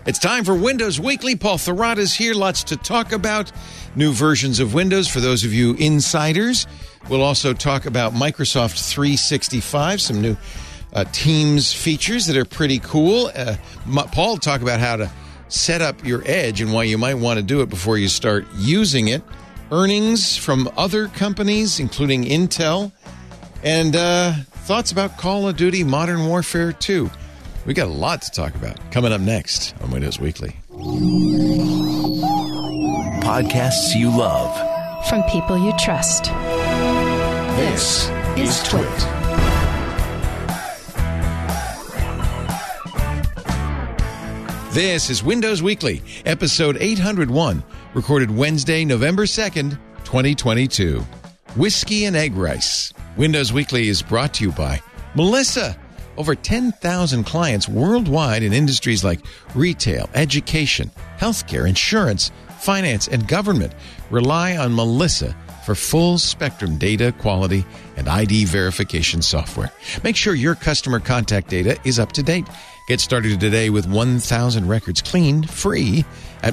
It's time for Windows Weekly. Paul Thurrott is here. Lots to talk about. New versions of Windows for those of you insiders. We'll also talk about Microsoft 365, some new Teams features that are pretty cool. Paul will talk about how to set up your Edge and why you might want to do it before you start using it. Earnings from other companies, including Intel. And thoughts about Call of Duty Modern Warfare 2. We got a lot to talk about coming up next on Windows Weekly. Podcasts you love. From people you trust. This is Twit. This is Windows Weekly, episode 801, recorded Wednesday, November 2nd, 2022. Whiskey and Egg Rice. Windows Weekly is brought to you by Melissa. Over 10,000 clients worldwide in industries like retail, education, healthcare, insurance, finance, and government rely on Melissa for full-spectrum data quality and ID verification software. Make sure your customer contact data is up to date. Get started today with 1,000 records cleaned, free, at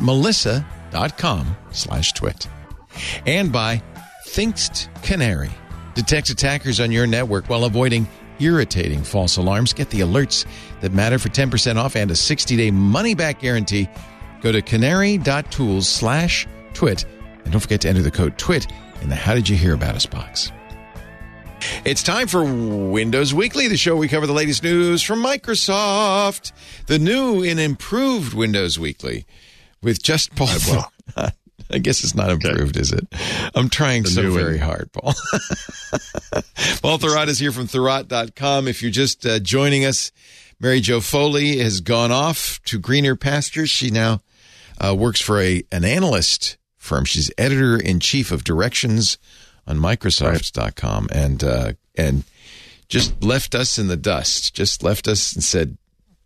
melissa.com/twit. And by Thinkst Canary. Detects attackers on your network while avoiding irritating false alarms. Get the alerts that matter for 10% off and a 60-day money-back guarantee. Go to canary.tools/twit. And don't forget to enter the code TWIT in the How Did You Hear About Us box. It's time for Windows Weekly, the show we cover the latest news from Microsoft. The new and improved Windows Weekly with just Paul. I guess it's not improved, is it? I'm trying so very hard, Paul. Paul Thurrott is here from Thurrott.com. If you're just joining us, Mary Jo Foley has gone off to greener pastures. She now works for an analyst firm. She's editor-in-chief of Directions on Microsoft.com, and just left us in the dust. Just left us and said,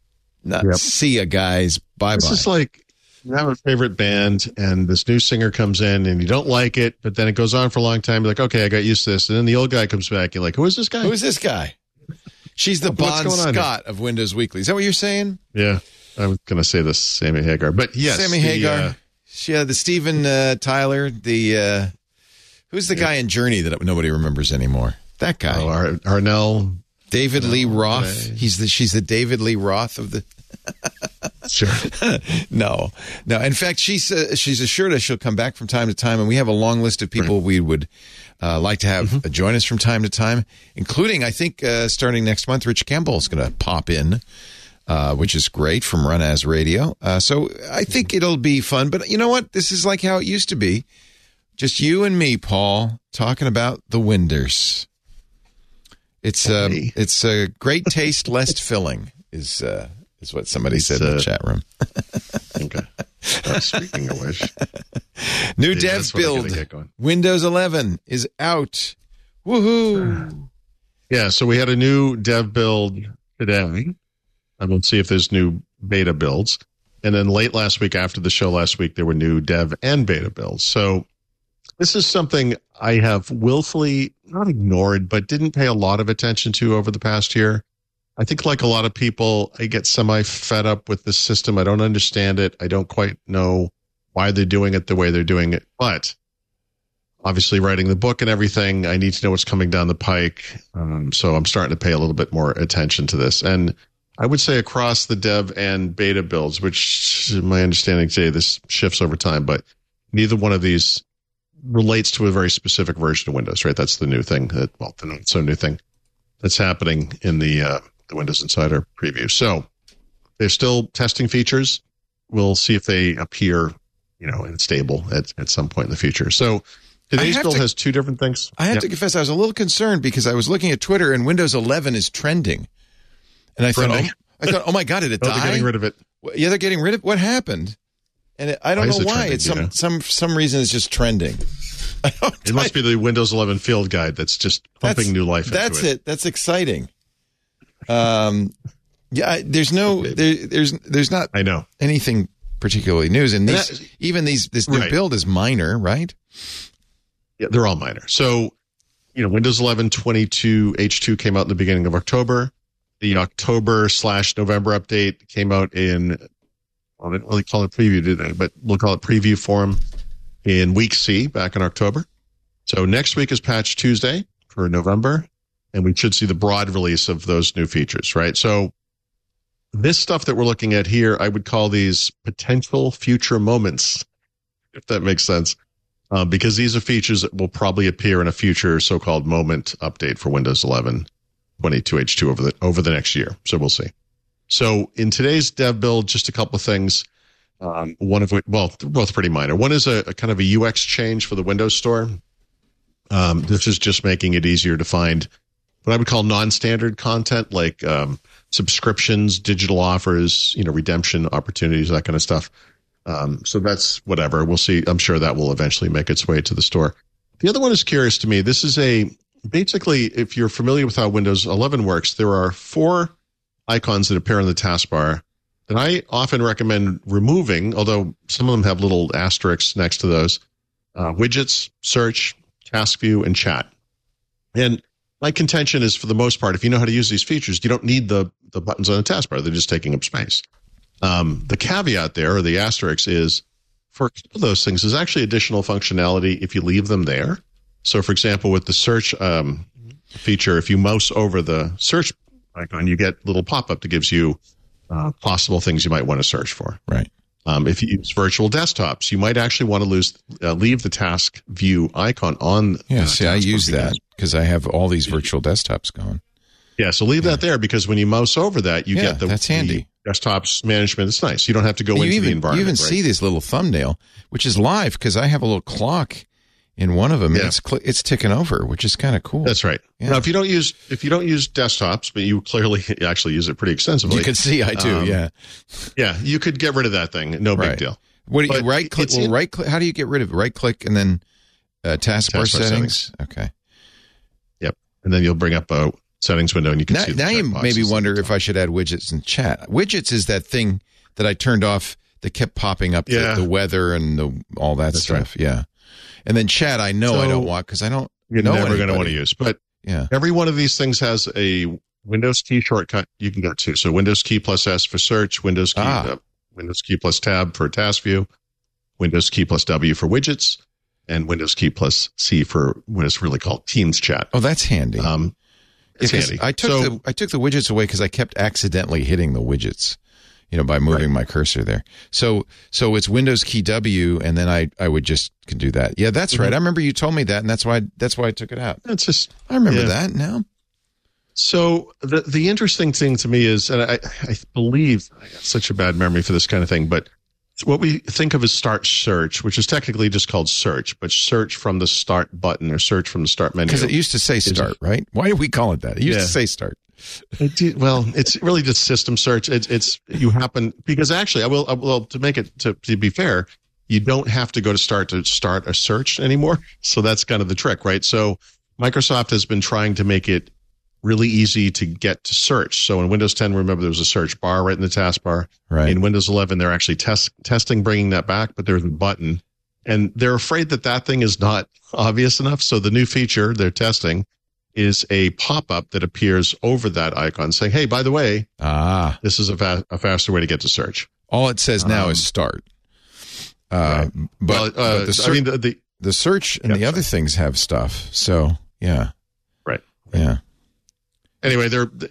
see ya, guys. Bye-bye. This is like you have a favorite band, and this new singer comes in, and you don't like it, but then it goes on for a long time. You're like, okay, I got used to this. And then the old guy comes back. You're like, who is this guy? Who is this guy? She's the Bon Scott of Windows Weekly. Is that what you're saying? Yeah. I was going to say this Sammy Hagar. But yes. Sammy Hagar. The Steven Tyler. Who's the guy in Journey that nobody remembers anymore? That guy. Oh, Arnell. David Lee Roth. She's the David Lee Roth of the... Sure. No. In fact, she's assured us she'll come back from time to time, and we have a long list of people we would like to have join us from time to time, including, I think, starting next month, Rich Campbell is going to pop in, which is great, from Run As Radio. So I think it'll be fun. But you know what? This is like how it used to be. Just you and me, Paul, talking about the Winders. It's a great taste, less filling, is what somebody said in the chat room. Okay. Speaking of which. New dev build. Windows 11 is out. Woohoo. Yeah, so we had a new dev build today. I'm going to see if there's new beta builds. And then late last week, after the show last week, there were new dev and beta builds. So this is something I have willfully not ignored, but didn't pay a lot of attention to over the past year. I think like a lot of people, I get semi-fed up with this system. I don't understand it. I don't quite know why they're doing it the way they're doing it. But obviously writing the book and everything, I need to know what's coming down the pike. So I'm starting to pay a little bit more attention to this. And I would say across the dev and beta builds, which my understanding today, this shifts over time, but neither one of these relates to a very specific version of Windows, right? That's the new thing, the not so new thing that's happening in the Windows Insider preview. So they're still testing features. We'll see if they appear, and stable at some point in the future. So today's build has two different things. I have to confess, I was a little concerned because I was looking at Twitter and Windows 11 is trending. And I thought, oh my God, did it die? They're getting rid of it. Yeah, they're getting rid of it. What happened? And I don't know why. It's some reason it's just trending. It must be the Windows 11 field guide that's just pumping new life into it. That's it. That's exciting. There's not anything particularly new. And this new build is minor, right? Yeah, they're all minor. So, Windows 11 22 H2 came out in the beginning of October. The October/November update came out in well, they didn't really call it preview, did they? But we'll call it preview forum in week C back in October. So next week is Patch Tuesday for November, and we should see the broad release of those new features, right? So this stuff that we're looking at here, I would call these potential future moments, if that makes sense, because these are features that will probably appear in a future so-called moment update for Windows 11 22H2 over the next year. So we'll see. So in today's dev build, just a couple of things. One of which, well, they're both pretty minor. One is a kind of a UX change for the Windows Store. This is just making it easier to find what I would call non-standard content, like subscriptions, digital offers, redemption opportunities, that kind of stuff. So that's whatever. We'll see. I'm sure that will eventually make its way to the store. The other one is curious to me. This is basically, if you're familiar with how Windows 11 works, there are 4 icons that appear on the taskbar that I often recommend removing, although some of them have little asterisks next to those. Widgets, search, task view, and chat. And my contention is, for the most part, if you know how to use these features, you don't need the buttons on the taskbar. They're just taking up space. The caveat there, or the asterisk, is for a couple of those things, there's actually additional functionality if you leave them there. So, for example, with the search feature, if you mouse over the search icon, you get a little pop-up that gives you possible things you might want to search for. Right. If you use virtual desktops, you might actually want to leave the task view icon on. Yeah, I use that because I have all these virtual desktops going. Yeah, so leave that there, because when you mouse over that, you get that's handy. Desktops management. It's nice. You don't have to go into the environment. You even see this little thumbnail, which is live, because I have a little clock in one of them. Yeah. And it's ticking over, which is kind of cool. That's right. Yeah. Now, if you don't use desktops, but you clearly actually use it pretty extensively, you can see I do. Yeah, you could get rid of that thing. No big deal. What do you right click? Well, right click. How do you get rid of it? Right click and then taskbar settings. Okay. Yep, and then you'll bring up a settings window, and you can see. Now you maybe wonder if I should add widgets and chat. Widgets is that thing that I turned off that kept popping up, the weather and all that stuff. Right. Yeah. And then chat, I know I don't want, because I don't you're know never going to want to use. But every one of these things has a Windows key shortcut you can go to. So Windows key plus S for search, Windows key plus tab for task view, Windows key plus W for widgets, and Windows key plus C for what is really called Teams chat. Oh, that's handy. It's handy. I took the widgets away because I kept accidentally hitting the widgets, by moving my cursor there. So it's Windows key W, and then I would just can do that. Yeah, that's right. I remember you told me that, and that's why I took it out. It's just I remember that now. So the interesting thing to me is, and I believe I have such a bad memory for this kind of thing, but what we think of as start search, which is technically just called search, but search from the start button or search from the start menu. Because it used to say start, right? Why did we call it that? It used to say start. Well, it's really just system search. Because actually, I will to make it to be fair, you don't have to go to start a search anymore. So that's kind of the trick, right? So Microsoft has been trying to make it really easy to get to search. So in Windows 10, remember, there was a search bar right in the taskbar. Right. In Windows 11, they're actually testing bringing that back, but there's a button. And they're afraid that thing is not obvious enough. So the new feature they're testing is a pop-up that appears over that icon saying, hey, by the way, this is a faster way to get to search. All it says now is start. Right. But the search and the other things have stuff. So, yeah. Right. Yeah. Anyway,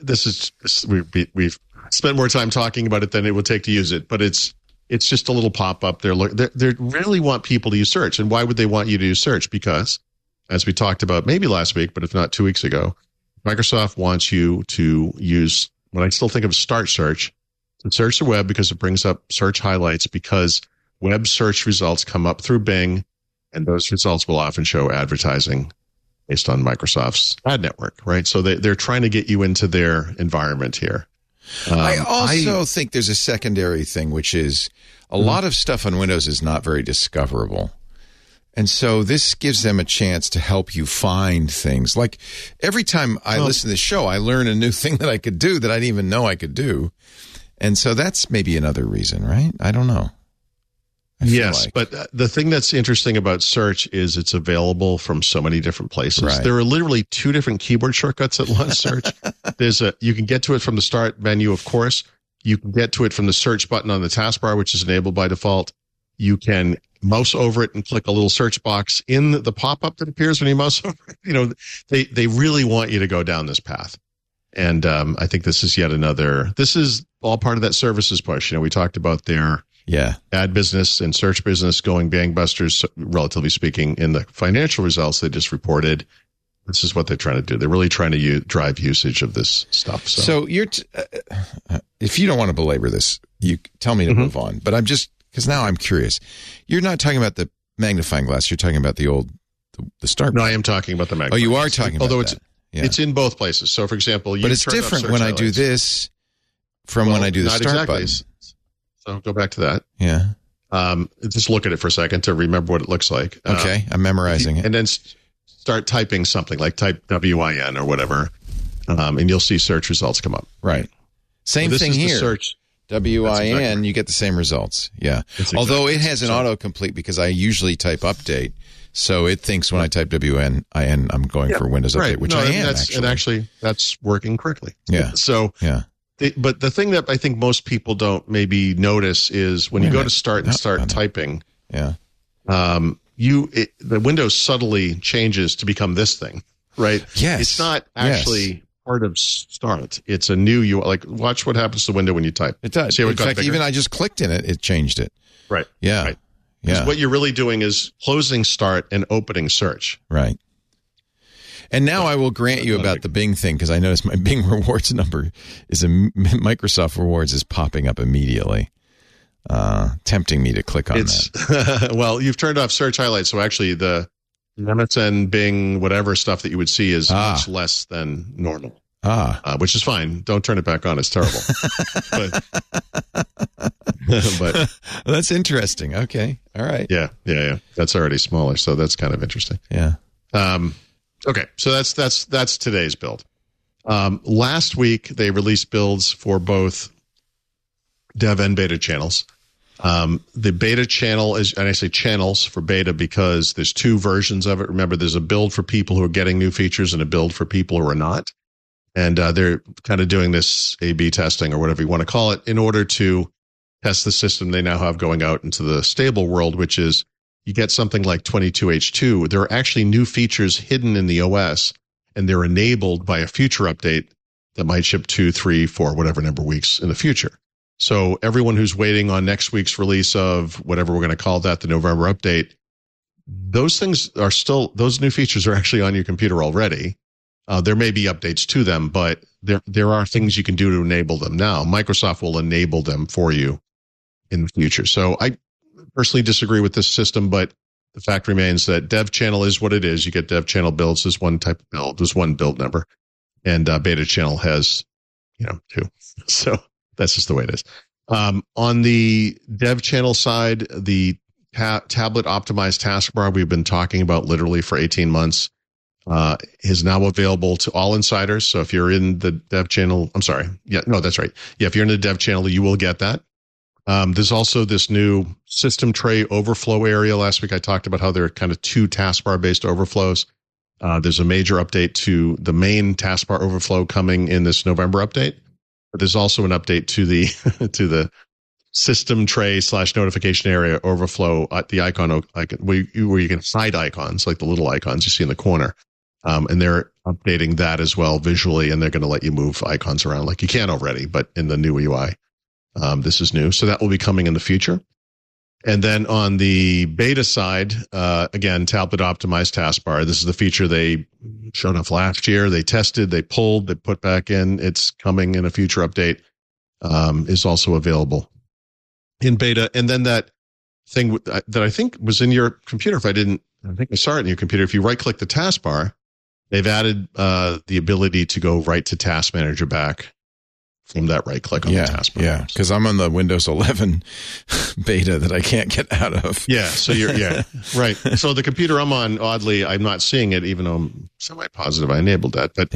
we've spent more time talking about it than it would take to use it, but it's just a little pop-up. They really want people to use search. And why would they want you to use search? Because, as we talked about maybe last week, but if not 2 weeks ago, Microsoft wants you to use what I still think of as start search to search the web, because it brings up search highlights, because web search results come up through Bing, and those results will often show advertising based on Microsoft's ad network, right? So they're trying to get you into their environment here. I also think there's a secondary thing, which is a lot of stuff on Windows is not very discoverable. And so this gives them a chance to help you find things. Like every time I listen to the show, I learn a new thing that I could do that I didn't even know I could do. And so that's maybe another reason, right? I don't know. Yes, but the thing that's interesting about search is it's available from so many different places. Right. There are literally 2 different keyboard shortcuts that launch search. You can get to it from the start menu, of course. You can get to it from the search button on the taskbar, which is enabled by default. You can mouse over it and click a little search box in the pop-up that appears when you mouse over it. You know, they really want you to go down this path. And I think this is this is all part of that services push. You know, we talked about their ad business and search business going gangbusters, relatively speaking, in the financial results they just reported. This is what they're trying to do. They're really trying to drive usage of this stuff. So you're if you don't want to belabor this, you tell me to move on. But because now I'm curious. You're not talking about the magnifying glass. You're talking about the start. No, I am talking about the magnifying glass. Oh, you are talking about that. It's in both places. So, for example, but it's different when I do this from when I do the start button. So go back to that. Yeah. Just look at it for a second to remember what it looks like. Okay, I'm memorizing it. And then start typing something like type WIN or whatever, and you'll see search results come up. Right. Same thing here. Search WIN, you get the same results. Yeah. Although it has an autocomplete because I usually type update. So it thinks when I type WIN, I'm going for Windows Update, which I am, actually. And actually, that's working correctly. Yeah. So, but the thing that I think most people don't maybe notice is when you go to start typing, the Windows subtly changes to become this thing, right? Yes. It's not actually part of start. It's a new UI. Like, watch what happens to the window when you type. It does. In fact, even I just clicked in it, it changed it. Right. Yeah. Right. Because what you're really doing is closing start and opening search. Right. And now I will grant you about the Bing thing, because I noticed my Bing rewards number Microsoft rewards is popping up immediately, tempting me to click on that. Well, you've turned off search highlights, so actually the MSN, Bing, whatever stuff that you would see is much less than normal. Which is fine. Don't turn it back on. It's terrible. but that's interesting. Okay. All right. Yeah. That's already smaller, so that's kind of interesting. Yeah. Okay. So that's today's build. Last week they released builds for both dev and beta channels. The beta channel is, and I say channels for beta because there's two versions of it. Remember, there's a build for people who are getting new features and a build for people who are not. And they're kind of doing this A/B testing or whatever you want to call it in order to test the system they now have going out into the stable world, which is you get something like 22H2. There are actually new features hidden in the OS, and they're enabled by a future update that might ship 2, 3, 4, whatever number of weeks in the future. So everyone who's waiting on next week's release of whatever we're going to call that, the November update, those new features are actually on your computer already. There may be updates to them, but there are things you can do to enable them now. Microsoft will enable them for you in the future. So I personally disagree with this system, but the fact remains that dev channel is what it is. You get dev channel builds. There's one type of build. There's one build number. And beta channel has, two. So that's just the way it is. On the dev channel side, the tablet optimized taskbar we've been talking about literally for 18 months. Is now available to all insiders. So if you're in the dev channel, I'm sorry. Yeah, no, that's right. Yeah, if you're in the dev channel, you will get that. There's also this new system tray overflow area. Last week I talked about how there are kind of two taskbar-based overflows. There's a major update to the main taskbar overflow coming in this November update. But there's also an update to the to the system tray / notification area overflow at the icon where you can hide icons, like the little icons you see in the corner. And they're updating that as well visually, and they're going to let you move icons around like you can already, but in the new UI. This is new. So that will be coming in the future. And then on the beta side, again, tablet optimized taskbar. This is the feature they showed off last year. They tested, they pulled, they put back in. It's coming in a future update, is also available in beta. And then that thing that I think was in your computer, I think I saw it in your computer. If you right click the taskbar, they've added the ability to go right to Task Manager back from that right click on the taskbar. Yeah, because I'm on the Windows 11 beta that I can't get out of. Yeah, so right. So the computer I'm on, oddly, I'm not seeing it, even though I'm semi-positive I enabled that. But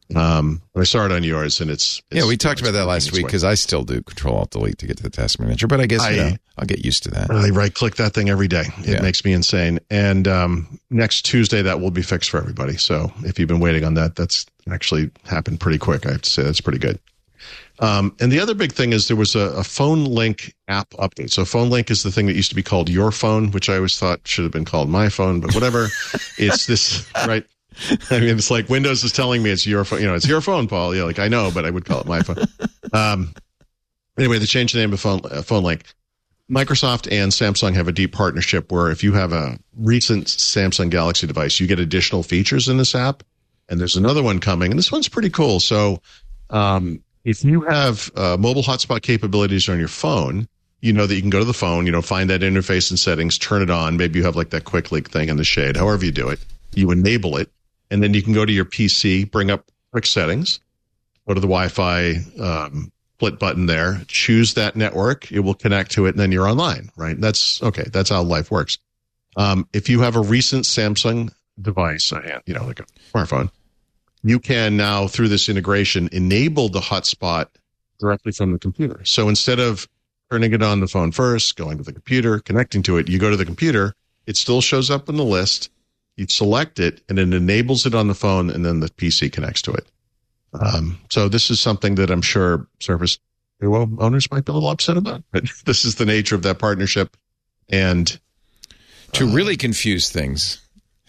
I saw it on yours, and it's we talked about that last week because I still do Control-Alt-Delete to get to the Task Manager, but I guess I'll get used to that. I right-click that thing every day. It makes me insane. And next Tuesday, that will be fixed for everybody. So if you've been waiting on that, that's actually happened pretty quick. I have to say that's pretty good. And the other big thing is there was a Phone Link app update. So Phone Link is the thing that used to be called Your Phone, which I always thought should have been called My Phone, but whatever. It's this, right? I mean, it's like Windows is telling me it's your phone. It's your phone, Paul. Yeah, like I know, but I would call it My Phone. Anyway, they changed the name of Phone Link. Microsoft and Samsung have a deep partnership where if you have a recent Samsung Galaxy device, you get additional features in this app. And there's another one coming, and this one's pretty cool. So if you have mobile hotspot capabilities on your phone, you know that you can go to the phone, find that interface and settings, turn it on. Maybe you have like that quick link thing in the shade. However you do it, you enable it. And then you can go to your PC, bring up quick settings, go to the Wi-Fi split button there, choose that network. It will connect to it, and then you're online, right? That's okay. That's how life works. If you have a recent Samsung device, like a smartphone, you can now, through this integration, enable the hotspot directly from the computer. So instead of turning it on the phone first, going to the computer, connecting to it, you go to the computer, it still shows up in the list. You select it, and it enables it on the phone, and then the PC connects to it. So this is something that I'm sure Surface Duo owners might be a little upset about. But this is the nature of that partnership. And to really confuse things,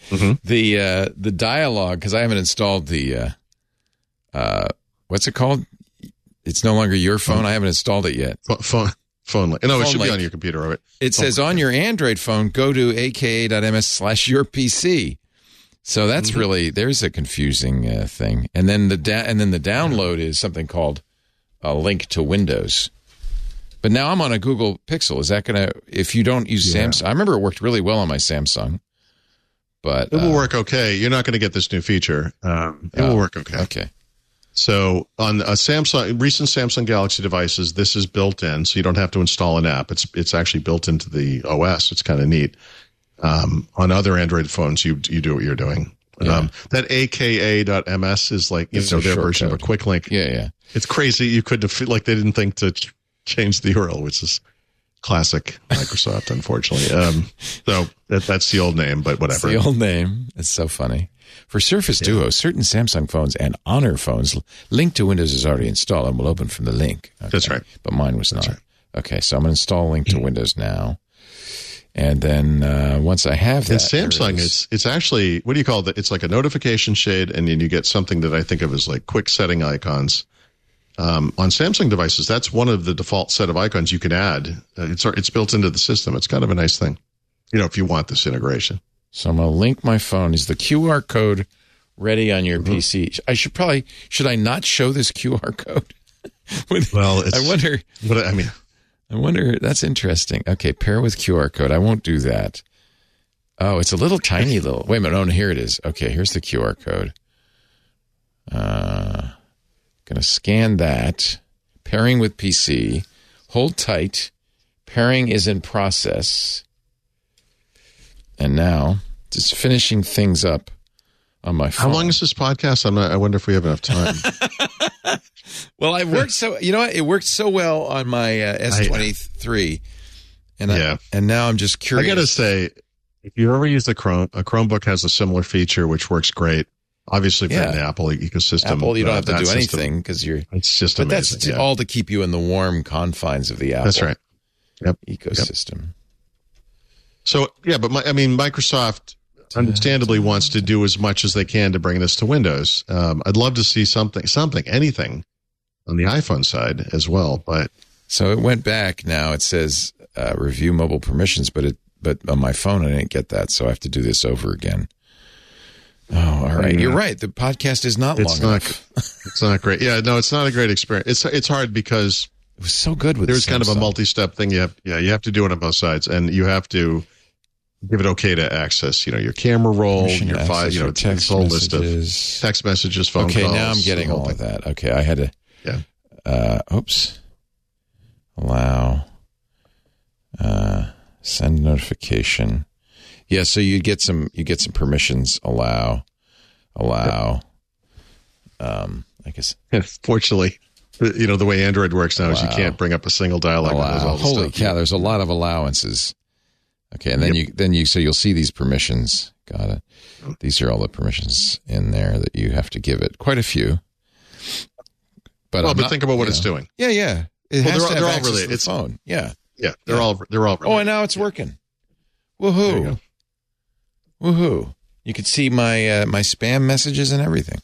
the dialogue, because I haven't installed the what's it called? It's no longer Your Phone. I haven't installed it yet. Phone Link. No, it should be on your computer. Right? It says on your Android phone, go to aka.ms/yourpc. So that's really, there's a confusing thing. And then the download is something called a link to Windows. But now I'm on a Google Pixel. Is that going to, if you don't use Samsung, I remember it worked really well on my Samsung. But it will work okay. You're not going to get this new feature. It will work okay. Okay. So on a recent Samsung Galaxy devices, this is built in, so you don't have to install an app. It's actually built into the OS. It's kind of neat. On other Android phones, you do what you're doing. Yeah. That aka.ms is like their version of a quick link. Yeah. It's crazy. You could have they didn't think to change the URL, which is classic Microsoft, unfortunately. So that's the old name, but whatever. It's the old name. It's so funny. For Surface Duo, certain Samsung phones and Honor phones, Link to Windows is already installed and will open from the link. Okay. That's right. But mine was not. Right. Okay, so I'm going to install Link to Windows now. And then once I have that, and Samsung, it's actually, what do you call it? It's like a notification shade, and then you get something that I think of as like quick setting icons. On Samsung devices, that's one of the default set of icons you can add. It's built into the system. It's kind of a nice thing, if you want this integration. So I'm going to link my phone. Is the QR code ready on your PC? Should I not show this QR code? Well, I wonder, that's interesting. Okay, pair with QR code. I won't do that. Oh, it's a little tiny little. Wait a minute. Oh, no, here it is. Okay, here's the QR code. Going to scan that. Pairing with PC. Hold tight. Pairing is in process. And now, just finishing things up on my phone. How long is this podcast? I wonder if we have enough time. Well, it worked it worked so well on my S23, and now I'm just curious. I got to say, if you ever use a Chromebook has a similar feature which works great. Obviously, for the Apple ecosystem, Apple, you don't have to do anything because it's just but amazing. That's all to keep you in the warm confines of the Apple. That's right. Ecosystem. Yep. So but Microsoft understandably wants to do as much as they can to bring this to Windows. I'd love to see anything on the iPhone side as well. But so it went back. Now it says review mobile permissions, but on my phone I didn't get that, so I have to do this over again. Oh, all right. You're right. The podcast is not long enough. It's not great. Yeah, no, it's not a great experience. It's hard because it was so good with there's kind of a multi-step thing. You have to do it on both sides, and you have to give it okay to access, your camera roll, your file, text whole list of text messages, phone calls. Okay, now I'm getting all of that. Okay, I had to. Oops. Allow. Send notification. Yeah, so you get some permissions. Allow. I guess. Fortunately, the way Android works now is you can't bring up a single dialog. Holy cow! There's a lot of allowances. Okay, and then you'll see these permissions. Got it. These are all the permissions in there that you have to give it. Quite a few. But but think about what it's doing. Yeah, yeah. It has to have they're all access related. to the phone. Yeah. Yeah, they're all related. Oh, and now it's working. Woohoo! Woohoo! You could see my my spam messages and everything.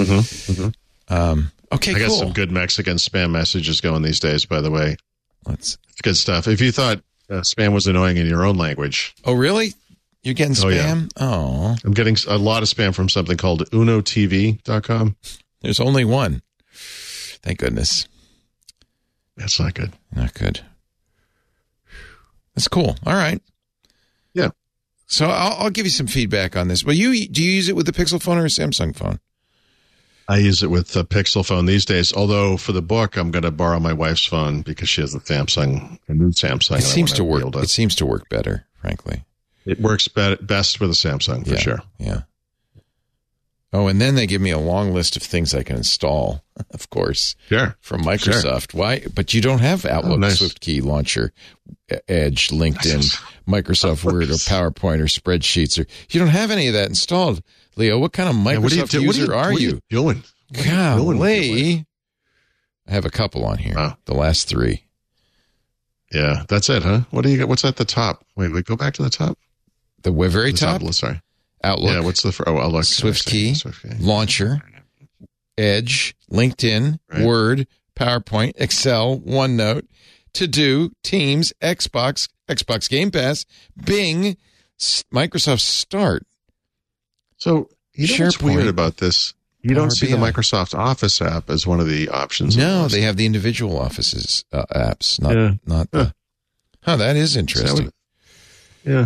Okay, I got cool. some good Mexican spam messages going these days, by the way. It's good stuff. If you thought spam was annoying in your own language. Oh, really? You're getting spam? Oh. I'm getting a lot of spam from something called unotv.com. There's only one. Thank goodness. That's not good. Not good. That's cool. All right. Yeah. So I'll give you some feedback on this. But do you use it with the Pixel phone or a Samsung phone? I use it with the Pixel phone these days. Although for the book, I'm going to borrow my wife's phone because she has a new Samsung. It seems to work. It seems to work better, frankly. It works best with a Samsung for sure. Yeah. Oh, and then they give me a long list of things I can install, of course, from Microsoft. Sure. Why? But you don't have Outlook, SwiftKey Launcher, Edge, LinkedIn, Microsoft Word, or PowerPoint, or spreadsheets, or you don't have any of that installed. Leo, what kind of Microsoft user are you? Doing? Golly. I have a couple on here. Wow. The last 3. Yeah, that's it, huh? What do you got? What's at the top? Wait, go back to the top. The very top? Sorry. Outlook. Yeah, what's the Outlook? SwiftKey, Launcher, Edge, LinkedIn, Word, PowerPoint, Excel, OneNote, To Do, Teams, Xbox Game Pass, Bing, Microsoft Start. So, you know what's weird about this? You don't see the Microsoft Office app as one of the options. No, they have the individual Offices apps, not the... Huh, that is interesting. Yeah.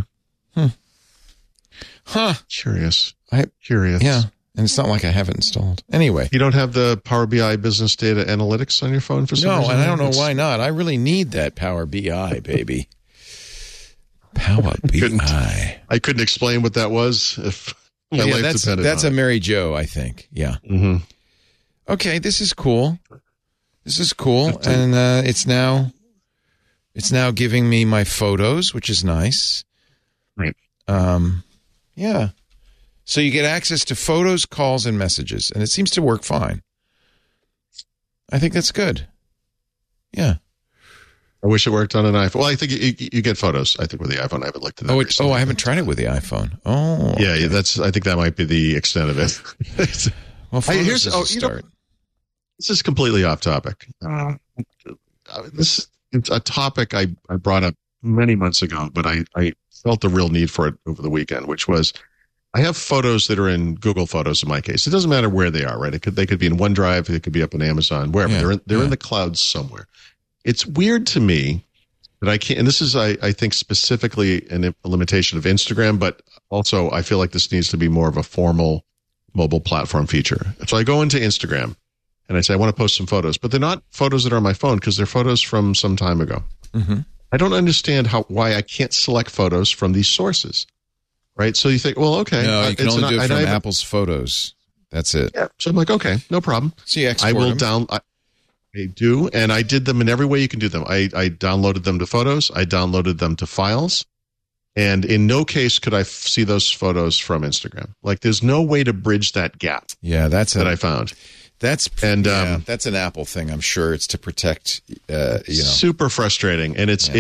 Huh. Curious. Curious. Yeah. And it's not like I have it installed. Anyway. You don't have the Power BI Business Data Analytics on your phone for some reason? No, and I don't know why not. I really need that Power BI, baby. Power BI. I couldn't explain what that was if my life depended on it. That's a Mary Jo, I think. Yeah. Mm-hmm. Okay, this is cool. And it's now giving me my photos, which is nice. Right. Yeah. So you get access to photos, calls, and messages, and it seems to work fine. I think that's good. Yeah. I wish it worked on an iPhone. Well, I think you get photos, I think, with the iPhone. I haven't looked at that. I haven't tried it with the iPhone. Oh. Yeah, I think that might be the extent of it. Well, here's a start. This is completely off topic. This is a topic I brought up many months ago, but I felt the real need for it over the weekend, which was I have photos that are in Google Photos in my case. It doesn't matter where they are, right? They could be in OneDrive, they could be up in Amazon, wherever. Yeah, they're in the cloud somewhere. It's weird to me that I can't, and this is, I think, specifically a limitation of Instagram, but also I feel like this needs to be more of a formal mobile platform feature. So I go into Instagram and I say, I want to post some photos, but they're not photos that are on my phone because they're photos from some time ago. Mm-hmm. I don't understand why I can't select photos from these sources, right? So you think, well, okay. No, you can only do it from Apple's Photos. That's it. Yeah. So I'm like, okay, no problem. So you export them. I do, and I did them in every way you can do them. I downloaded them to Photos. I downloaded them to Files. And in no case could I see those photos from Instagram. Like, there's no way to bridge that gap. Yeah, I found. That's an Apple thing. I'm sure it's to protect. Super frustrating, and it's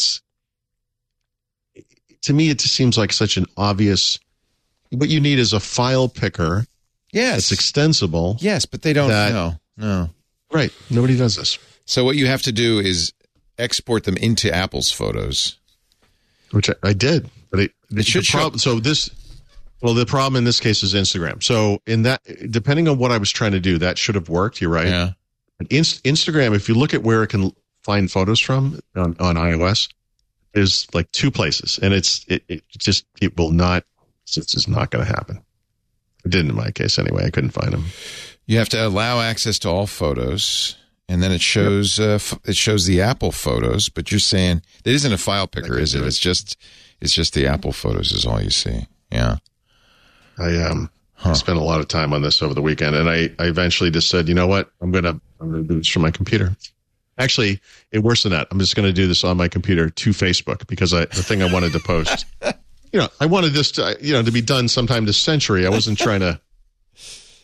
to me it just seems like such an obvious. What you need is a file picker. Yes, it's extensible. Yes, but they don't. No. Right. Nobody does this. So what you have to do is export them into Apple's Photos, which I did, but it should show. The problem in this case is Instagram. So in that, depending on what I was trying to do, that should have worked. You're right. Yeah. Instagram, if you look at where it can find photos from on iOS, there's like 2 places, and it's just not going to happen. It didn't in my case anyway. I couldn't find them. You have to allow access to all photos, and then it shows the Apple Photos. But you're saying it isn't a file picker, is it? It's just the Apple Photos is all you see. Yeah. I spent a lot of time on this over the weekend, and I eventually just said, you know what, I'm gonna do this from my computer. Actually, worse than that, I'm just gonna do this on my computer to Facebook because the thing I wanted to post, I wanted this to be done sometime this century. I wasn't trying to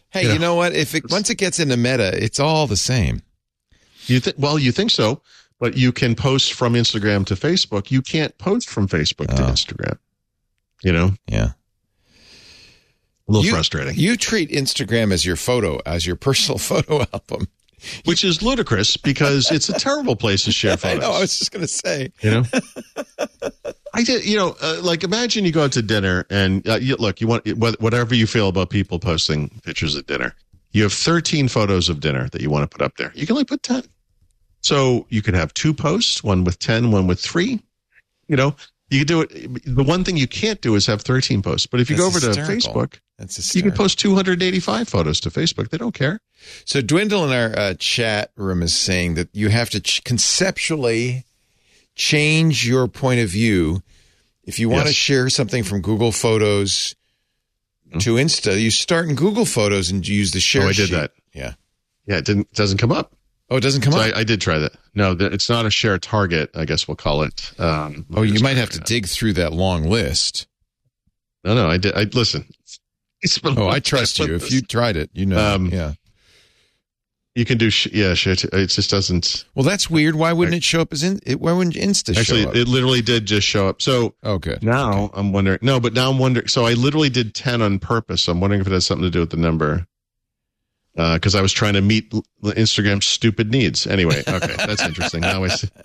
Hey, you know what? Once it gets into Meta, it's all the same. You think so, but you can post from Instagram to Facebook. You can't post from Facebook to Instagram. You know? Yeah. A little frustrating. You treat Instagram as your personal photo album. Which is ludicrous because it's a terrible place to share photos. I know, I was just going to say. You know? I did, like imagine you go out to dinner and you want whatever you feel about people posting pictures at dinner. You have 13 photos of dinner that you want to put up there. You can only put 10. So you could have 2 posts, one with 10, one with 3. You know, you could do it. The one thing you can't do is have 13 posts. But if you go over to Facebook, you can post 285 photos to Facebook. They don't care. So Dwindle in our chat room is saying that you have to conceptually change your point of view. If you want to share something from Google Photos to Insta, you start in Google Photos and use the share sheet. I did that. Yeah. Yeah, it doesn't come up. Oh, it doesn't come up? I did try that. No, it's not a share target, I guess we'll call it. You might have to dig through that long list. No, I did. Listen. I trust you. If you tried it, you know. Yeah. You can do, share. It just doesn't. Well, that's weird. Why wouldn't it show up why wouldn't Insta show up? Actually, it literally did just show up. So now I'm wondering. No, but now I'm wondering. So I literally did 10 on purpose. So I'm wondering if it has something to do with the number. Because I was trying to meet Instagram's stupid needs. Anyway, okay, that's interesting. Now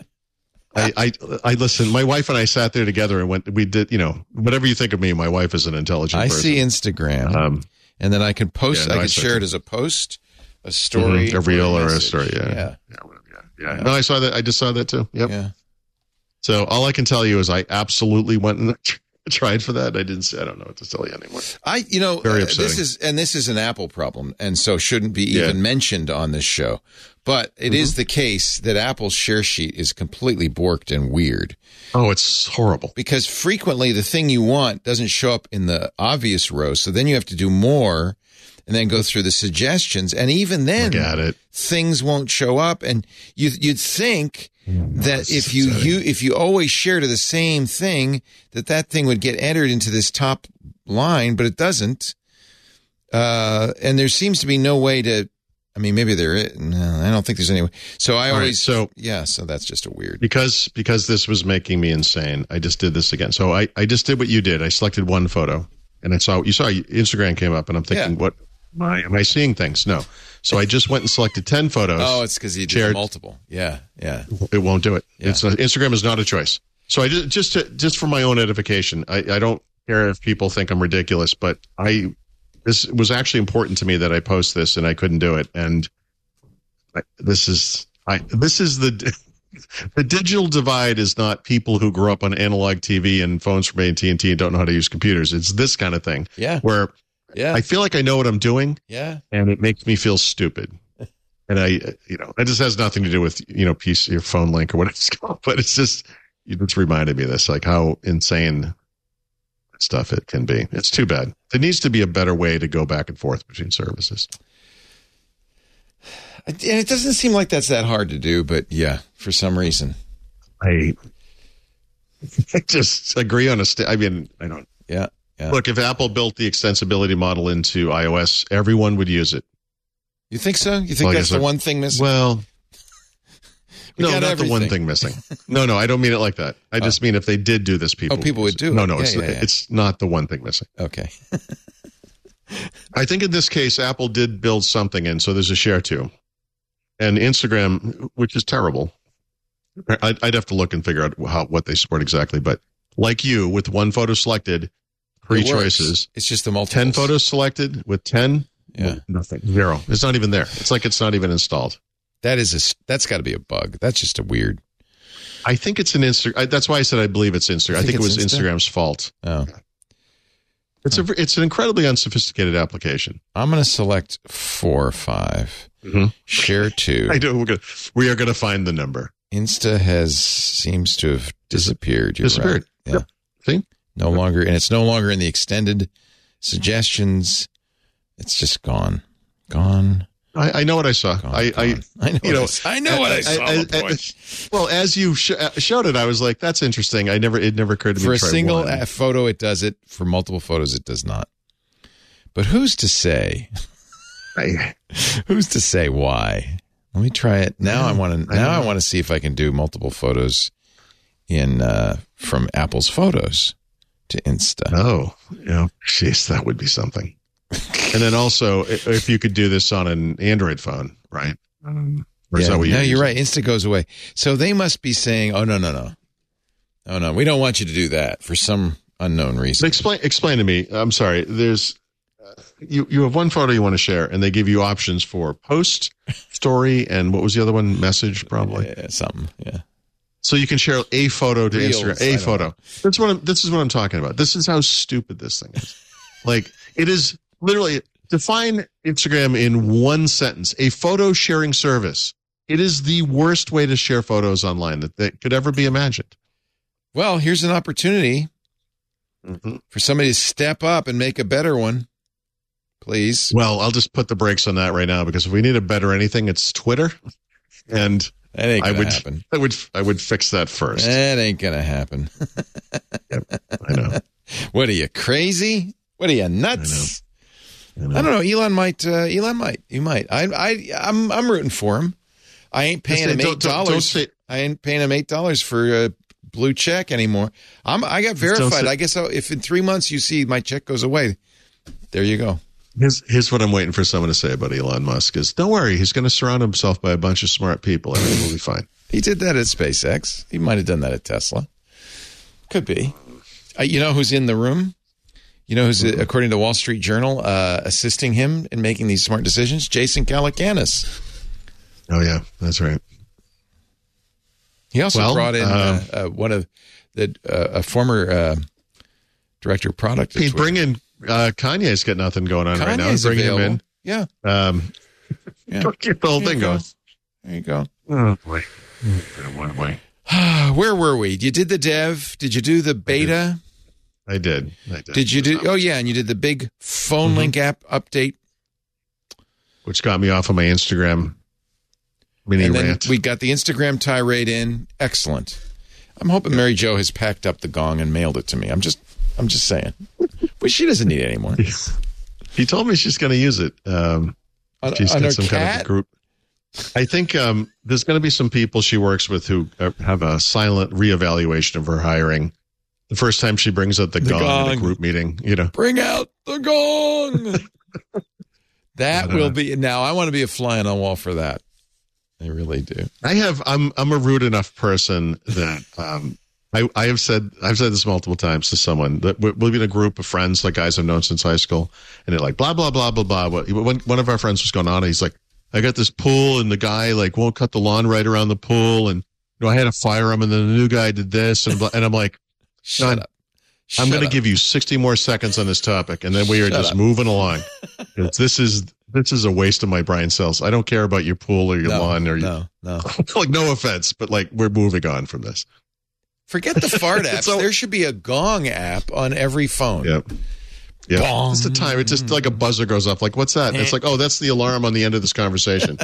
I listen. My wife and I sat there together and we did, whatever you think of me, my wife is an intelligent person. I see Instagram, and then I can post. I can share it as a post, a story, a reel or a story. Yeah. No, I saw that. I just saw that too. Yep. Yeah. So all I can tell you is I absolutely went and tried for that. I don't know what to tell you anymore. Very upsetting. This is an Apple problem, and so shouldn't be even mentioned on this show. But it is the case that Apple's share sheet is completely borked and weird. Oh, it's horrible. Because frequently the thing you want doesn't show up in the obvious row, so then you have to do more and then go through the suggestions, and even then things won't show up. And you'd think that if you always share to the same thing, that thing would get entered into this top line, but it doesn't. And there seems to be no way to. I mean, maybe there is. No, I don't think there's any way. So so that's just a weird. Because this was making me insane, I just did this again. So I just did what you did. I selected one photo, and you saw Instagram came up, and I'm thinking, what am I seeing things? No. So I just went and selected 10 photos. Oh, it's because you did multiple. Yeah. It won't do it. Yeah. Instagram is not a choice. So I just for my own edification, I don't care if people think I'm ridiculous, but this was actually important to me that I post this, and I couldn't do it. And this is the digital divide is not people who grew up on analog TV and phones from AT&T and don't know how to use computers. It's this kind of thing. Yeah. Where I feel like I know what I'm doing. Yeah. And it makes me feel stupid. And it just has nothing to do with, your phone link or whatever it's called, but it's just, it's reminded me of this, like how insane stuff it can be. It's too bad. There needs to be a better way to go back and forth between services. And it doesn't seem like that's that hard to do, but for some reason. I just agree on I don't. Yeah. Look, if Apple built the extensibility model into iOS, everyone would use it. You think so? You think that's the one thing missing? Well, no, not everything. The one thing missing. No, I don't mean it like that. I just mean if they did do this, people would do it. No, it's not the one thing missing. Okay. I think in this case, Apple did build something in, so there's a share too. And Instagram, which is terrible. I'd have to look and figure out what they support exactly. But like you, with one photo selected, 3 choices. It's just the multiples. 10 photos selected with 10. Yeah. Nothing. 0. It's not even there. It's like it's not even installed. That's got to be a bug. That's just a weird. I think it's an Instagram. That's why I said I believe it's Instagram. I think it was Instagram's fault. Oh. It's an incredibly unsophisticated application. I'm going to select 4 or 5. Mm-hmm. Share 2. I do. We are going to find the number. Insta seems to have disappeared. You're disappeared. Right. Yeah. Yep. See? No longer, and it's no longer in the extended suggestions. It's just gone. I know what I saw. I know what I saw. Well, as you showed it, I was like, "That's interesting." It never occurred to me. For a single photo, it does it. For multiple photos, it does not. But who's to say? Who's to say why? Let me try it now. I want to see if I can do multiple photos in from Apple's Photos to Insta. Oh, jeez, that would be something. And then also, if you could do this on an Android phone, right? Or is that what you're right. Insta goes away. So they must be saying, "Oh no, we don't want you to do that for some unknown reason." Explain to me. I'm sorry. There's you have one photo you want to share, and they give you options for post, story, and what was the other one? Message, probably. Yeah, something. Yeah. So you can share a photo to Reels, Instagram. A photo. This is what I'm talking about. This is how stupid this thing is. Like, it is literally, define Instagram in one sentence: a photo sharing service. It is the worst way to share photos online that could ever be imagined. Well, here's an opportunity for somebody to step up and make a better one. Please. Well, I'll just put the brakes on that right now, because if we need a better anything, it's Twitter. And that ain't gonna happen. I would fix that first. That ain't gonna happen. Yep, I know. What are you, crazy? What are you, nuts? I don't know. Elon might. He might. I'm rooting for him. I ain't paying him $8. I ain't paying him $8 for a blue check anymore. I got verified. I guess if in 3 months you see my check goes away, there you go. Here's what I'm waiting for someone to say about Elon Musk is, don't worry, he's going to surround himself by a bunch of smart people. Everything will be fine. He did that at SpaceX. He might have done that at Tesla. Could be. You know who's in the room? You know who's, according to Wall Street Journal, assisting him in making these smart decisions? Jason Calacanis. Oh, yeah, that's right. He also brought in one of a former director of product. He'd bring in Kanye's got nothing going on right now. Bring him in. Yeah. Get the whole thing going. There you go. Oh, boy. Where were we? You did the dev. Did you do the beta? I did. Did you do? Oh, yeah. And you did the big phone link app update, which got me off of my Instagram mini rant. We got the Instagram tirade in. Excellent. I'm hoping Mary Jo has packed up the gong and mailed it to me. I'm just saying. But she doesn't need it anymore. He told me she's going to use it. She's got some kind of a group. I think there's going to be some people she works with who have a silent reevaluation of her hiring. The first time she brings out the gong in a group meeting, Bring out the gong. That will be. Now, I want to be a fly on the wall for that. I really do. I'm a rude enough person that I've said this multiple times to someone that we'll be in a group of friends, like guys I've known since high school, and they're like, blah, blah, blah, blah, blah. When one of our friends was going on, he's like, I got this pool and the guy won't cut the lawn right around the pool. And I had to fire him, and then the new guy did this. And I'm like, shut up. I'm going to give you 60 more seconds on this topic, and then we are just moving along. This is a waste of my brain cells. I don't care about your pool or your lawn or no. No offense, but we're moving on from this. Forget the fart apps. There should be a gong app on every phone. Yep. Yeah. It's the time. It's just like a buzzer goes off. Like, what's that? It's like, oh, that's the alarm on the end of this conversation.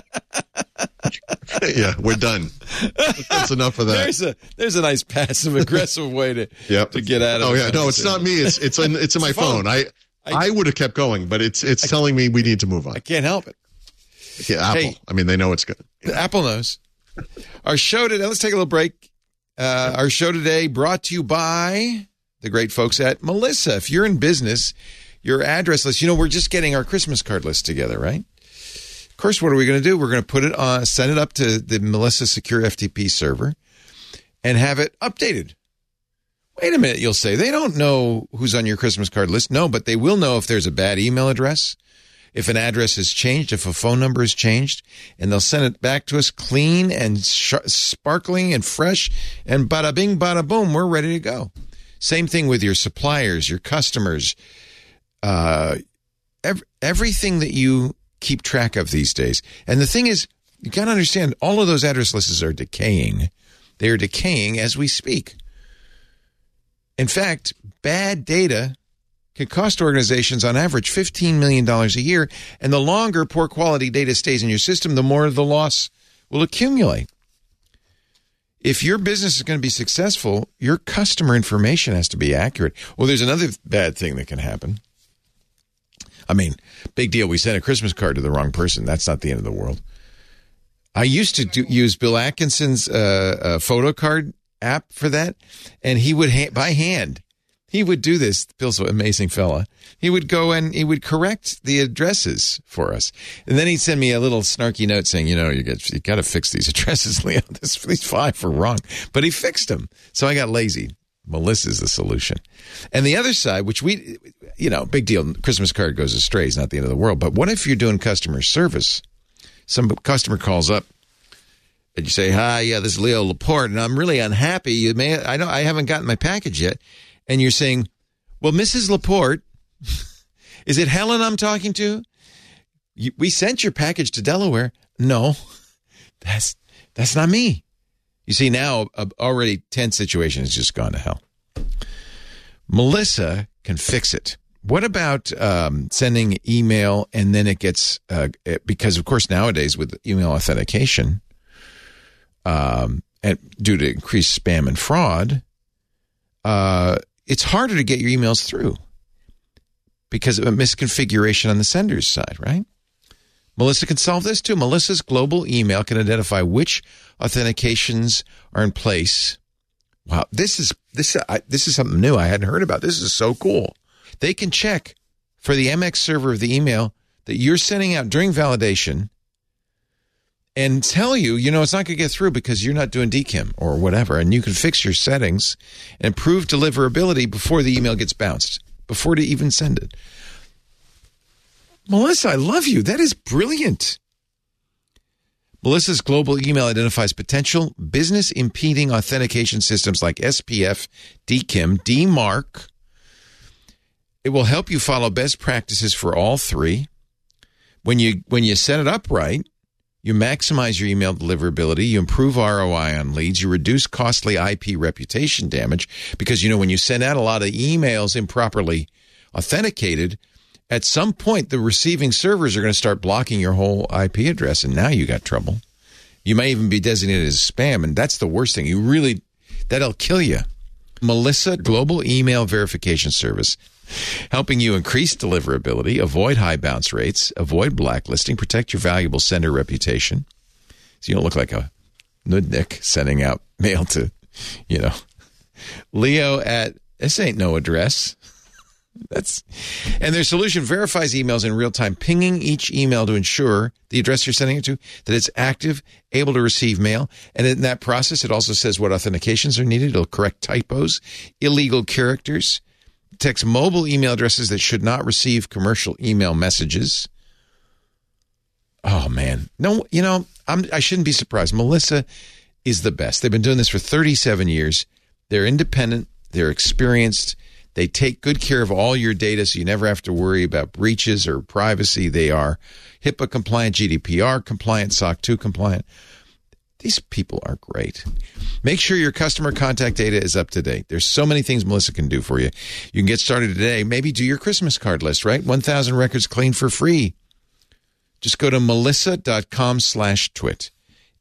Yeah, we're done. That's enough of that. There's a nice passive aggressive way to get out of it. Oh yeah, no, it's not me. It's in my phone. I would have kept going, but it's telling me we need to move on. I can't help it. Yeah, Apple. Hey, I mean, they know it's good. Apple knows. Our show today. Let's take a little break. Our show today brought to you by the great folks at Melissa. If you're in business, your address list, we're just getting our Christmas card list together, right? Of course, what are we going to do? We're going to put it on, send it up to the Melissa Secure FTP server and have it updated. Wait a minute, you'll say. They don't know who's on your Christmas card list. No, but they will know if there's a bad email address, if an address has changed, if a phone number has changed, and they'll send it back to us clean and sparkling and fresh, and bada bing, bada boom, we're ready to go. Same thing with your suppliers, your customers, everything that you keep track of these days. And the thing is, you got to understand, all of those address lists are decaying. They are decaying as we speak. In fact, bad data can cost organizations on average $15 million a year, and the longer poor quality data stays in your system, the more the loss will accumulate. If your business is going to be successful, your customer information has to be accurate. Well, there's another bad thing that can happen. I mean, big deal. We sent a Christmas card to the wrong person. That's not the end of the world. I used to use Bill Atkinson's photo card app for that, and he would by hand. He would do this. Bill's an amazing fella. He would go and he would correct the addresses for us, and then he'd send me a little snarky note saying, "You got to fix these addresses, Leo. These 5 are wrong." But he fixed them, so I got lazy. Melissa's the solution, and the other side, which big deal. Christmas card goes astray is not the end of the world. But what if you're doing customer service? Some customer calls up and you say, "Hi, yeah, this is Leo Laporte, and I'm really unhappy. I haven't gotten my package yet." And you're saying, "Well, Mrs. Laporte, is it Helen I'm talking to? We sent your package to Delaware." "No, that's not me." You see, now already 10 situation has just gone to hell. Melissa can fix it. What about sending email and then it gets, because of course nowadays with email authentication, and due to increased spam and fraud, it's harder to get your emails through because of a misconfiguration on the sender's side, right? Melissa can solve this too. Melissa's global email can identify which authentications are in place. Wow, this is something new I hadn't heard about. This is so cool. They can check for the MX server of the email that you're sending out during validation and tell you, it's not going to get through because you're not doing DKIM or whatever. And you can fix your settings and improve deliverability before the email gets bounced, before to even send it. Melissa, I love you. That is brilliant. Melissa's global email identifies potential business impeding authentication systems like SPF, DKIM, DMARC. It will help you follow best practices for all 3. When you set it up right, you maximize your email deliverability, you improve ROI on leads, you reduce costly IP reputation damage because, when you send out a lot of emails improperly authenticated, at some point the receiving servers are going to start blocking your whole IP address, and now you got trouble. You may even be designated as spam, and that's the worst thing. That'll kill you. Melissa Global Email Verification Service, helping you increase deliverability, avoid high bounce rates, avoid blacklisting, protect your valuable sender reputation. So you don't look like a nudnik sending out mail to, Leo at, this ain't no address. And their solution verifies emails in real time, pinging each email to ensure the address you're sending it to, that it's active, able to receive mail. And in that process, it also says what authentications are needed. It'll correct typos, illegal characters, detects mobile email addresses that should not receive commercial email messages. Oh, man. No, I shouldn't be surprised. Melissa is the best. They've been doing this for 37 years. They're independent. They're experienced. They take good care of all your data, so you never have to worry about breaches or privacy. They are HIPAA compliant, GDPR compliant, SOC 2 compliant. These people are great. Make sure your customer contact data is up to date. There's so many things Melissa can do for you. You can get started today. Maybe do your Christmas card list, right? 1,000 records clean for free. Just go to melissa.com/twit.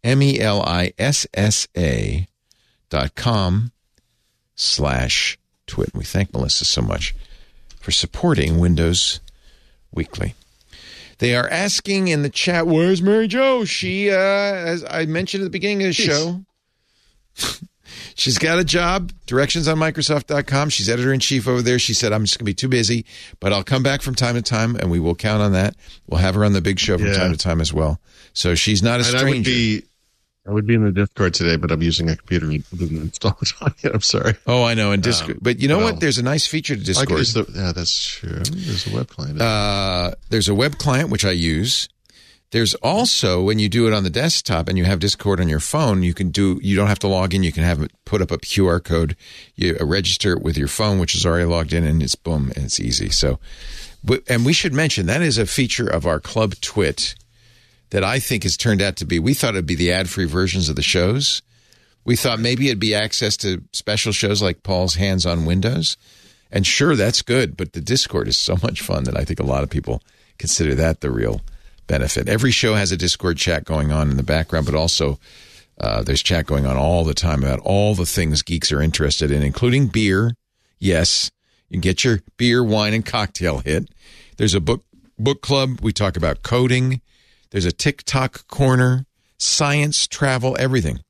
melissa.com/twit. We thank Melissa so much for supporting Windows Weekly. They are asking in the chat, where's Mary Jo? She, as I mentioned at the beginning of the show, she's got a job, directions on Microsoft.com. She's editor-in-chief over there. She said, I'm just going to be too busy, but I'll come back from time to time, and we will count on that. We'll have her on the big show from time to time as well. So she's not a stranger. I would be in the Discord today, but I'm using a computer and didn't install it on yet. I'm sorry. Oh, I know. And Discord, but you know what? There's a nice feature to Discord. That's true. There's a web client. There's a web client which I use. There's also, when you do it on the desktop and you have Discord on your phone, you don't have to log in. You can have it put up a QR code. You register it with your phone, which is already logged in, and it's boom, and it's easy. So, and we should mention that is a feature of our Club Twit that I think has turned out to be, we thought it'd be the ad-free versions of the shows. We thought maybe it'd be access to special shows like Paul's Hands on Windows. And sure, that's good, but the Discord is so much fun that I think a lot of people consider that the real benefit. Every show has a Discord chat going on in the background, but also there's chat going on all the time about all the things geeks are interested in, including beer. Yes, you can get your beer, wine, and cocktail hit. There's a book book club. We talk about coding. There's a TikTok corner, science, travel, everything.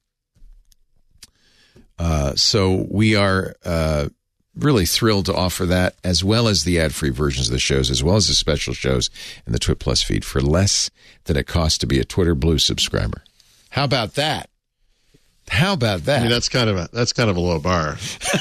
So we are really thrilled to offer that, as well as the ad-free versions of the shows, as well as the special shows in the Twit Plus feed for less than it costs to be a Twitter Blue subscriber. How about that? How about that? I mean, that's kind of a low bar.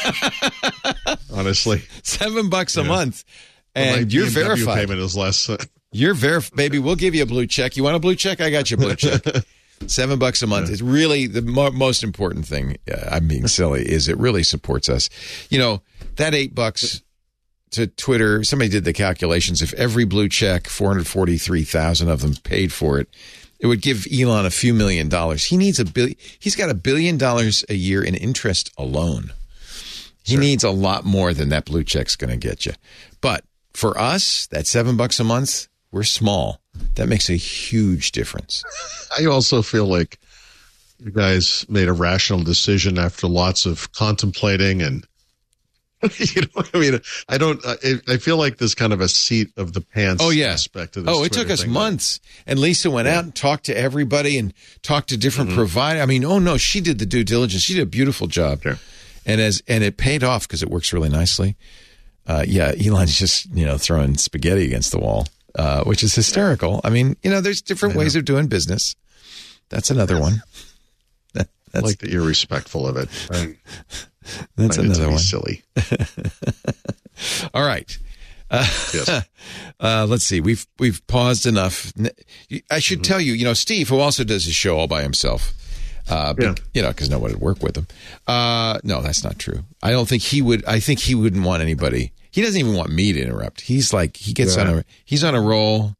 Honestly, $7 a month, and you're verified. Payment is less. You're verified, baby. We'll give you a blue check. You want a blue check? I got you a blue check. $7 a month. It's really the most important thing. I'm being silly. Is it really supports us? You know, that $8 to Twitter. Somebody did the calculations. If every blue check, 443,000 of them paid for it, it would give Elon a few $1 million. He needs He's got $1 billion a year in interest alone. He needs a lot more than that blue check's going to get you. But for us, that $7 a month, we're small. That makes a huge difference. I also feel like you guys made a rational decision after lots of contemplating and, you know what I mean? I feel like there's kind of a seat of the pants aspect of this. Oh, it took us months. And Lisa went out and talked to everybody and talked to different providers. I mean, she did the due diligence. She did a beautiful job. Sure. And it paid off because it works really nicely. Elon's just, throwing spaghetti against the wall, which is hysterical. I mean, there's different ways of doing business. That's another one. I like that you're respectful of it. That's another one. Silly. All right. Yes. Let's see. We've paused enough. I should tell you, Steve, who also does his show all by himself, because no one would work with him. No, that's not true. I don't think he would. I think he wouldn't want anybody. He doesn't even want me to interrupt. He's like, he's on a roll.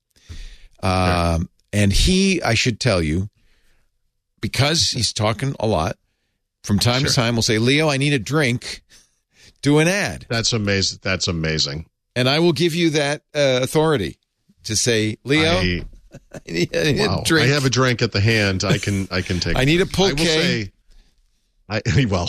And I should tell you, because he's talking a lot, from time to time, we'll say, Leo, I need a drink. Do an ad. That's amazing. And I will give you that authority to say, Leo, I need a drink. I have a drink at the hand. I can take. I need a poke. I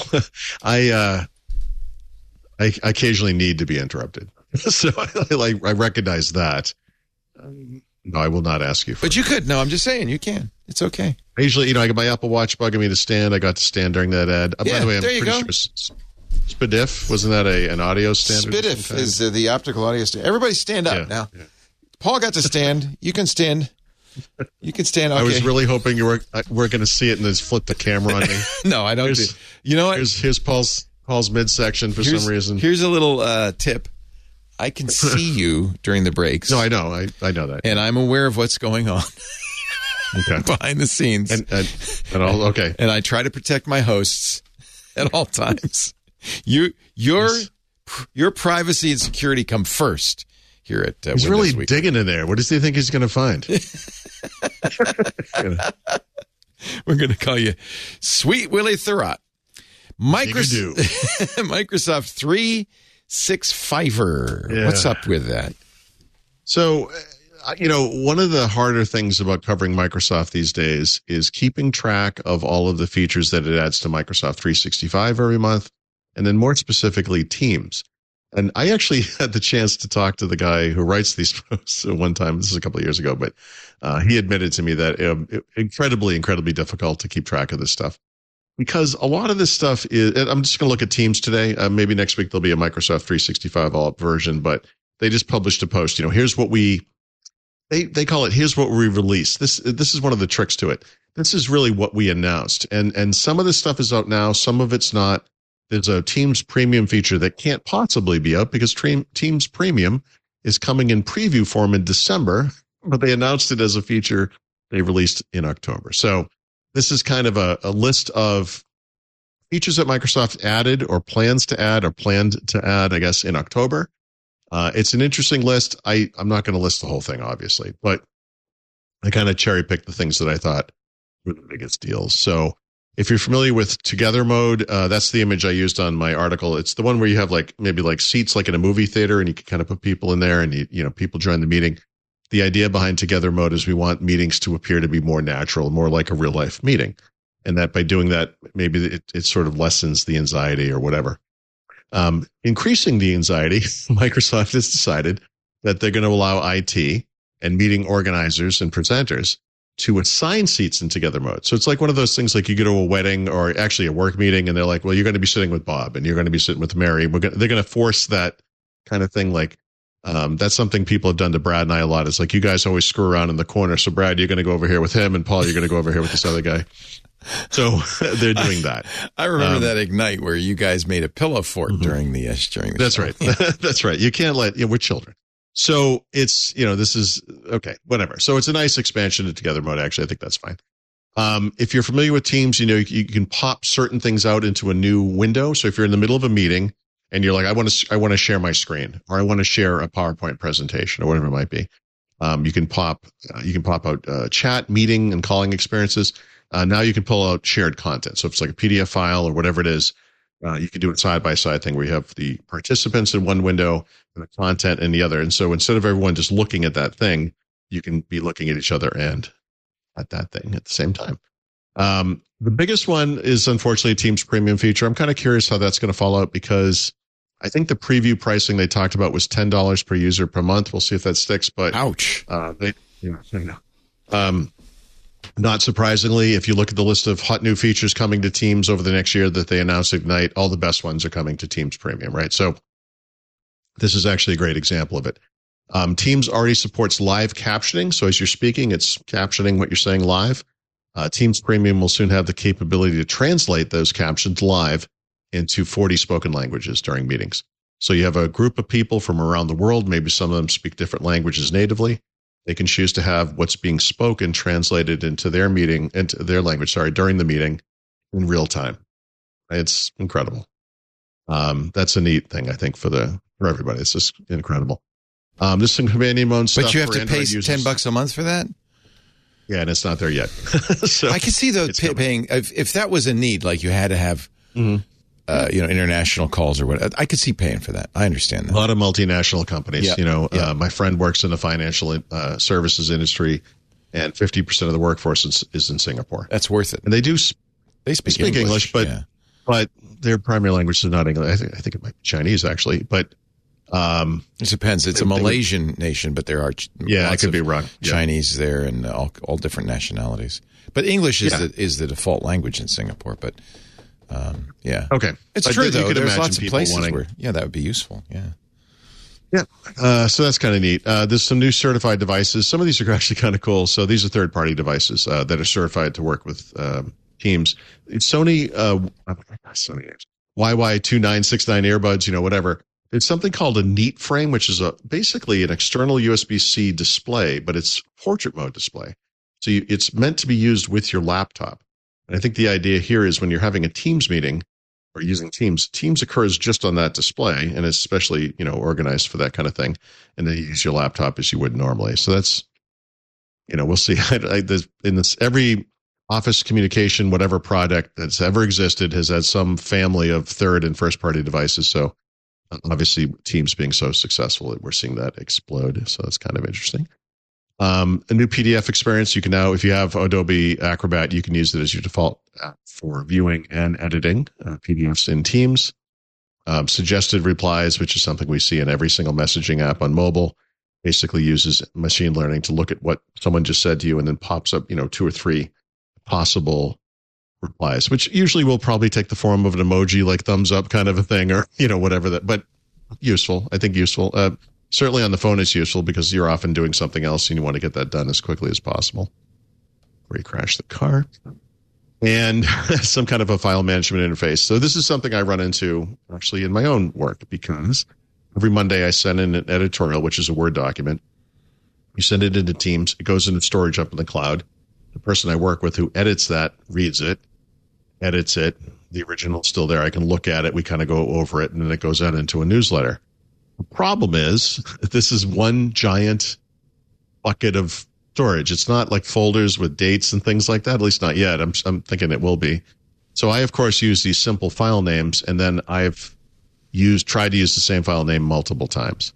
occasionally need to be interrupted, so I recognize that. No, I will not ask you. But you could. No, I'm just saying you can. It's okay. I usually, I got my Apple Watch bugging me to stand. I got to stand during that ad. By the way, I'm pretty sure Spidiff, wasn't that an audio standard? Spidiff is the optical audio standard. Everybody stand up now. Yeah. Paul got to stand. You can stand. You can stand. Okay. I was really hoping you were going to see it and then flip the camera on me. No, I don't. You know what? Here's Paul's midsection for some reason. Here's a little tip. I can see you during the breaks. No, I know. I know that. And I'm aware of what's going on behind the scenes. Okay. And I try to protect my hosts at all times. Your privacy and security come first here at He's really digging in there. What does he think he's going to find? We're going to call you Sweet Willie Thurrott. Microsoft 365er. Yeah. What's up with that? So, one of the harder things about covering Microsoft these days is keeping track of all of the features that it adds to Microsoft 365 every month, and then more specifically, Teams. And I actually had the chance to talk to the guy who writes these posts one time. This is a couple of years ago, but he admitted to me that incredibly, incredibly difficult to keep track of this stuff. Because a lot of this stuff is, I'm just going to look at Teams today. Maybe next week there'll be a Microsoft 365 all-up version, but they just published a post. Here's what they call it. Here's what we released. This is one of the tricks to it. This is really what we announced, and some of this stuff is out now. Some of it's not. There's a Teams Premium feature that can't possibly be out because Teams Premium is coming in preview form in December, but they announced it as a feature they released in October. So this is kind of a list of features that Microsoft added or plans to add or planned to add, I guess, in October. It's an interesting list. I'm not going to list the whole thing, obviously, but I kind of cherry picked the things that I thought were the biggest deals. So if you're familiar with Together Mode, that's the image I used on my article. It's the one where you have maybe seats like in a movie theater, and you can kind of put people in there, and people join the meeting. The idea behind Together Mode is we want meetings to appear to be more natural, more like a real life meeting, and that by doing that, maybe it sort of lessens the anxiety or whatever. Increasing the anxiety, Microsoft has decided that they're going to allow IT and meeting organizers and presenters to assign seats in Together Mode. So it's like one of those things like you go to a wedding or actually a work meeting and they're like, well, you're going to be sitting with Bob and you're going to be sitting with Mary. They're going to force that kind of thing. Like that's something people have done to Brad and I a lot. It's like you guys always screw around in the corner. So Brad, you're going to go over here with him and Paul, you're going to go over here with this other guy. So they're doing that. I remember that Ignite where you guys made a pillow fort during the That's show. right. That's right. You can't we're children. So it's, this is okay, whatever. So it's a nice expansion to Together Mode. Actually, I think that's fine. If you're familiar with Teams, you can pop certain things out into a new window. So if you're in the middle of a meeting and you're like, I want to share my screen, or I want to share a PowerPoint presentation, or whatever it might be, you can pop out chat, meeting, and calling experiences. Now you can pull out shared content. So if it's like a PDF file or whatever it is, you can do it side by side thing where you have the participants in one window and the content in the other. And so instead of everyone just looking at that thing, you can be looking at each other and at that thing at the same time. The biggest one is unfortunately a Teams Premium feature. I'm kind of curious how that's going to fall out because I think the preview pricing they talked about was $10 per user per month. We'll see if that sticks. But ouch. I know. Not surprisingly, if you look at the list of hot new features coming to Teams over the next year that they announced Ignite, all the best ones are coming to Teams Premium, right? So this is actually a great example of it. Teams already supports live captioning. So as you're speaking, it's captioning what you're saying live. Teams Premium will soon have the capability to translate those captions live into 40 spoken languages during meetings. So you have a group of people from around the world. Maybe some of them speak different languages natively. They can choose to have what's being spoken translated into their meeting, into their language, during the meeting in real time. It's incredible. That's a neat thing, I think, for everybody. It's just incredible. There's some companion mode stuff. But you have to pay users. $10 a month for that? Yeah, and it's not there yet. So I can see though paying if that was a need, like you had to have international calls or what. I could see paying for that. I understand that. A lot of multinational companies. Yeah. My friend works in the financial services industry, and 50% of the workforce is in Singapore. That's worth it. And they speak English, but their primary language is not English. I think it might be Chinese actually, but it depends. It's a Malaysian nation, but there are I could be wrong. Chinese there and all different nationalities. But English is the default language in Singapore. But okay, it's true though. There's lots of places where that would be useful. So that's kind of neat. There's some new certified devices. Some of these are actually kind of cool. So these are third-party devices that are certified to work with Teams. It's Sony YY2969 earbuds. Whatever. It's something called a Neat Frame, which is basically an external USB-C display, but it's portrait mode display. So it's meant to be used with your laptop. And I think the idea here is when you're having a Teams meeting or using Teams occurs just on that display, and it's especially, organized for that kind of thing. And then you use your laptop as you would normally. So that's, we'll see. Every office communication, whatever product that's ever existed has had some family of third and first party devices. So obviously Teams being so successful, we're seeing that explode. So that's kind of interesting. A new PDF experience. You can now, if you have Adobe Acrobat, you can use it as your default app for viewing and editing PDFs in Teams. Suggested replies, which is something we see in every single messaging app on mobile, basically uses machine learning to look at what someone just said to you and then pops up, 2 or 3 possible replies, which usually will probably take the form of an emoji, like thumbs up kind of a thing, or, whatever that, but useful. I think useful. Certainly on the phone it's useful because you're often doing something else and you want to get that done as quickly as possible before you crash the car. And some kind of a file management interface. So this is something I run into actually in my own work because every Monday I send in an editorial, which is a Word document. You send it into Teams. It goes into storage up in the cloud. The person I work with who edits that reads it, edits it. The original's still there. I can look at it. We kind of go over it, and then it goes out into a newsletter. The problem is this is one giant bucket of storage. It's not like folders with dates and things like that, at least not yet. I'm thinking it will be. So I, of course, use these simple file names, and then I've tried to use the same file name multiple times.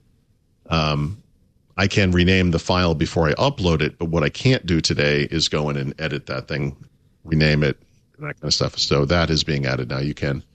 I can rename the file before I upload it, but what I can't do today is go in and edit that thing, rename it, and that kind of stuff. So that is being added now. You can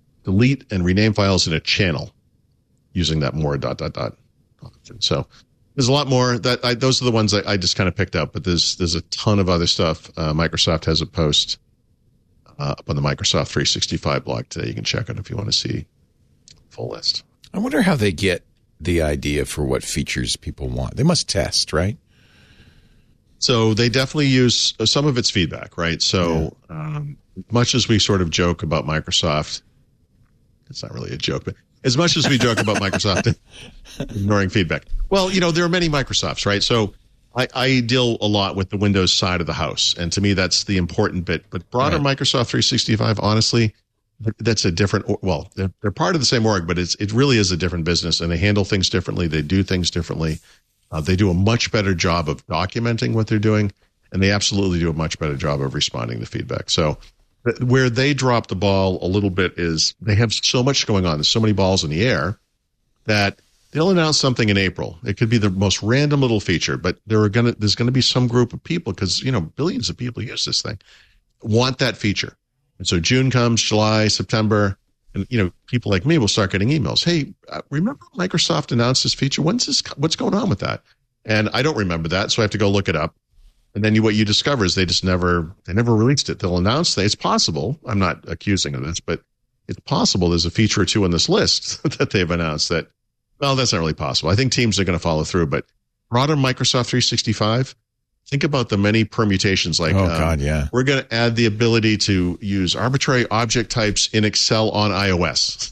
delete and rename files in a channel using that more ... So There's a lot more those are the ones I just kind of picked up, but there's a ton of other stuff. Microsoft has a post up on the Microsoft 365 blog today. You can check it if you want to see the full list. I wonder how they get the idea for what features people want. They must test, right? So they definitely use some of its feedback, right? So much as we sort of joke about Microsoft, it's not really a joke, but as much as we joke about Microsoft ignoring feedback, well, there are many Microsofts, right? So I deal a lot with the Windows side of the house, and to me, that's the important bit. But broader Microsoft 365, honestly, that's a different. Well, they're part of the same org, but it really is a different business, and they handle things differently. They do things differently. They do a much better job of documenting what they're doing, and they absolutely do a much better job of responding to feedback. So where they drop the ball a little bit is they have so much going on. There's so many balls in the air that they'll announce something in April. It could be the most random little feature, but there's going to be some group of people, because, billions of people use this thing, want that feature. And so June comes, July, September, and, people like me will start getting emails. Hey, remember Microsoft announced this feature? What's going on with that? And I don't remember that, so I have to go look it up. And then what you discover is they never released it. They'll announce that it's possible. I'm not accusing of this, but it's possible there's a feature or two on this list that they've announced that, well, that's not really possible. I think teams are going to follow through, but broader Microsoft 365, think about the many permutations. Like, we're going to add the ability to use arbitrary object types in Excel on iOS.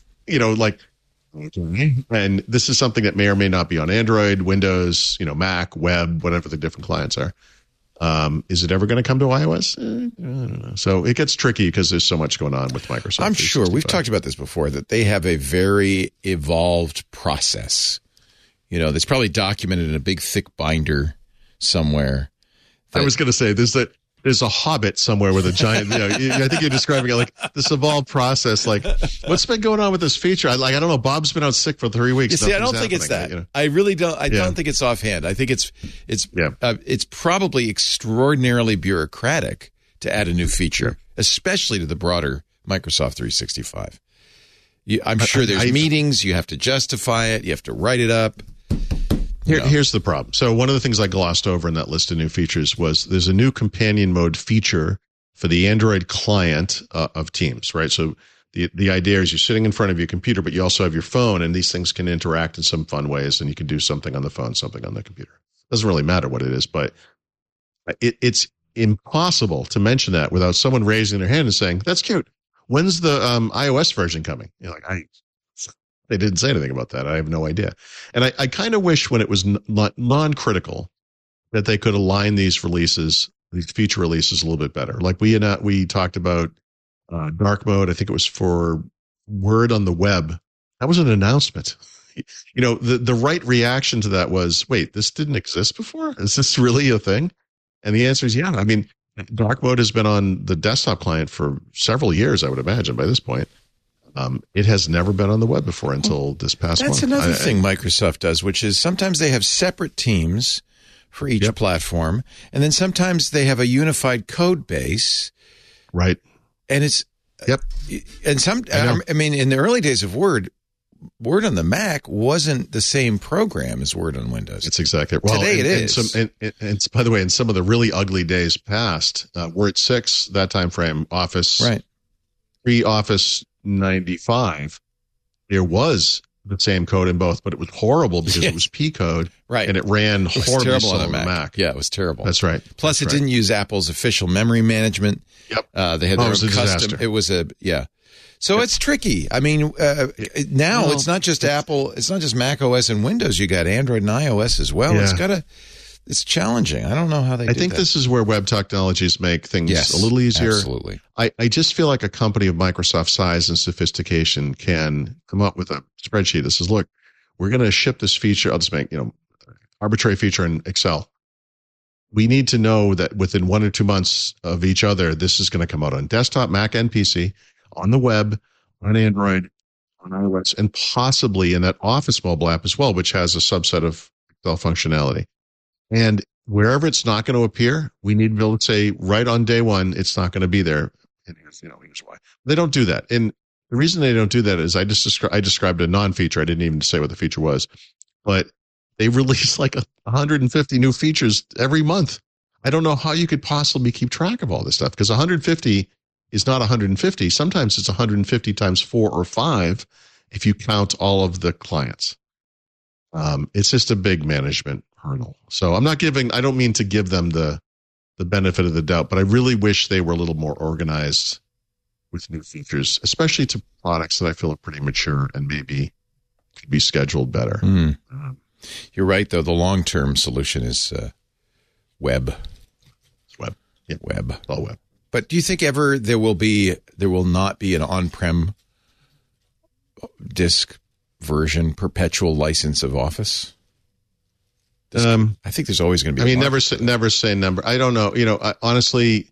And this is something that may or may not be on Android, Windows, Mac, web, whatever the different clients are. Is it ever going to come to iOS? I don't know. So it gets tricky because there's so much going on with Microsoft. I'm sure we've talked about this before, that they have a very evolved process. That's probably documented in a big thick binder somewhere. I was going to say there's a Hobbit somewhere with a giant. I think you're describing it like this evolved process. Like, what's been going on with this feature? I don't know. Bob's been out sick for 3 weeks. You see, I don't think it's that. I really don't. I don't think it's offhand. I think it's probably extraordinarily bureaucratic to add a new feature, especially to the broader Microsoft 365. I'm sure there's meetings. You have to justify it. You have to write it up. Here's the problem. So one of the things I glossed over in that list of new features was there's a new companion mode feature for the Android client of Teams, right? So the idea is you're sitting in front of your computer, but you also have your phone, and these things can interact in some fun ways, and you can do something on the phone, something on the computer. Doesn't really matter what it is, but it's impossible to mention that without someone raising their hand and saying, that's cute. When's the iOS version coming? You're like, they didn't say anything about that. I have no idea. And I kind of wish when it was non-critical that they could align these releases, these feature releases a little bit better. Like we talked about dark mode. I think it was for Word on the web. That was an announcement. The right reaction to that was, wait, this didn't exist before? Is this really a thing? And the answer is yeah. I mean, dark mode has been on the desktop client for several years, I would imagine, by this point. It has never been on the web before until this past month. That's another thing Microsoft does, which is sometimes they have separate teams for each platform, and then sometimes they have a unified code base. Right. And it's and I mean, in the early days of Word on the Mac wasn't the same program as Word on Windows. It's exactly well. Today it is. And by the way, in some of the really ugly days past, Word 6, that time frame, Office, pre-Office 95, there was the same code in both, but it was horrible because it was P code, and it ran horribly slow on the Mac. Yeah, it was terrible. That's right. Plus, it didn't use Apple's official memory management. Yep. They had their own custom. It was So it's tricky. I mean, now it's not just Apple. It's not just Mac OS and Windows. You got Android and iOS as well. Yeah. It's challenging. I don't know how they do that. I think this is where web technologies make things a little easier. Absolutely. I just feel like a company of Microsoft's size and sophistication can come up with a spreadsheet that says, look, we're going to ship this feature. I'll just make, arbitrary feature in Excel. We need to know that within 1 or 2 months of each other, this is going to come out on desktop, Mac, and PC, on the web, on Android, on iOS, and possibly in that Office mobile app as well, which has a subset of Excel functionality. And wherever it's not going to appear, we need to be able to say right on day one, it's not going to be there. And here's why. They don't do that. And the reason they don't do that is I described a non-feature. I didn't even say what the feature was. But they release like 150 new features every month. I don't know how you could possibly keep track of all this stuff, because 150 is not 150. Sometimes it's 150 times 4 or 5 if you count all of the clients. It's just a big management hurdle. So I don't mean to give them the benefit of the doubt, but I really wish they were a little more organized with new features, especially to products that I feel are pretty mature and maybe could be scheduled better. You're right, though. The long-term solution is web. It's web. Yeah. Web. It's all web. But do you think ever there will not be an on-prem disk version, perpetual license of Office? I think there's always going to be. I mean, never say number. I don't know. Honestly,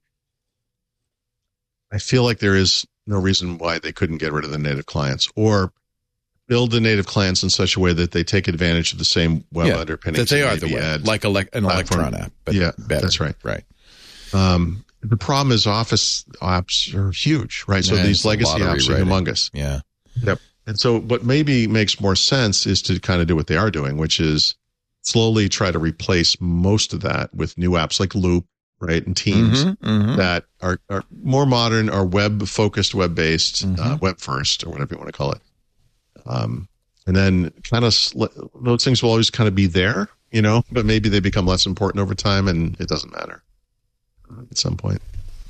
I feel like there is no reason why they couldn't get rid of the native clients or build the native clients in such a way that they take advantage of the same web underpinnings that they are the web, like an Electron app. But better. That's right. Right. The problem is Office apps are huge, right? So these legacy apps are humongous. Yeah. Yep. And so what maybe makes more sense is to kind of do what they are doing, which is slowly try to replace most of that with new apps like Loop, right? And Teams that are more modern, are web-focused, web-based, web-first, or whatever you want to call it. And then kind of those things will always kind of be there, but maybe they become less important over time and it doesn't matter at some point.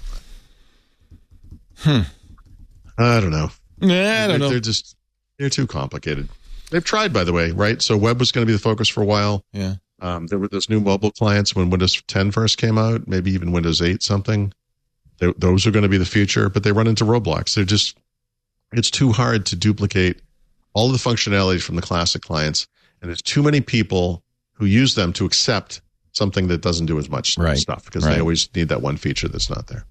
I don't know. Yeah, I don't know. They're too complicated. They've tried, by the way, right? So web was going to be the focus for a while. Yeah. There were those new mobile clients when Windows 10 first came out, maybe even Windows 8 something. Those are going to be the future, but they run into roadblocks. It's too hard to duplicate all the functionality from the classic clients, and there's too many people who use them to accept something that doesn't do as much stuff, because they always need that one feature that's not there.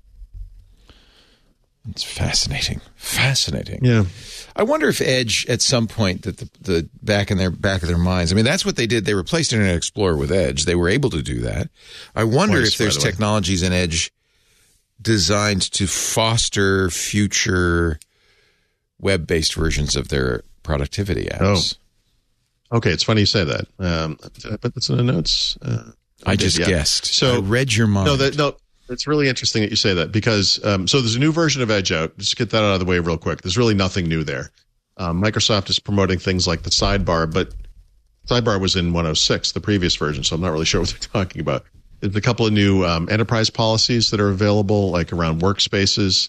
It's fascinating. Yeah. I wonder if Edge at some point, that the back of their minds, I mean, that's what they did. They replaced Internet Explorer with Edge. They were able to do that. I wonder if there's technologies in Edge designed to foster future web-based versions of their productivity apps. Oh. Okay, it's funny you say that. Did I put this in the notes? I just guessed. So I read your mind. No. It's really interesting that you say that, because so there's a new version of Edge out. Just get that out of the way real quick. There's really nothing new there. Microsoft is promoting things like the sidebar, but sidebar was in 106, the previous version, so I'm not really sure what they're talking about. There's a couple of new enterprise policies that are available, like around workspaces,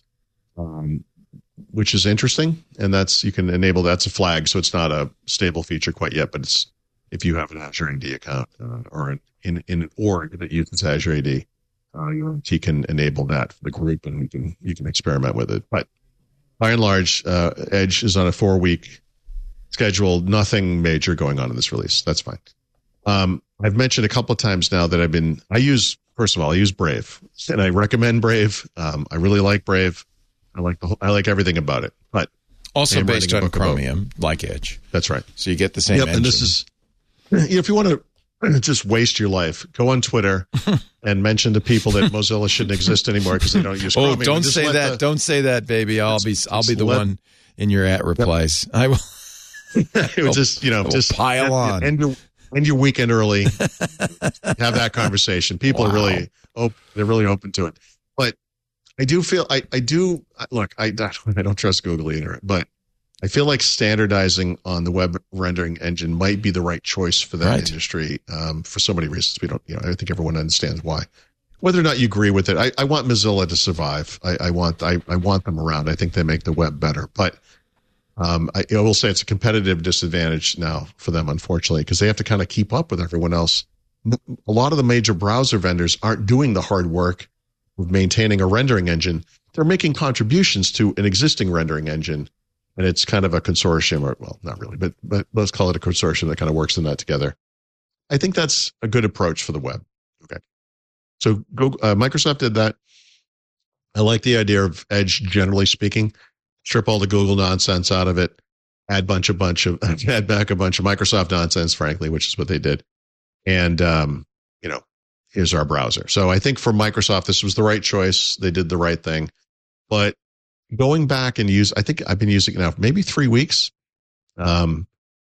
which is interesting. And you can enable that's a flag, so it's not a stable feature quite yet, but it's if you have an Azure AD account or in an org that uses Azure AD. He can enable that for the group, and you can experiment with it. But by and large, Edge is on a 4-week schedule. Nothing major going on in this release. That's fine. I've mentioned a couple of times now that I use Brave, and I recommend Brave. I really like Brave. I like everything about it. But also based on Chromium, like Edge. That's right. So you get the same engine. And this is, if you want to just waste your life, go on Twitter and mention to people that Mozilla shouldn't exist anymore because they don't use Chromium. Oh, don't say that. Don't say that, baby. I'll be the one in your replies. I will. It would just pile on. End your weekend early. Have that conversation. People are really they're really open to it. But I do feel I don't trust Google either, but I feel like standardizing on the web rendering engine might be the right choice for that industry for so many reasons. We don't, I think everyone understands why. Whether or not you agree with it, I want Mozilla to survive. I want them around. I think they make the web better. But I will say it's a competitive disadvantage now for them, unfortunately, because they have to kind of keep up with everyone else. A lot of the major browser vendors aren't doing the hard work of maintaining a rendering engine. They're making contributions to an existing rendering engine. And it's kind of a consortium, or well, not really, but let's call it a consortium that kind of works in that together. I think that's a good approach for the web. Okay, so Microsoft did that. I like the idea of Edge, generally speaking. Strip all the Google nonsense out of it. Add back a bunch of Microsoft nonsense, frankly, which is what they did. And here's our browser. So I think for Microsoft, this was the right choice. They did the right thing, but going back and I think I've been using it now for maybe 3 weeks. And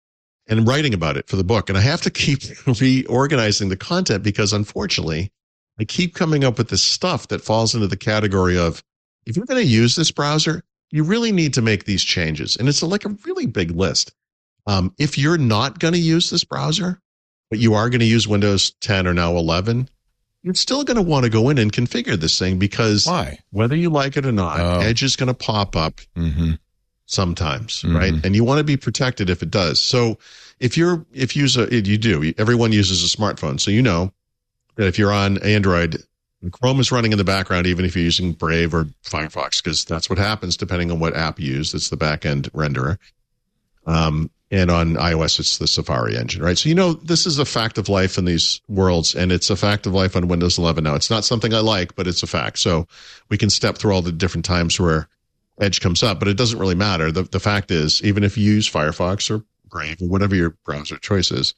and writing about it for the book. And I have to keep reorganizing the content because unfortunately, I keep coming up with this stuff that falls into the category of, if you're going to use this browser, you really need to make these changes. And it's like a really big list. If you're not going to use this browser, but you are going to use Windows 10 or now 11, you're still going to want to go in and configure this thing because whether you like it or not, Edge is going to pop up sometimes, right? And you want to be protected if it does. So everyone uses a smartphone. So you know that if you're on Android, Chrome is running in the background, even if you're using Brave or Firefox, because that's what happens depending on what app you use. It's the back-end renderer. And on iOS, it's the Safari engine, right? So, you know, this is a fact of life in these worlds, and it's a fact of life on Windows 11 now. It's not something I like, but it's a fact. So we can step through all the different times where Edge comes up, but it doesn't really matter. The fact is, even if you use Firefox or Brave or whatever your browser choice is,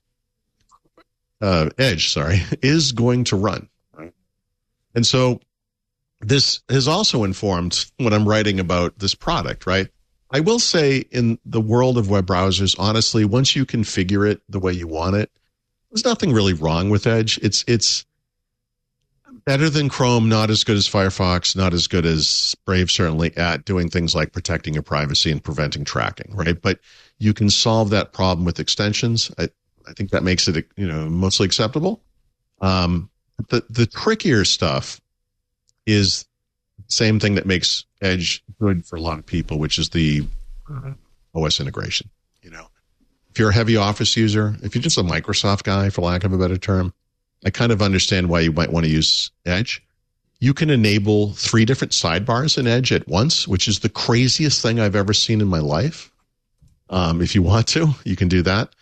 Edge, is going to run. Right? And so this has also informed when I'm writing about this product, right? I will say in the world of web browsers, honestly, once you configure it the way you want it, there's nothing really wrong with Edge. It's better than Chrome, not as good as Firefox, not as good as Brave, certainly, at doing things like protecting your privacy and preventing tracking, right? But you can solve that problem with extensions. I think that makes it, mostly acceptable. The trickier stuff is the same thing that makes Edge good for a lot of people, which is the OS integration. If you're a heavy Office user, if you're just a Microsoft guy, for lack of a better term, I kind of understand why you might want to use Edge. You can enable 3 different sidebars in Edge at once, which is the craziest thing I've ever seen in my life. If you want to, you can do that.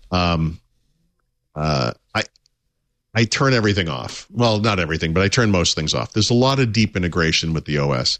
I turn everything off. Well, not everything, but I turn most things off. There's a lot of deep integration with the OS.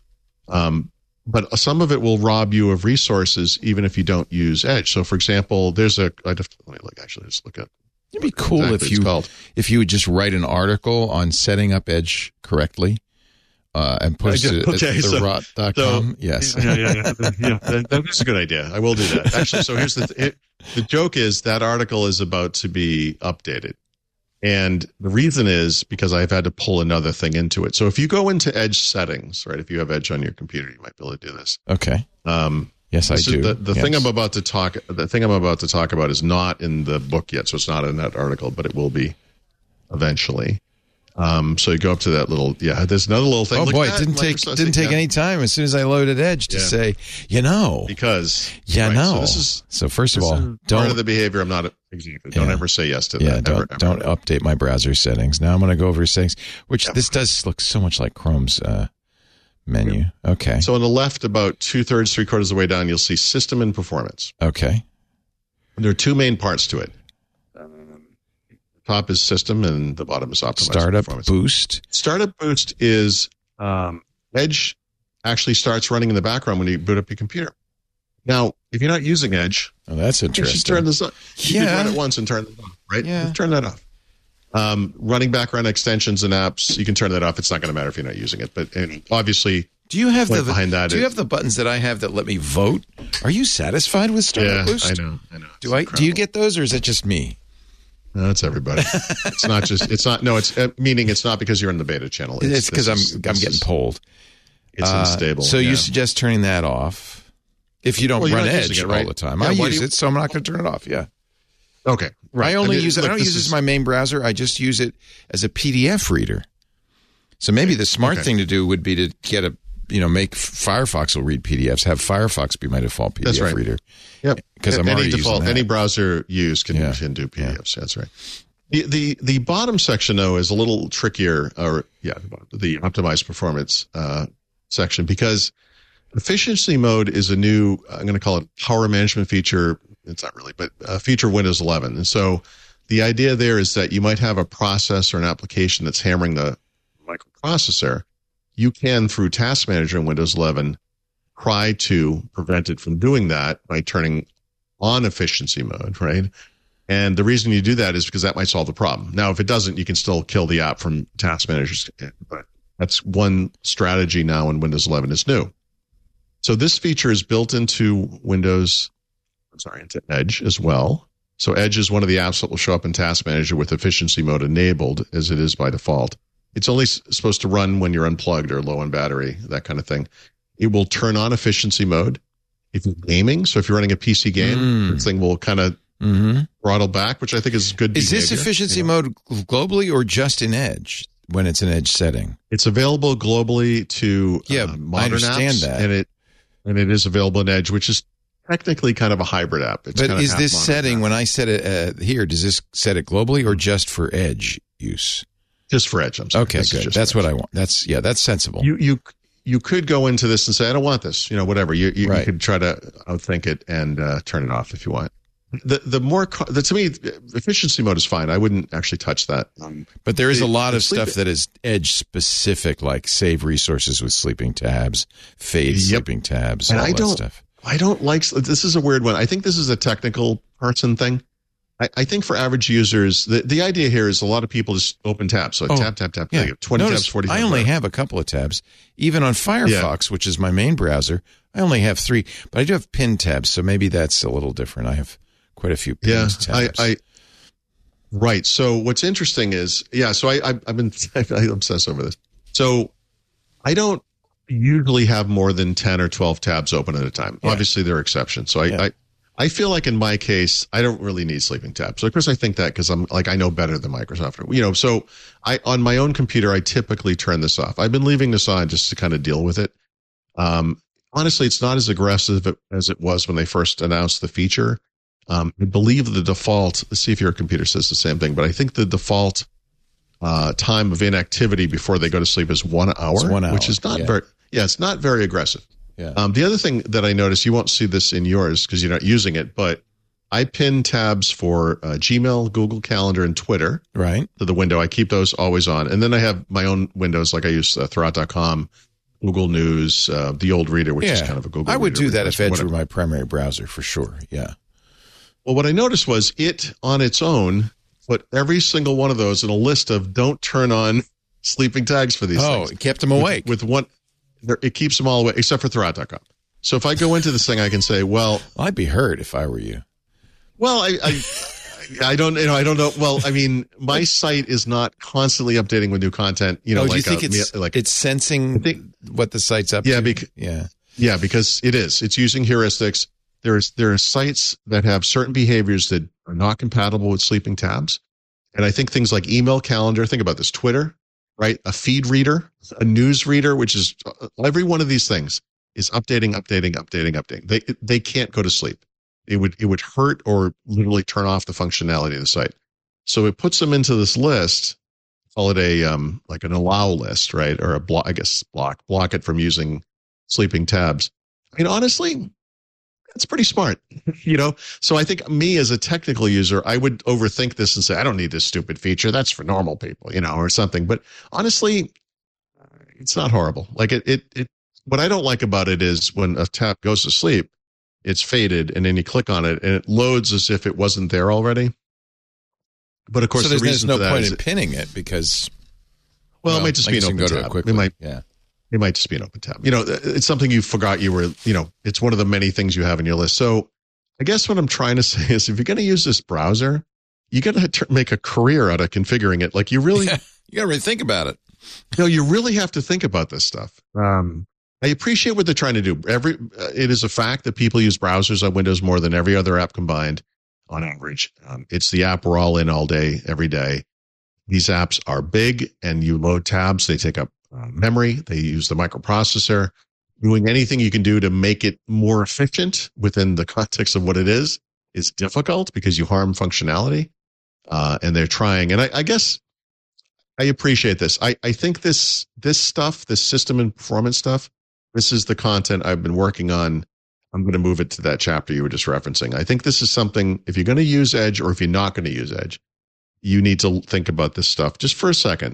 But some of it will rob you of resources even if you don't use Edge. So, for example, let me look at. It'd be cool if you would just write an article on setting up Edge correctly and post it at therot.com. Yes. Yeah. That's a good idea. I will do that. Actually, so here's the joke is that article is about to be updated. And the reason is because I've had to pull another thing into it. So if you go into Edge settings, right, if you have Edge on your computer, you might be able to do this. Okay. Yes, I do. The thing I'm about to talk about is not in the book yet, so it's not in that article, but it will be eventually. So you go up to that little, there's another little thing. Oh boy, it didn't take any time as soon as I loaded Edge to say, because So first of all, part of the behavior I'm not executing. Don't ever say yes to that. Don't update my browser settings. Now I'm going to go over settings, which this does look so much like Chrome's menu. Okay. So on the left, about 2/3, 3/4 of the way down, you'll see System and Performance. Okay. There are 2 main parts to it. Top is System and the bottom is Optimized Startup Performance. Boost. Startup Boost is Edge actually starts running in the background when you boot up your computer. Now, if you're not using Edge, that's interesting. You should turn this on. You can run it once and turn it on, right? Yeah. Turn that off. Running background extensions and apps, you can turn that off. It's not going to matter if you're not using it. But obviously, do you have the buttons that I have that let me vote? Are you satisfied with Startup Boost? I know. Do you get those, or is it just me? No, that's everybody. It's not because you're in the beta channel. It's because I'm getting polled. It's unstable. So you suggest turning that off if you don't run Edge all the time. I use it, so I'm not going to turn it off. Yeah. Okay. Right. I only use it. I don't use it as my main browser. I just use it as a PDF reader. So maybe the smart thing to do would be to get make Firefox will read PDFs. Have Firefox be my default PDF reader. Yep. Because I'm already using that. Any browser used can do PDFs. Yeah. That's right. The bottom section though is a little trickier. The Optimized Performance section, because efficiency mode is a new, I'm going to call it power management feature. It's not really, but a feature of Windows 11. And so the idea there is that you might have a process or an application that's hammering the microprocessor. You can, through Task Manager in Windows 11, try to prevent it from doing that by turning on efficiency mode, right? And the reason you do that is because that might solve the problem. Now, if it doesn't, you can still kill the app from Task Manager. But that's one strategy now when Windows 11 is new. So this feature is built into into Edge as well. So Edge is one of the apps that will show up in Task Manager with efficiency mode enabled, as it is by default. It's only supposed to run when you're unplugged or low on battery, that kind of thing. It will turn on efficiency mode if you're gaming. So if you're running a PC game, this thing will kind of throttle back, which I think is good. Is this efficiency mode globally or just in Edge when it's an Edge setting? It's available globally to modern I understand apps, that. and it is available in Edge, which is technically kind of a hybrid app. It's but is this setting, when I set it here, does this set it globally or just for Edge use? Just for Edge. I'm sorry. Okay, good. That's what I want. That's sensible. You could go into this and say, I don't want this, whatever. You could try to outthink it and turn it off if you want. To me, efficiency mode is fine. I wouldn't actually touch that. But there is a lot of stuff that is Edge specific, like save resources with sleeping tabs, fade sleeping tabs, and all that stuff. I don't like, this is a weird one. I think this is a technical person thing. I think for average users, the idea here is a lot of people just open tabs. So tap. Yeah. 20 tabs, 40 tabs. I only have a couple of tabs. Even on Firefox, which is my main browser, I only have 3. But I do have pinned tabs, so maybe that's a little different. I have quite a few pinned tabs. Right. So what's interesting is, so I've been I obsess over this. So I don't usually have more than 10 or 12 tabs open at a time. Yeah. Obviously, there are exceptions. So I feel like in my case, I don't really need sleeping tabs. So of course I think that because I'm like, I know better than Microsoft, so on my own computer, I typically turn this off. I've been leaving this on just to kind of deal with it. Honestly, it's not as aggressive as it was when they first announced the feature. I believe the default, let's see if your computer says the same thing, but I think the default time of inactivity before they go to sleep is 1 hour, it's 1 hour, which is not it's not very aggressive. Yeah. The other thing that I noticed, you won't see this in yours because you're not using it, but I pin tabs for Gmail, Google Calendar, and Twitter to the window. I keep those always on. And then I have my own windows, like I use Thurrott.com, Google News, the old Reader, which is kind of a Google I would Reader do that if Edge were my primary browser, for sure. Yeah. Well, what I noticed was it on its own put every single one of those in a list of don't turn on sleeping tags for these things. Oh, it kept them awake. With one. It keeps them all away, except for Thurrott.com. So if I go into this thing, I can say, well... I'd be hurt if I were you. Well, I don't know. Well, I mean, my site is not constantly updating with new content. Do you think it's sensing what the site's up to? Yeah, because it is. It's using heuristics. There are sites that have certain behaviors that are not compatible with sleeping tabs. And I think things like email, calendar, think about this, Twitter, right? A feed reader, a news reader, which is every one of these things is updating. They can't go to sleep. It would hurt or literally turn off the functionality of the site. So it puts them into this list, call it a like an allow list, right? Or a block, I guess block it from using sleeping tabs. I mean, honestly, that's pretty smart, So I think me as a technical user, I would overthink this and say, I don't need this stupid feature. That's for normal people, or something. But honestly, it's not horrible. Like it what I don't like about it is when a tab goes to sleep, it's faded, and then you click on it and it loads as if it wasn't there already. But of course, there's no point in pinning it because, it might just be an open tab. It might just be an open tab. It's something you forgot you were, it's one of the many things you have in your list. So I guess what I'm trying to say is if you're going to use this browser, you got to make a career out of configuring it. Like you really, you got to really think about it. You really have to think about this stuff. I appreciate what they're trying to do. It is a fact that people use browsers on Windows more than every other app combined on average. It's the app we're all in all day, every day. These apps are big and you load tabs. They take up memory. They use the microprocessor. Doing anything you can do to make it more efficient within the context of what it is difficult because you harm functionality. And they're trying. And I guess I appreciate this. I think this stuff, this system and performance stuff, this is the content I've been working on. I'm going to move it to that chapter you were just referencing. I think this is something, if you're going to use Edge or if you're not going to use Edge, you need to think about this stuff just for a second.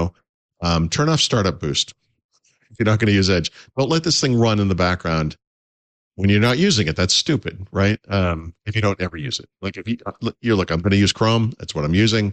Turn off Startup Boost. If you're not going to use Edge, don't let this thing run in the background when you're not using it. That's stupid, right? If you don't ever use it. Like if you're like, I'm going to use Chrome. That's what I'm using.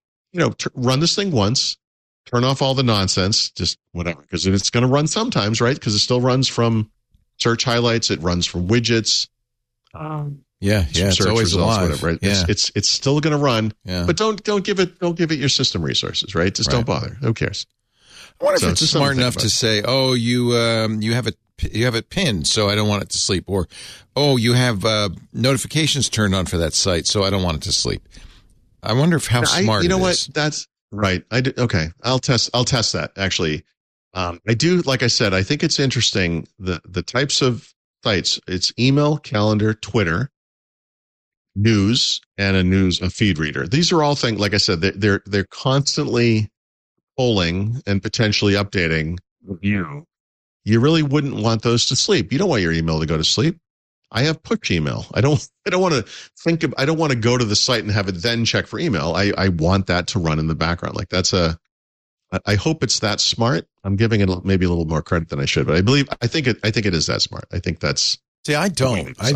Run this thing once, turn off all the nonsense, just whatever, because it's going to run sometimes, right? Because it still runs from search highlights. It runs from widgets. Yeah, it's search always results, alive. whatever. Right? Yeah. It's still going to run, Yeah. but don't give it your system resources, right? Just don't bother. Who cares? I wonder So if it's it's just something smart to enough think to say, "Oh, you have it pinned, so I don't want it to sleep," or "Oh, you have notifications turned on for that site, so I don't want it to sleep." I wonder if how smart. You know it what? is. That's right. Okay. I'll test that actually. I do. Like I said, I think it's interesting the types of sites. It's email, calendar, Twitter, news, and a feed reader. These are all things. Like I said, they're constantly polling and potentially updating you. You really wouldn't want those to sleep. You don't want your email to go to sleep. I have push email. I don't want to I don't want to go to the site and have it then check for email. I want that to run in the background. Like I hope it's that smart. I'm giving it maybe a little more credit than I should, but I think it is that smart. I think that's. See, I don't. I'm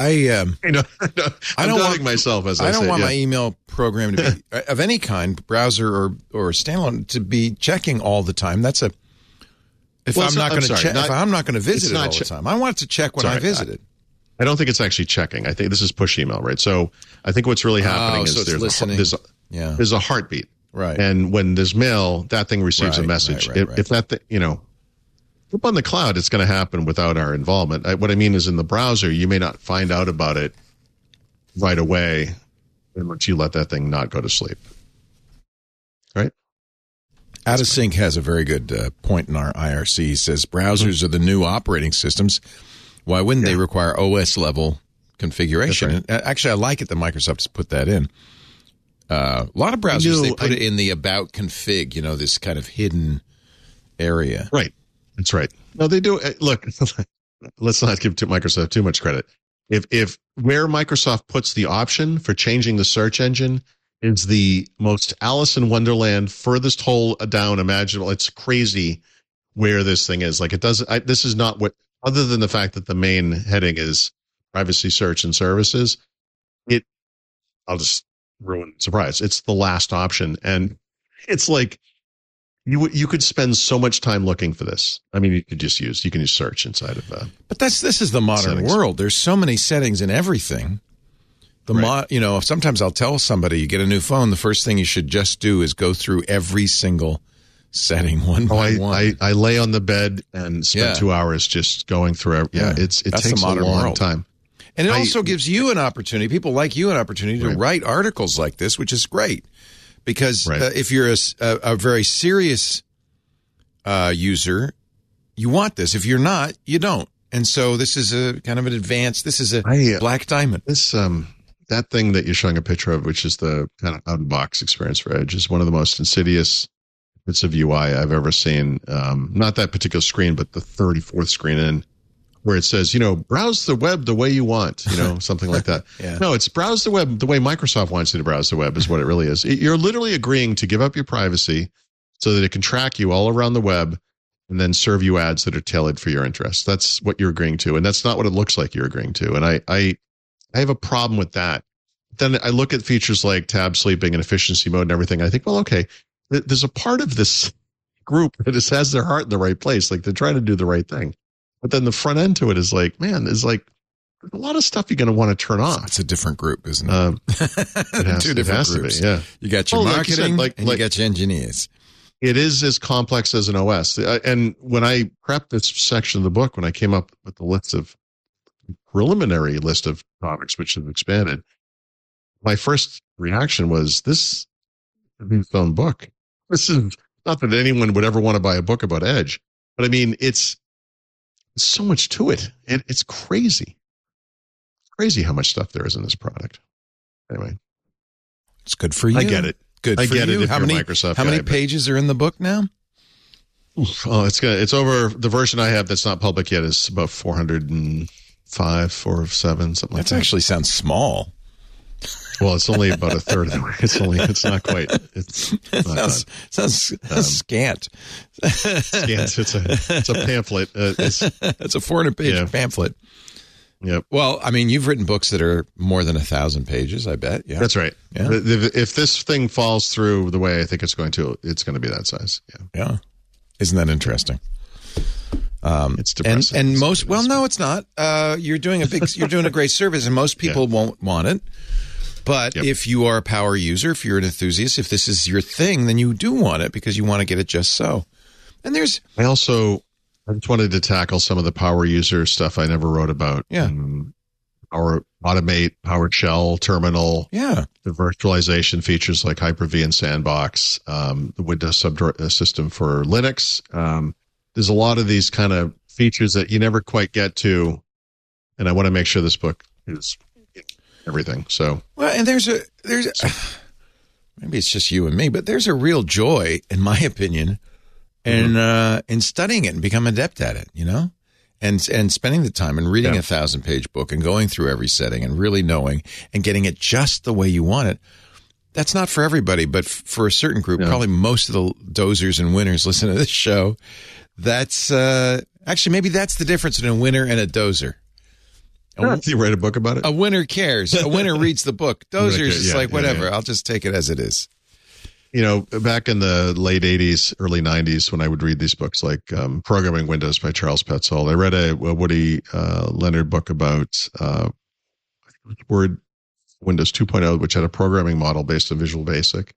doubting myself as I don't say, want yeah. my email program to be of any kind, browser or standalone, to be checking all the time. That's a. If I'm not going to visit it all the time, I want it to check when I visit it. I don't think it's actually checking. I think this is push email, right? So I think what's really happening is there's a heartbeat, right? And when there's mail, that thing receives a message. If that thing, up on the cloud, it's going to happen without our involvement. What I mean is in the browser, you may not find out about it right away unless you let that thing not go to sleep, right? Out of Sync has a very good point in our IRC. He says browsers are the new operating systems. Why wouldn't they require OS level configuration? Right. And actually, I like it that Microsoft has put that in. A lot of browsers, they put it in the about config, this kind of hidden area. Right. That's right. No, they do. Look, let's not give Microsoft too much credit. If where Microsoft puts the option for changing the search engine is the most Alice in Wonderland, furthest hole down imaginable. It's crazy where this thing is. Like it doesn't. This is not what. Other than the fact that the main heading is privacy, search, and services, I'll just ruin the surprise. It's the last option, and it's like you could spend so much time looking for this. I mean, you can use search inside of. But this is the modern world. There's so many settings in everything. Sometimes I'll tell somebody, you get a new phone, the first thing you should just do is go through every single setting one by one. I lay on the bed and spend 2 hours just going through. It takes a long time. And it also gives you an opportunity, people like you an opportunity to write articles like this, which is great. Because if you're a very serious user, you want this. If you're not, you don't. And so this is a kind of an advanced, this is a black diamond. This that thing that you're showing a picture of, which is the kind of out-of-box experience for Edge, is one of the most insidious bits of UI I've ever seen. Not that particular screen, but the 34th screen in, where it says, browse the web the way you want, something like that. No, it's browse the web the way Microsoft wants you to browse the web is what it really is. You're literally agreeing to give up your privacy so that it can track you all around the web and then serve you ads that are tailored for your interests. That's what you're agreeing to. And that's not what it looks like you're agreeing to. And I have a problem with that. Then I look at features like tab sleeping and efficiency mode and everything. I think, well, okay, there's a part of this group that has their heart in the right place. Like they're trying to do the right thing. But then the front end to it is like, man, there's a lot of stuff you're going to want to turn off. It's a different group, isn't it? Two different groups. Yeah. You got your marketing and you got your engineers. It is as complex as an OS. And when I prepped this section of the book, when I came up with the preliminary list of topics which have expanded, my first reaction was, this is its own book. This is not that anyone would ever want to buy a book about Edge, but I mean, it's so much to it. It's crazy. It's crazy how much stuff there is in this product. Anyway. It's good for you. I get it. Good for you. How many pages are in the book now? Oh, it's over. The version I have that's not public yet is about 405, 407, something like that. That actually sounds small. Well, it's only about a third of the way. It's not quite. Sounds scant. Scant. It's a pamphlet. It's a 400-page pamphlet. Yep. Well, I mean, you've written books that are more than 1,000 pages, I bet. Yeah. That's right. Yeah. If this thing falls through the way I think it's going to be that size. Yeah. Yeah. Isn't that interesting? It's depressing. And most, well, no, it's not. You're doing a great service, and most people won't want it. But if you are a power user, if you're an enthusiast, if this is your thing, then you do want it because you want to get it just so. And I just wanted to tackle some of the power user stuff I never wrote about. Yeah. Our Automate, PowerShell, Terminal. Yeah. The virtualization features like Hyper-V and Sandbox, the Windows subsystem for Linux. There's a lot of these kind of features that you never quite get to. And I want to make sure this book is everything. So, well, and there's maybe it's just you and me, but there's a real joy, in my opinion, in studying it and becoming adept at it, and spending the time and reading a 1,000-page book and going through every setting and really knowing and getting it just the way you want it. That's not for everybody, but for a certain group, probably most of the dozers and winners listen to this show. That's actually, maybe that's the difference between a winner and a dozer. You write a book about it? A winner cares. A winner reads the book. Dozers is like, whatever. I'll just take it as it is. Back in the late 80s, early 90s, when I would read these books like Programming Windows by Charles Petzold, I read a Woody Leonard book about Word Windows 2.0, which had a programming model based on Visual Basic.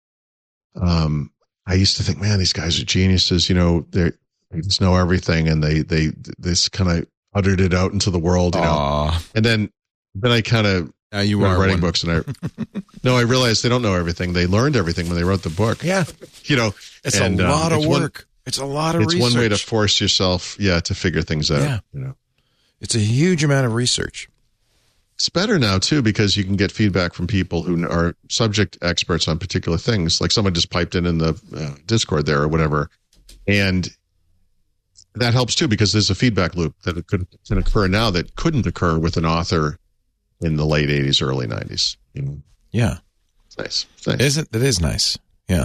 I used to think, man, these guys are geniuses. They just know everything, and they just kind of uttered it out into the world. And then I kind of writing books, and I realized they don't know everything. They learned everything when they wrote the book. Yeah, it's a lot of work. It's a lot of research. It's one way to force yourself, to figure things out. Yeah. It's a huge amount of research. It's better now, too, because you can get feedback from people who are subject experts on particular things. Like someone just piped in the Discord there or whatever. And that helps, too, because there's a feedback loop that can occur now that couldn't occur with an author in the late 80s, early 90s. Yeah. It's nice. It's nice. It is nice. Yeah.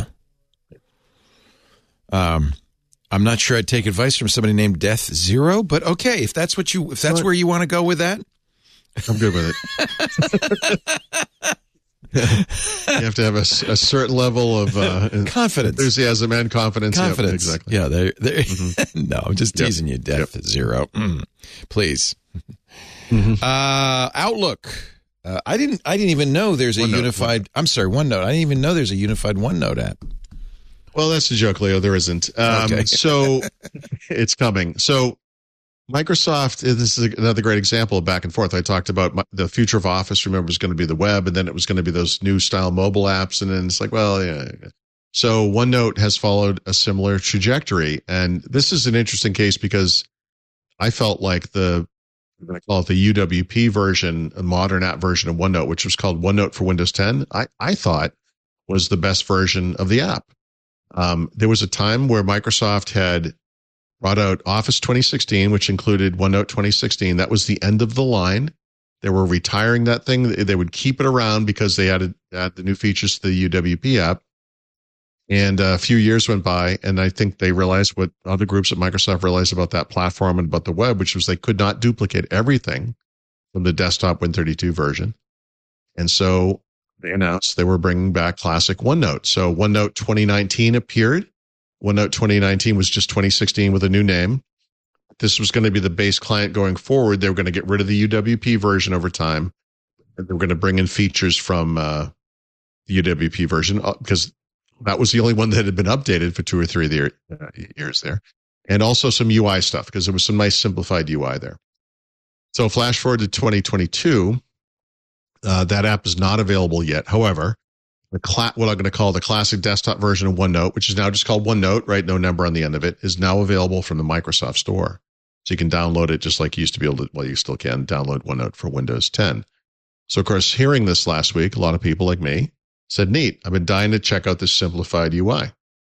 I'm not sure I'd take advice from somebody named Death Zero, but okay, if that's where you want to go with that, I'm good with it. You have to have a certain level of confidence, enthusiasm, and confidence. Confidence, exactly. Yeah, no, I'm just teasing you, Death Zero. Please. Outlook. I didn't even know there's a unified. I'm sorry, OneNote. I didn't even know there's a unified OneNote app. Well, that's the joke, Leo. There isn't. Okay. So it's coming. So Microsoft, this is another great example of back and forth. I talked about the future of Office, remember, was going to be the web, and then it was going to be those new style mobile apps. And then it's like, well, yeah. So OneNote has followed a similar trajectory. And this is an interesting case because I felt like I'm going to call it the UWP version, a modern app version of OneNote, which was called OneNote for Windows 10, I thought was the best version of the app. There was a time where Microsoft had brought out Office 2016, which included OneNote 2016. That was the end of the line. They were retiring that thing. They would keep it around because they added the new features to the UWP app. And a few years went by, and I think they realized what other groups at Microsoft realized about that platform and about the web, which was they could not duplicate everything from the desktop Win32 version. And so they announced they were bringing back classic OneNote. So OneNote 2019 appeared. OneNote 2019 was just 2016 with a new name. This was going to be the base client going forward. They were going to get rid of the UWP version over time. And they were going to bring in features from the UWP version because that was the only one that had been updated for 2 or 3 years there. And also some UI stuff because there was some nice simplified UI there. So flash forward to 2022. That app is not available yet. However, what I'm going to call the classic desktop version of OneNote, which is now just called OneNote, right? No number on the end of it, is now available from the Microsoft Store. So you can download it just like you used to be able to, well, you still can download OneNote for Windows 10. So, of course, hearing this last week, a lot of people like me said, neat, I've been dying to check out this simplified UI.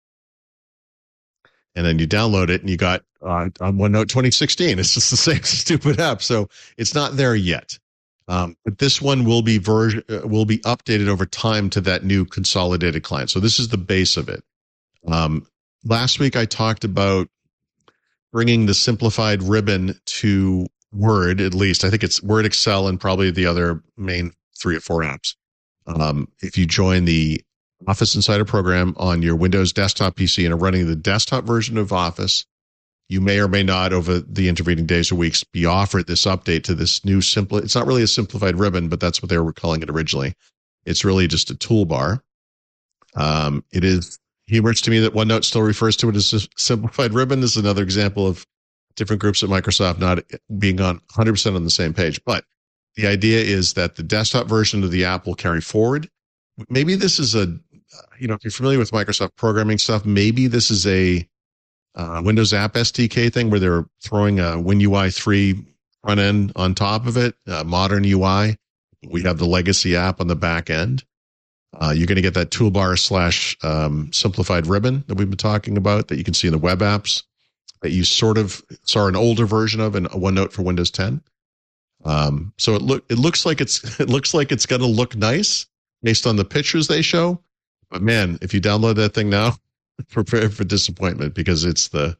And then you download it and you got on OneNote 2016. It's just the same stupid app. So it's not there yet. But this one will be updated over time to that new consolidated client. So this is the base of it. Last week I talked about bringing the simplified ribbon to Word, at least. I think it's Word, Excel, and probably the other main 3 or 4 apps. If you join the Office Insider program on your Windows desktop PC and are running the desktop version of Office, you may or may not over the intervening days or weeks be offered this update to this new it's not really a simplified ribbon, but that's what they were calling it originally. It's really just a toolbar. It is humorous to me that OneNote still refers to it as a simplified ribbon. This is another example of different groups at Microsoft not being on 100% on the same page. But the idea is that the desktop version of the app will carry forward. Maybe this is if you're familiar with Microsoft programming stuff, maybe this is a Windows App SDK thing where they're throwing a WinUI 3 front end on top of it, modern UI. We have the legacy app on the back end. You're going to get that toolbar / simplified ribbon that we've been talking about that you can see in the web apps that you sort of saw an older version of in OneNote for Windows 10. So it looks like it's going to look nice based on the pictures they show. But man, if you download that thing now, prepare for disappointment because it's that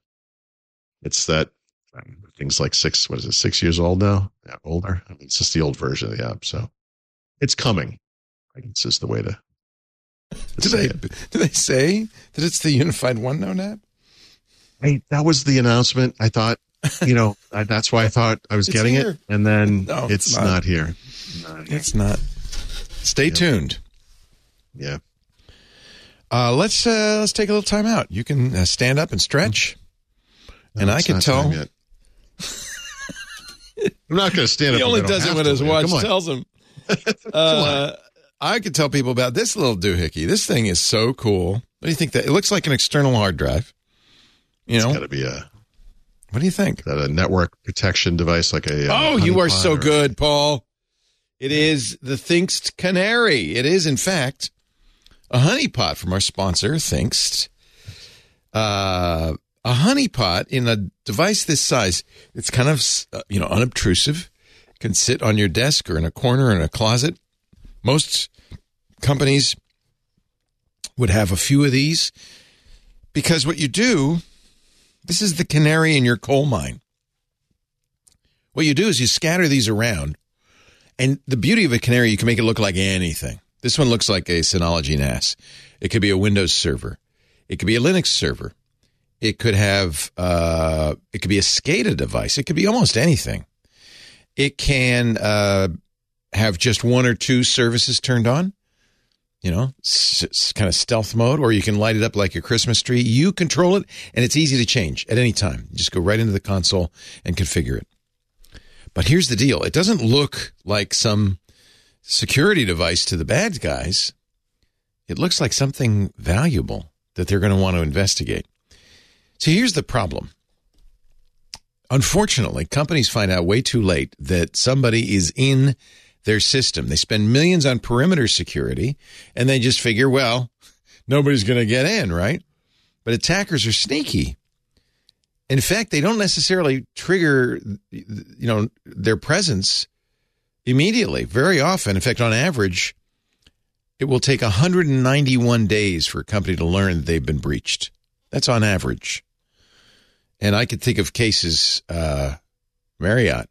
thing's like 6 years old now? Yeah, older. I mean, it's just the old version of the app. So it's coming. I guess it's just the way to say it. Do they say that it's the unified OneNote app? That was the announcement. I thought, that's why I thought I was getting it. And then no, it's not here. It's not. Stay tuned. Yeah. Let's take a little time out. You can stand up and stretch. And I can tell. I'm not going to stand up. He only does it when his watch tells him. I could tell people about this little doohickey. This thing is so cool. What do you think? That it looks like an external hard drive. It's got to be What do you think? Is that a network protection device like a? You are so good, Paul. It is the Thinkst Canary. It is, in fact, a honeypot from our sponsor, Thinkst. A honeypot in a device this size. It's kind of unobtrusive. It can sit on your desk or in a corner in a closet. Most companies would have a few of these because what you do, this is the canary in your coal mine. What you do is you scatter these around, and the beauty of a canary, you can make it look like anything. This one looks like a Synology NAS. It could be a Windows server. It could be a Linux server. It could have, it could be a SCADA device. It could be almost anything. It can have just one or two services turned on, kind of stealth mode, or you can light it up like your Christmas tree. You control it, and it's easy to change at any time. You just go right into the console and configure it. But here's the deal. It doesn't look like some security device to the bad guys. It looks like something valuable that they're going to want to investigate. So here's the problem. Unfortunately, companies find out way too late that somebody is in their system. They spend millions on perimeter security, and they just figure, well, nobody's going to get in, right? But attackers are sneaky. In fact, they don't necessarily trigger, their presence immediately. Very often, in fact, on average, it will take 191 days for a company to learn that they've been breached. That's on average. And I could think of cases, Marriott,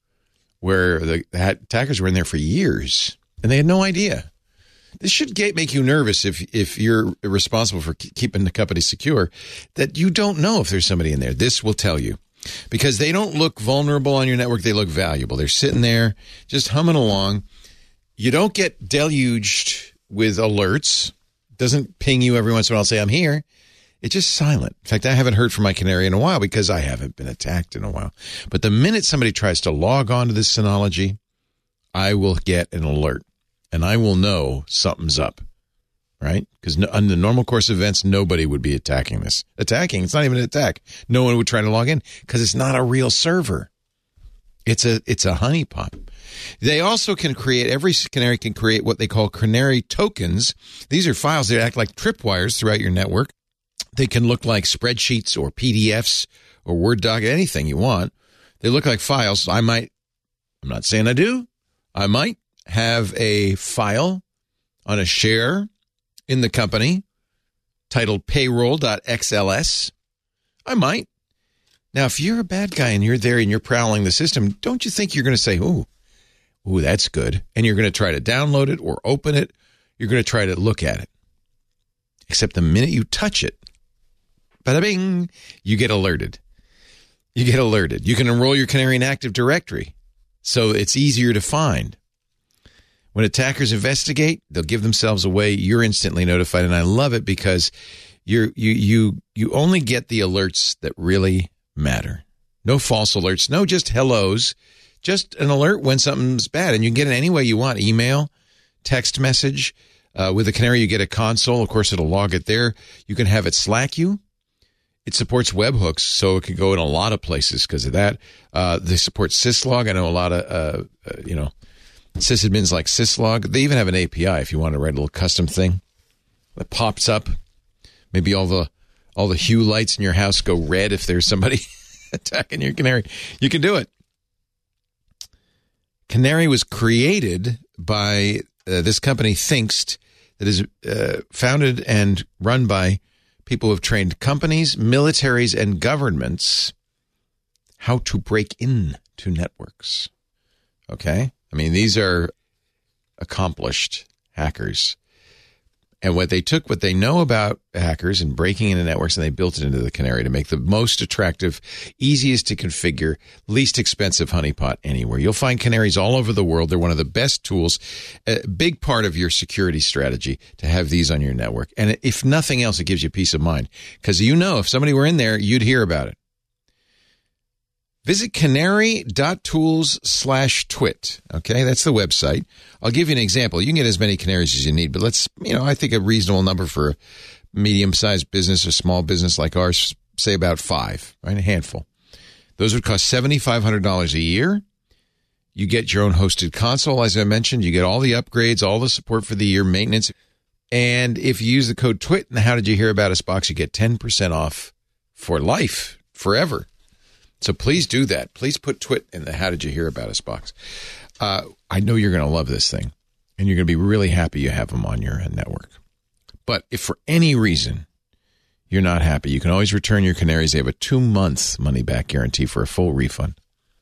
where the attackers were in there for years, and they had no idea. This should make you nervous if you're responsible for keeping the company secure, that you don't know if there's somebody in there. This will tell you. Because they don't look vulnerable on your network, they look valuable. They're sitting there just humming along. You don't get deluged with alerts. It doesn't ping you every once in a while and say, I'm here. It's just silent. In fact, I haven't heard from my canary in a while because I haven't been attacked in a while. But the minute somebody tries to log on to this Synology, I will get an alert. And I will know something's up, right? Because on the normal course of events, nobody would be attacking this. Attacking, it's not even an attack. No one would try to log in because it's not a real server. It's a honeypot. They also can create, every canary can create what they call canary tokens. These are files that act like tripwires throughout your network. They can look like spreadsheets or PDFs or Word doc, anything you want. They look like files. I'm not saying I do. I might have a file on a share in the company titled payroll.xls. I might. Now, if you're a bad guy and you're there and you're prowling the system, don't you think you're going to say, ooh, that's good. And you're going to try to download it or open it. You're going to try to look at it. Except the minute you touch it, bada bing, you get alerted. you get alerted. You can enroll your canary in Active Directory, so it's easier to find. When attackers investigate, they'll give themselves away. You're instantly notified, and I love it because you only get the alerts that really matter. No false alerts, no just hellos, just an alert when something's bad, and you can get it any way you want: email, text message. With the Canary, you get a console. Of course, it'll log it there. You can have it Slack you. It supports webhooks, so it can go in a lot of places because of that. They support syslog. I know a lot of sysadmins like syslog. They even have an API if you want to write a little custom thing that pops up. Maybe all the hue lights in your house go red if there's somebody attacking your Canary. You can do it. Canary was created by this company, Thinkst, that is founded and run by people who have trained companies, militaries, and governments how to break into networks. Okay? I mean, these are accomplished hackers. And what they know about hackers and breaking into networks, and they built it into the Canary to make the most attractive, easiest to configure, least expensive honeypot anywhere. You'll find Canaries all over the world. They're one of the best tools, a big part of your security strategy to have these on your network. And if nothing else, it gives you peace of mind because if somebody were in there, you'd hear about it. Visit canary.tools/twit. Okay, that's the website. I'll give you an example. You can get as many canaries as you need, but I think a reasonable number for a medium-sized business or small business like ours, say about 5, right? A handful. Those would cost $7,500 a year. You get your own hosted console, as I mentioned. You get all the upgrades, all the support for the year, maintenance. And if you use the code TWIT in the How Did You Hear About Us box, you get 10% off for life, forever. So please do that. Please put TWIT in the How Did You Hear About Us box. I know you're going to love this thing, and you're going to be really happy you have them on your network. But if for any reason you're not happy, you can always return your canaries. They have a 2-month money-back guarantee for a full refund.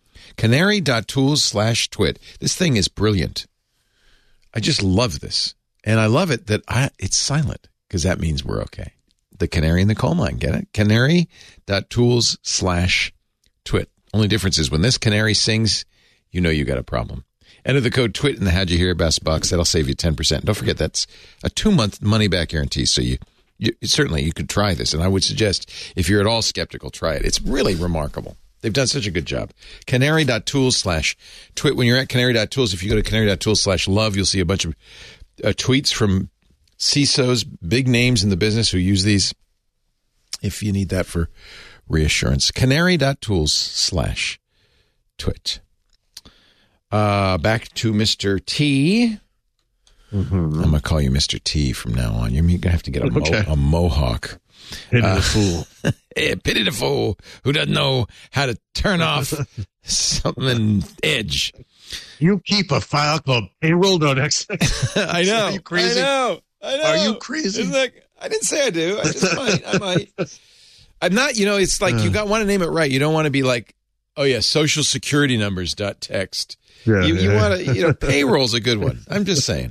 Canary.tools/twit. This thing is brilliant. I just love this. And I love it that it's silent because that means we're okay. The canary in the coal mine, get it? Canary.tools/twit. Only difference is when this canary sings, you know you got a problem. Enter the code TWIT in the How'd You Hear About Us box. That'll save you 10%. Don't forget that's a 2-month money-back guarantee. So you certainly you could try this, and I would suggest if you're at all skeptical, try it. It's really remarkable. They've done such a good job. Canary.tools/twit. When you're at Canary.tools, if you go to Canary.tools/love, you'll see a bunch of tweets from CISOs, big names in the business who use these. If you need that for reassurance. Canary.tools/twit. Back to Mr. T. Mm-hmm. I'm going to call you Mr. T from now on. You're going to have to get a mohawk. Pity the fool. Pity the fool who doesn't know how to turn off something Edge. You keep a file called payroll.exe. I know. Are you crazy? I know. Are you crazy? I didn't say I do. I just might. I might. I'm not, it's like you want to name it right. You don't want to be like, oh, yeah, social security numbers.txt. Yeah, you want to, payroll's a good one. I'm just saying.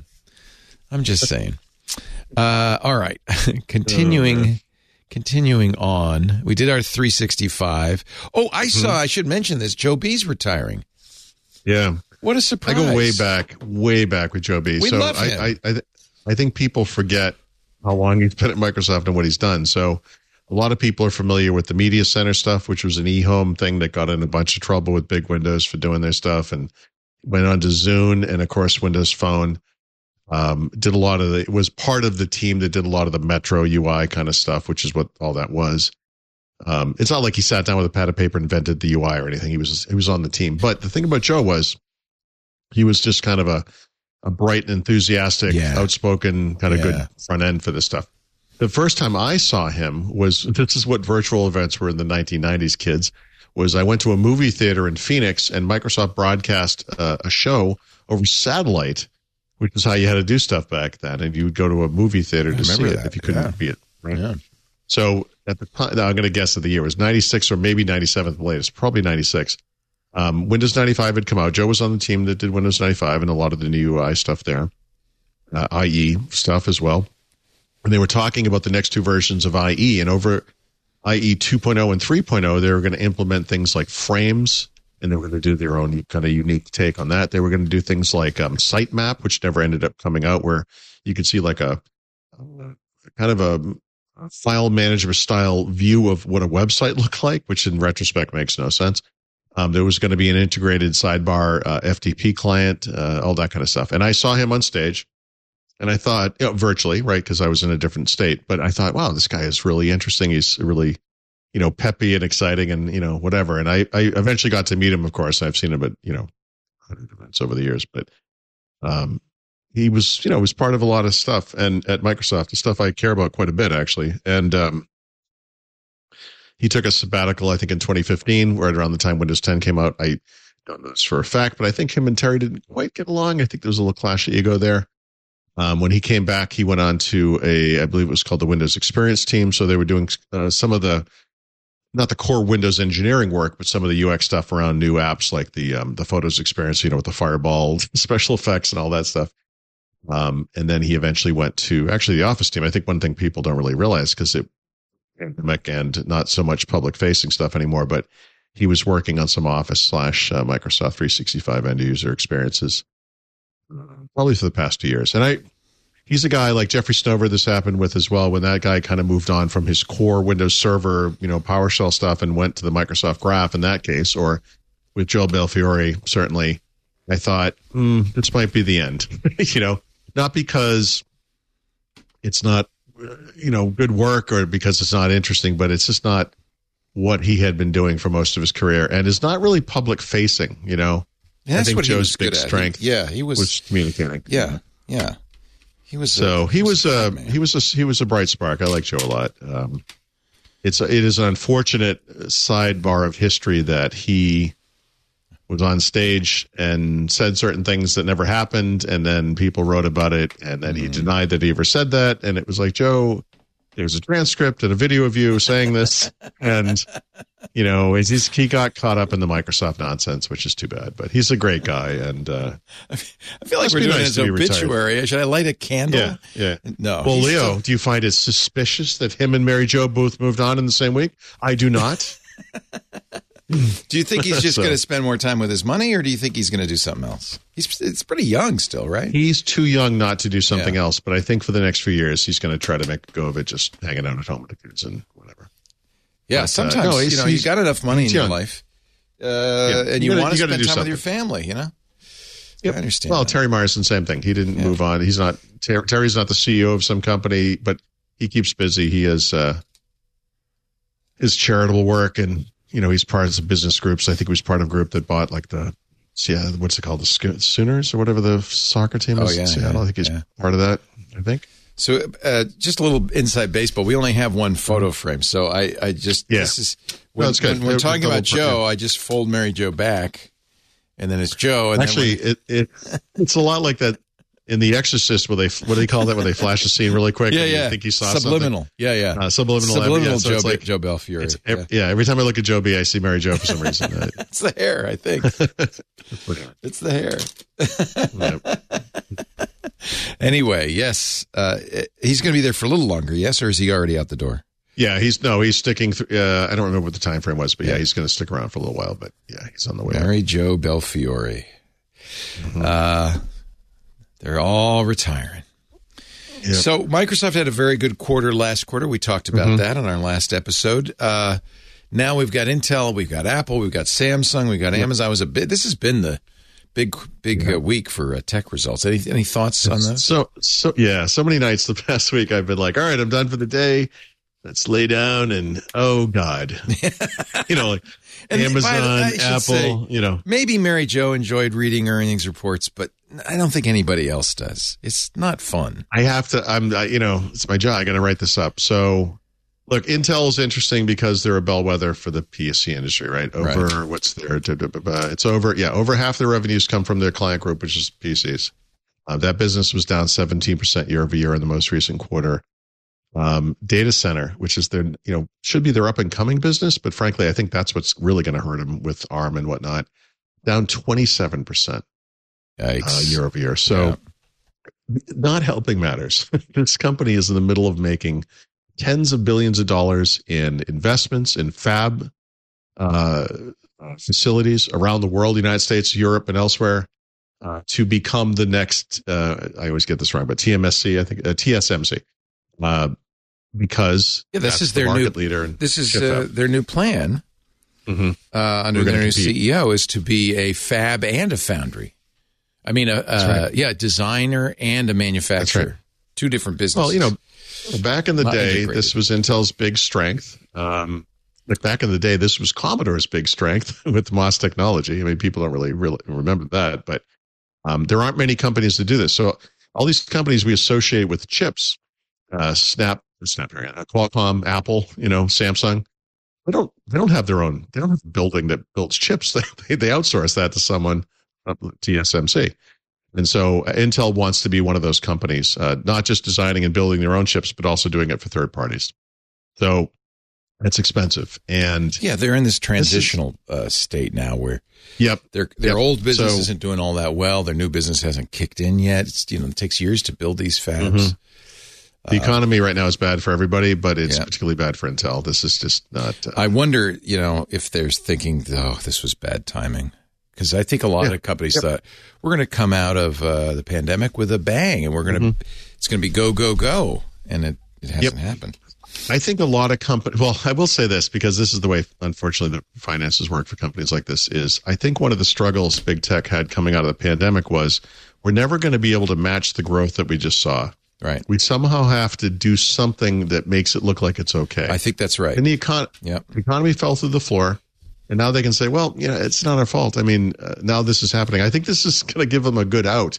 All right. Continuing on. We did our 365. Oh, I should mention this. Joe B's retiring. Yeah. What a surprise. I go way back with Joe B. We love him. I think people forget how long he's been at Microsoft and what he's done. So a lot of people are familiar with the Media Center stuff, which was an eHome thing that got in a bunch of trouble with big Windows for doing their stuff, and went on to Zune and, of course, Windows Phone. Did a lot of it was part of the team that did a lot of the Metro UI kind of stuff, which is what all that was. It's not like he sat down with a pad of paper and invented the UI or anything. He was on the team. But the thing about Joe was he was just kind of a bright and enthusiastic, outspoken, kind of good front end for this stuff. The first time I saw him this is what virtual events were in the 1990s, kids, was I went to a movie theater in Phoenix and Microsoft broadcast a show over satellite, which is how you had to do stuff back then. And you would go to a movie theater to see it if you couldn't be it. Right? Yeah. So at the time, I'm going to guess that the year was 96 or maybe 97 at the latest, probably 96. Windows 95 had come out. Joe was on the team that did Windows 95 and a lot of the new UI stuff there, IE stuff as well. And they were talking about the next two versions of IE. And over IE 2.0 and 3.0, they were going to implement things like frames, and they were going to do their own kind of unique take on that. They were going to do things like sitemap, which never ended up coming out, where you could see like a kind of a file manager style view of what a website looked like, which in retrospect makes no sense. There was going to be an integrated sidebar FTP client, all that kind of stuff. And I saw him on stage, and I thought, virtually, right, because I was in a different state. But I thought, wow, this guy is really interesting. He's really, peppy and exciting and, whatever. And I eventually got to meet him, of course. I've seen him at, 100 events over the years. But he was, was part of a lot of stuff. And at Microsoft, the stuff I care about quite a bit, actually. And he took a sabbatical, I think, in 2015, right around the time Windows 10 came out. I don't know this for a fact, but I think him and Terry didn't quite get along. I think there was a little clash of ego there. When he came back, he went on to I believe it was called the Windows Experience team. So they were doing some of not the core Windows engineering work, but some of the UX stuff around new apps like the Photos experience, with the Fireball special effects and all that stuff. And then he eventually went to actually the Office team. I think one thing people don't really realize, because it pandemic and not so much public facing stuff anymore, but he was working on some Office / Microsoft 365 end user experiences probably for the past 2 years. And he's a guy like Jeffrey Snover this happened with as well, when that guy kind of moved on from his core Windows Server, PowerShell stuff and went to the Microsoft Graph in that case, or with Joe Belfiore, certainly. I thought, this might be the end, not because it's not, good work or because it's not interesting, but it's just not what he had been doing for most of his career, and is not really public facing, Yeah, that's I think what Joe's he was big strength. He was communicating. Yeah. He was he was a bright spark. I like Joe a lot. It is an unfortunate sidebar of history that he was on stage and said certain things that never happened, and then people wrote about it, and then he denied that he ever said that, and it was like, Joe, there's a transcript and a video of you saying this, and he got caught up in the Microsoft nonsense, which is too bad. But he's a great guy, and I feel like we're doing his obituary. Should I light a candle? Yeah. No. Well, Leo, do you find it suspicious that him and Mary Jo both moved on in the same week? I do not. Do you think he's just going to spend more time with his money, or do you think he's going to do something else? It's pretty young still, right? He's too young not to do something else, but I think for the next few years, he's going to try to make a go of it, just hanging out at home with the kids and whatever. Yeah, but, sometimes, you got enough money in your life, and you want to spend time with your family, Yep. I understand. Well, Terry Myerson, same thing. He didn't move on. He's not, Terry's not the CEO of some company, but he keeps busy. He has his charitable work, and he's part of some business groups. I think he was part of a group that bought like what's it called? The Sooners or whatever the soccer team is. I don't think he's part of that, I think. So just a little inside baseball. We only have one photo frame. So I just, this is, when we're talking about Joe, I just fold Mary Jo back, and then it's Joe. And actually, it's a lot like that in The Exorcist, where what do they call that when they flash a scene really quick? Yeah. You think you saw subliminal. Something? Subliminal Joe, like, Joe Belfiore. Every time I look at Joe B, I see Mary Jo for some reason. It's the hair, I think. It's the hair. Anyway, yes. He's going to be there for a little longer, yes? Or is he already out the door? Yeah, he's sticking. I don't remember what the time frame was, but he's going to stick around for a little while. But he's on the way. Mary Jo Belfiore. They're all retiring. Yep. So Microsoft had a very good quarter last quarter. We talked about that on our last episode. Now we've got Intel, we've got Apple, we've got Samsung, we've got Amazon. This has been the big week for tech results. Any thoughts on that? So many nights the past week I've been like, all right, I'm done for the day. Let's lay down and oh God, like Amazon, Apple, maybe Mary Jo enjoyed reading earnings reports, but I don't think anybody else does. It's not fun. I have to, it's my job. I got to write this up. So look, Intel is interesting because they're a bellwether for the PC industry, right? It's over half their revenues come from their client group, which is PCs. That business was down 17% year over year in the most recent quarter. Data center, which is their, should be their up and coming business, but frankly, I think that's what's really going to hurt them with ARM and whatnot. Down 27% year over year. So not helping matters. This company is in the middle of making tens of billions of dollars in investments in fab facilities around the world, the United States, Europe, and elsewhere, to become the next, I always get this wrong, but TSMC, because this is the their market new leader. And this is their new plan under their new CEO is to be a fab and a foundry. I mean, a designer and a manufacturer. Right. Two different businesses. Well, back in the day, this was Intel's big strength. Back in the day, this was Commodore's big strength with MOS technology. I mean, people don't really remember that, but there aren't many companies that do this. So all these companies we associate with chips, Snapdragon, Qualcomm, Apple, Samsung, they don't have their own. They don't have a building that builds chips. They outsource that to someone, TSMC. And so Intel wants to be one of those companies, not just designing and building their own chips, but also doing it for third parties. So that's expensive. And they're in this transitional state now where their old business isn't doing all that well. Their new business hasn't kicked in yet. It's, it takes years to build these fabs. Mm-hmm. The economy right now is bad for everybody, but it's particularly bad for Intel. This is just not. I wonder, if there's thinking, this was bad timing. Because I think a lot of companies thought we're going to come out of the pandemic with a bang, and it's going to be go, go, go, and it hasn't happened. I think a lot of companies. Well, I will say this because this is the way, unfortunately, the finances work for companies like this. Is I think one of the struggles big tech had coming out of the pandemic was we're never going to be able to match the growth that we just saw. Right. We somehow have to do something that makes it look like it's okay. I think that's right. And the economy fell through the floor. And now they can say, well, it's not our fault. I mean, now this is happening. I think this is going to give them a good out.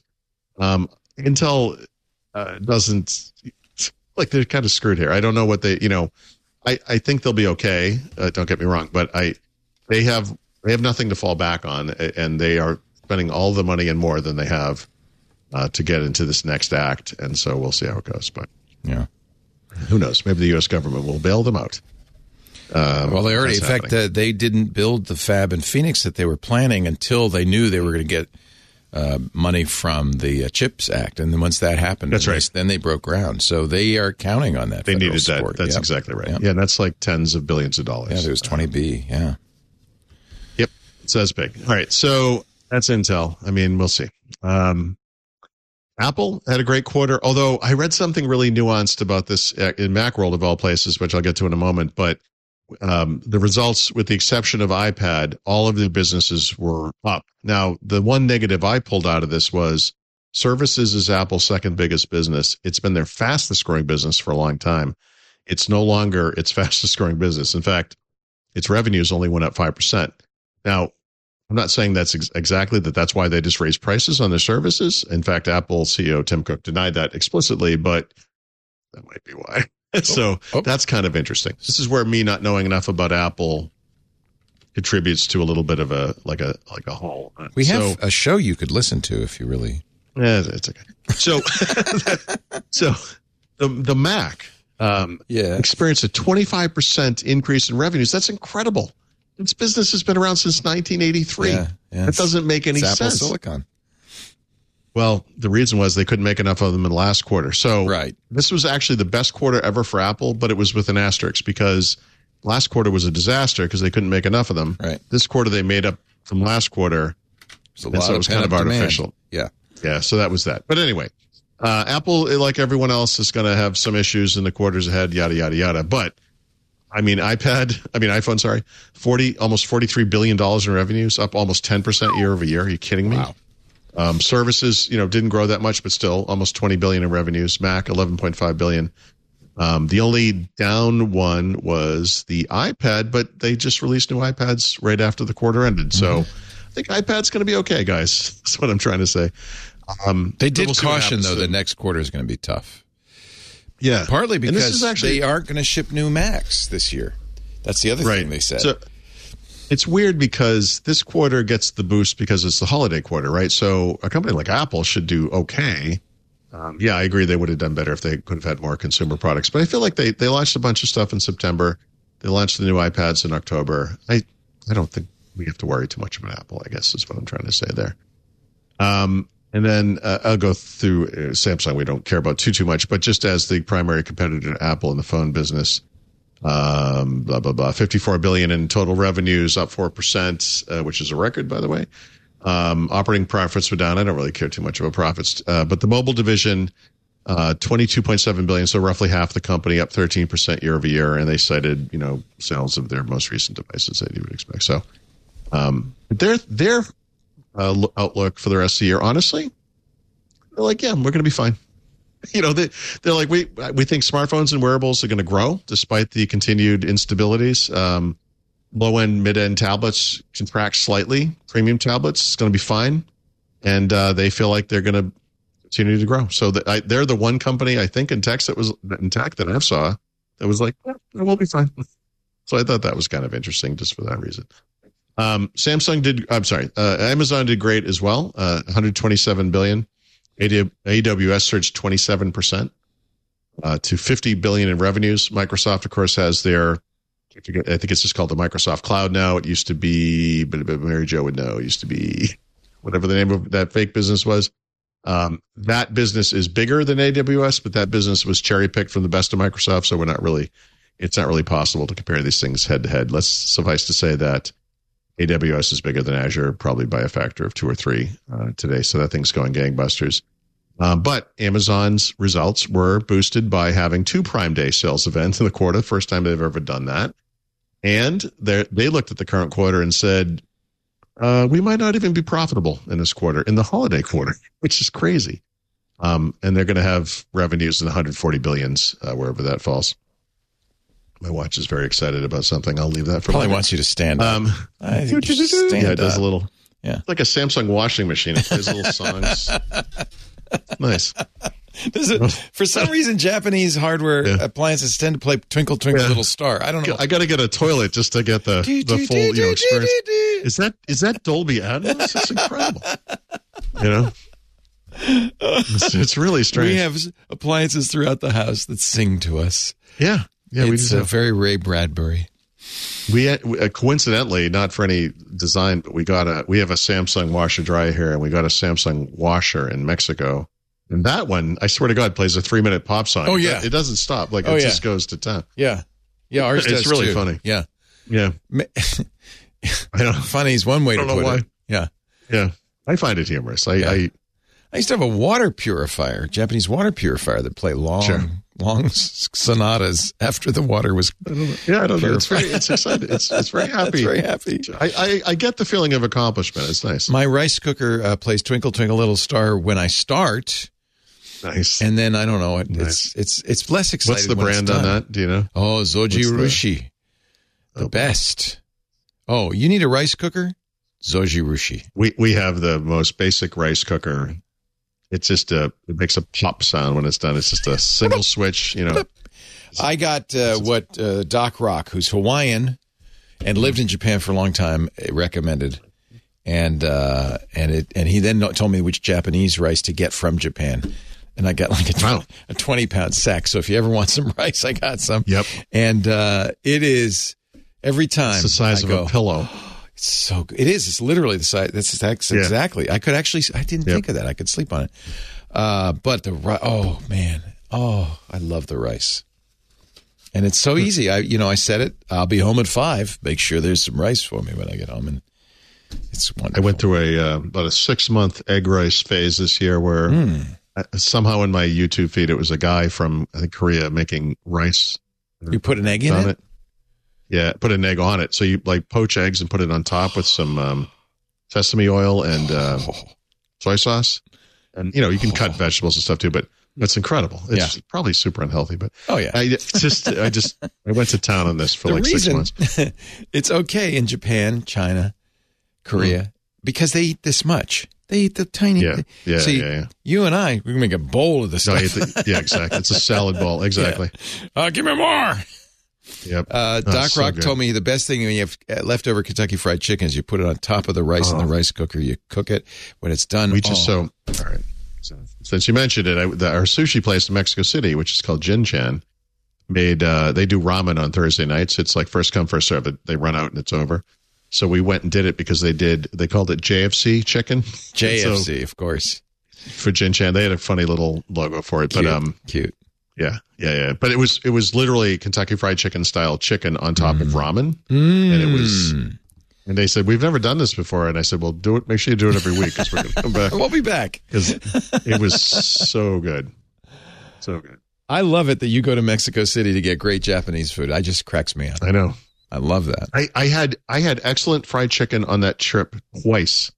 Intel doesn't, they're kind of screwed here. I don't know what they, I think they'll be okay. Don't get me wrong, but they have nothing to fall back on, and they are spending all the money and more than they have to get into this next act. And so we'll see how it goes. But who knows? Maybe the U.S. government will bail them out. Well, they already, in fact, they didn't build the fab in Phoenix that they were planning until they knew they were going to get money from the CHIPS Act. And then once that happened, then they broke ground. So they are counting on that. They needed support. That's exactly right. Yeah, that's like tens of billions of dollars. Yeah, there was 20B. Yep. So that's big. All right. So that's Intel. I mean, we'll see. Apple had a great quarter, although I read something really nuanced about this in Macworld of all places, which I'll get to in a moment. But the results, with the exception of iPad, all of the businesses were up. Now, the one negative I pulled out of this was services is Apple's second biggest business. It's been their fastest growing business for a long time. It's no longer its fastest growing business. In fact, its revenues only went up 5%. Now, I'm not saying that's exactly that's why they just raised prices on their services. In fact, Apple CEO Tim Cook denied that explicitly, but that might be why. So that's kind of interesting. This is where me not knowing enough about Apple contributes to a little bit of a hole. We have a show you could listen to if you really. Yeah, it's okay. So, the Mac experienced a 25% increase in revenues. That's incredible. Its business has been around since 1983. That doesn't make any sense. Apple Silicon. Well, the reason was they couldn't make enough of them in the last quarter. So this was actually the best quarter ever for Apple, but it was with an asterisk because last quarter was a disaster because they couldn't make enough of them. Right. This quarter they made up from last quarter. So it was kind of artificial. Demand. Yeah. So that was that. But anyway, Apple, like everyone else, is going to have some issues in the quarters ahead, yada, yada, yada. But iPhone, almost $43 billion in revenues, up almost 10% year over year. Are you kidding me? Wow. Services, didn't grow that much, but still almost 20 billion in revenues. Mac, 11.5 billion. The only down one was the iPad, but they just released new iPads right after the quarter ended. So I think iPad's going to be okay, guys. That's what I'm trying to say. They did caution, though, the next quarter is going to be tough. Yeah. Partly because they aren't going to ship new Macs this year. That's the other thing they said. So, it's weird because this quarter gets the boost because it's the holiday quarter, right? So a company like Apple should do okay. I agree they would have done better if they could have had more consumer products. But I feel like they launched a bunch of stuff in September. They launched the new iPads in October. I don't think we have to worry too much about Apple, I guess is what I'm trying to say there. And then I'll go through Samsung. We don't care about too much, but just as the primary competitor to Apple in the phone business, blah, blah, blah, $54 billion in total revenues, up 4%, which is a record, by the way. Operating profits were down. I don't really care too much about profits, but the mobile division, $22.7 billion, so roughly half the company, up 13% year over year. And they cited, sales of their most recent devices that you would expect. So, their outlook for the rest of the year, honestly, they're like, yeah, we're going to be fine. They're like, we think smartphones and wearables are going to grow despite the continued instabilities. Low-end, mid-end tablets contract slightly. Premium tablets is going to be fine. And they feel like they're going to continue to grow. So they're the one company, I think, in tech that I saw that was like, yeah, we'll be fine. So I thought that was kind of interesting just for that reason. Amazon did great as well. $127 billion. AWS surged 27% to $50 billion in revenues. Microsoft, of course, has their, I think it's just called the Microsoft Cloud now. It used to be, but Mary Jo would know, it used to be whatever the name of that fake business was. That business is bigger than AWS, but that business was cherry picked from the best of Microsoft. So it's not really possible to compare these things head to head. Let's suffice to say that AWS is bigger than Azure, probably by a factor of 2 or 3 today. So that thing's going gangbusters. But Amazon's results were boosted by having 2 Prime Day sales events in the quarter, first time they've ever done that. And they looked at the current quarter and said, we might not even be profitable in this quarter, in the holiday quarter, which is crazy. And they're going to have revenues in the 140 billions, wherever that falls. My watch is very excited about something. I'll leave that for Probably later. wants you to stand up. I think you should stand it does up. a little. Yeah. It's like a Samsung washing machine. It plays little songs. Nice. For some reason, Japanese hardware appliances tend to play Twinkle, Twinkle, Little Star. I don't know. I got to get a toilet just to get the full experience. Is that Dolby Atmos? It's incredible. It's really strange. We have appliances throughout the house that sing to us. Yeah. It's very Ray Bradbury. We coincidentally, not for any design, but we have a Samsung washer dryer here, and we got a Samsung washer in Mexico. And that one, I swear to God, plays a 3-minute pop song. Oh yeah, it doesn't stop. It just goes to town. Yeah, ours does. It's really too. funny. Yeah. I don't. Funny is one way to put it. Yeah. I find it humorous. I used to have a water purifier, Japanese water purifier, that played long sonatas after the water was. I don't know. It's exciting. It's very happy. It's very happy. I get the feeling of accomplishment. It's nice. My rice cooker plays Twinkle Twinkle Little Star when I start. Nice. And then I don't know. It's less exciting. What's the brand on that? Do you know? Oh, Zojirushi, the best. Oh, you need a rice cooker? Zojirushi. We have the most basic rice cooker. It's just it makes a pop sound when it's done. It's just a single switch, I got what Doc Rock, who's Hawaiian and lived in Japan for a long time, recommended, and he then told me which Japanese rice to get from Japan, and I got like a 20-pound sack. So if you ever want some rice, I got some. Yep. And it is every time it's the size of a pillow. It's so good. It is. It's literally the size. That's exactly. I didn't think of that. I could sleep on it. But the rice. Oh man. Oh, I love the rice. And it's so easy. I set it. I'll be home at 5. Make sure there's some rice for me when I get home, and it's wonderful. I went through about a 6-month egg rice phase this year, where somehow in my YouTube feed it was a guy from I think Korea making rice. You put an egg in it? Yeah, put an egg on it. So you poach eggs and put it on top with some sesame oil and soy sauce. And, you can cut vegetables and stuff too, but it's incredible. It's probably super unhealthy, but I went to town on this for 6 months. It's okay in Japan, China, Korea, because they eat this much. They eat the tiny. You and I, we can make a bowl of this stuff. Exactly. It's a salad bowl. Exactly. Yeah. Give me more. Yep. Doc Rock told me the best thing when you have leftover Kentucky Fried Chicken is you put it on top of the rice in the rice cooker. You cook it. When it's done, all right. Since you mentioned it, our sushi place in Mexico City, which is called Jin-Chan, made they do ramen on Thursday nights. It's like first come first serve. They run out and it's over. So we went and did it because they called it JFC chicken. JFC, of course. for Jin Chan. They had a funny little logo for it, Cute. but Cute. yeah. But it was literally Kentucky Fried Chicken style chicken on top of ramen, and it was. And they said, we've never done this before. And I said, well, do it. Make sure you do it every week because we're going to come back. We'll be back. Because it was so good. So good. I love it that you go to Mexico City to get great Japanese food. I just cracks me up. I know. I love that. I had excellent fried chicken on that trip twice.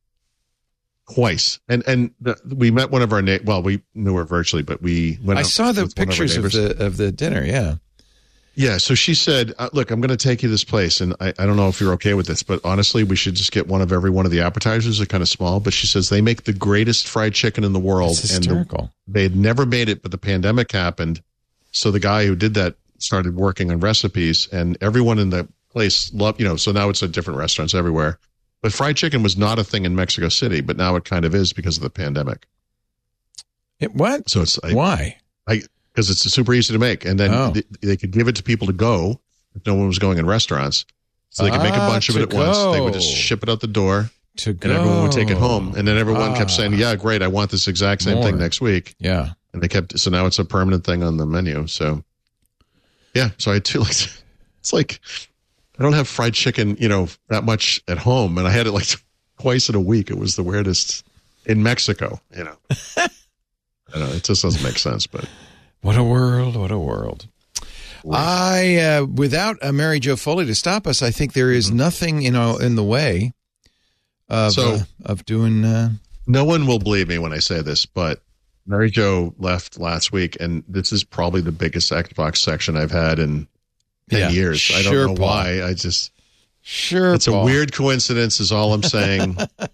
And we met one of our we knew her virtually, but we went. I saw the pictures of the dinner. Yeah. Yeah, so she said, look, I'm going to take you to this place, and I don't know if you're okay with this, but honestly, we should just get one of every one of the appetizers. They're kind of small, but she says they make the greatest fried chicken in the world. It's hysterical. And they had never made it, but the pandemic happened. So the guy who did that started working on recipes, and everyone in the place loved, so now it's at different restaurants everywhere. But fried chicken was not a thing in Mexico City, but now it kind of is because of the pandemic. What? So it's why? Because it's super easy to make, and then they could give it to people to go if no one was going in restaurants, so they could make a bunch of it at once. They would just ship it out the door, and everyone would take it home. And then everyone kept saying, "Yeah, great, I want this exact same thing next week." Yeah, and they kept. So now it's a permanent thing on the menu. So yeah, so I too it's like I don't have fried chicken, that much at home, and I had it like twice in a week. It was the weirdest in Mexico. I know it just doesn't make sense, but. What a world. What a world. I, without Mary Jo Foley to stop us, I think there is nothing, in the way of doing. No one will believe me when I say this, but Mary Jo left last week, and this is probably the biggest Xbox section I've had in 10 years. I don't know why. I just. Sure. It's a weird coincidence, is all I'm saying.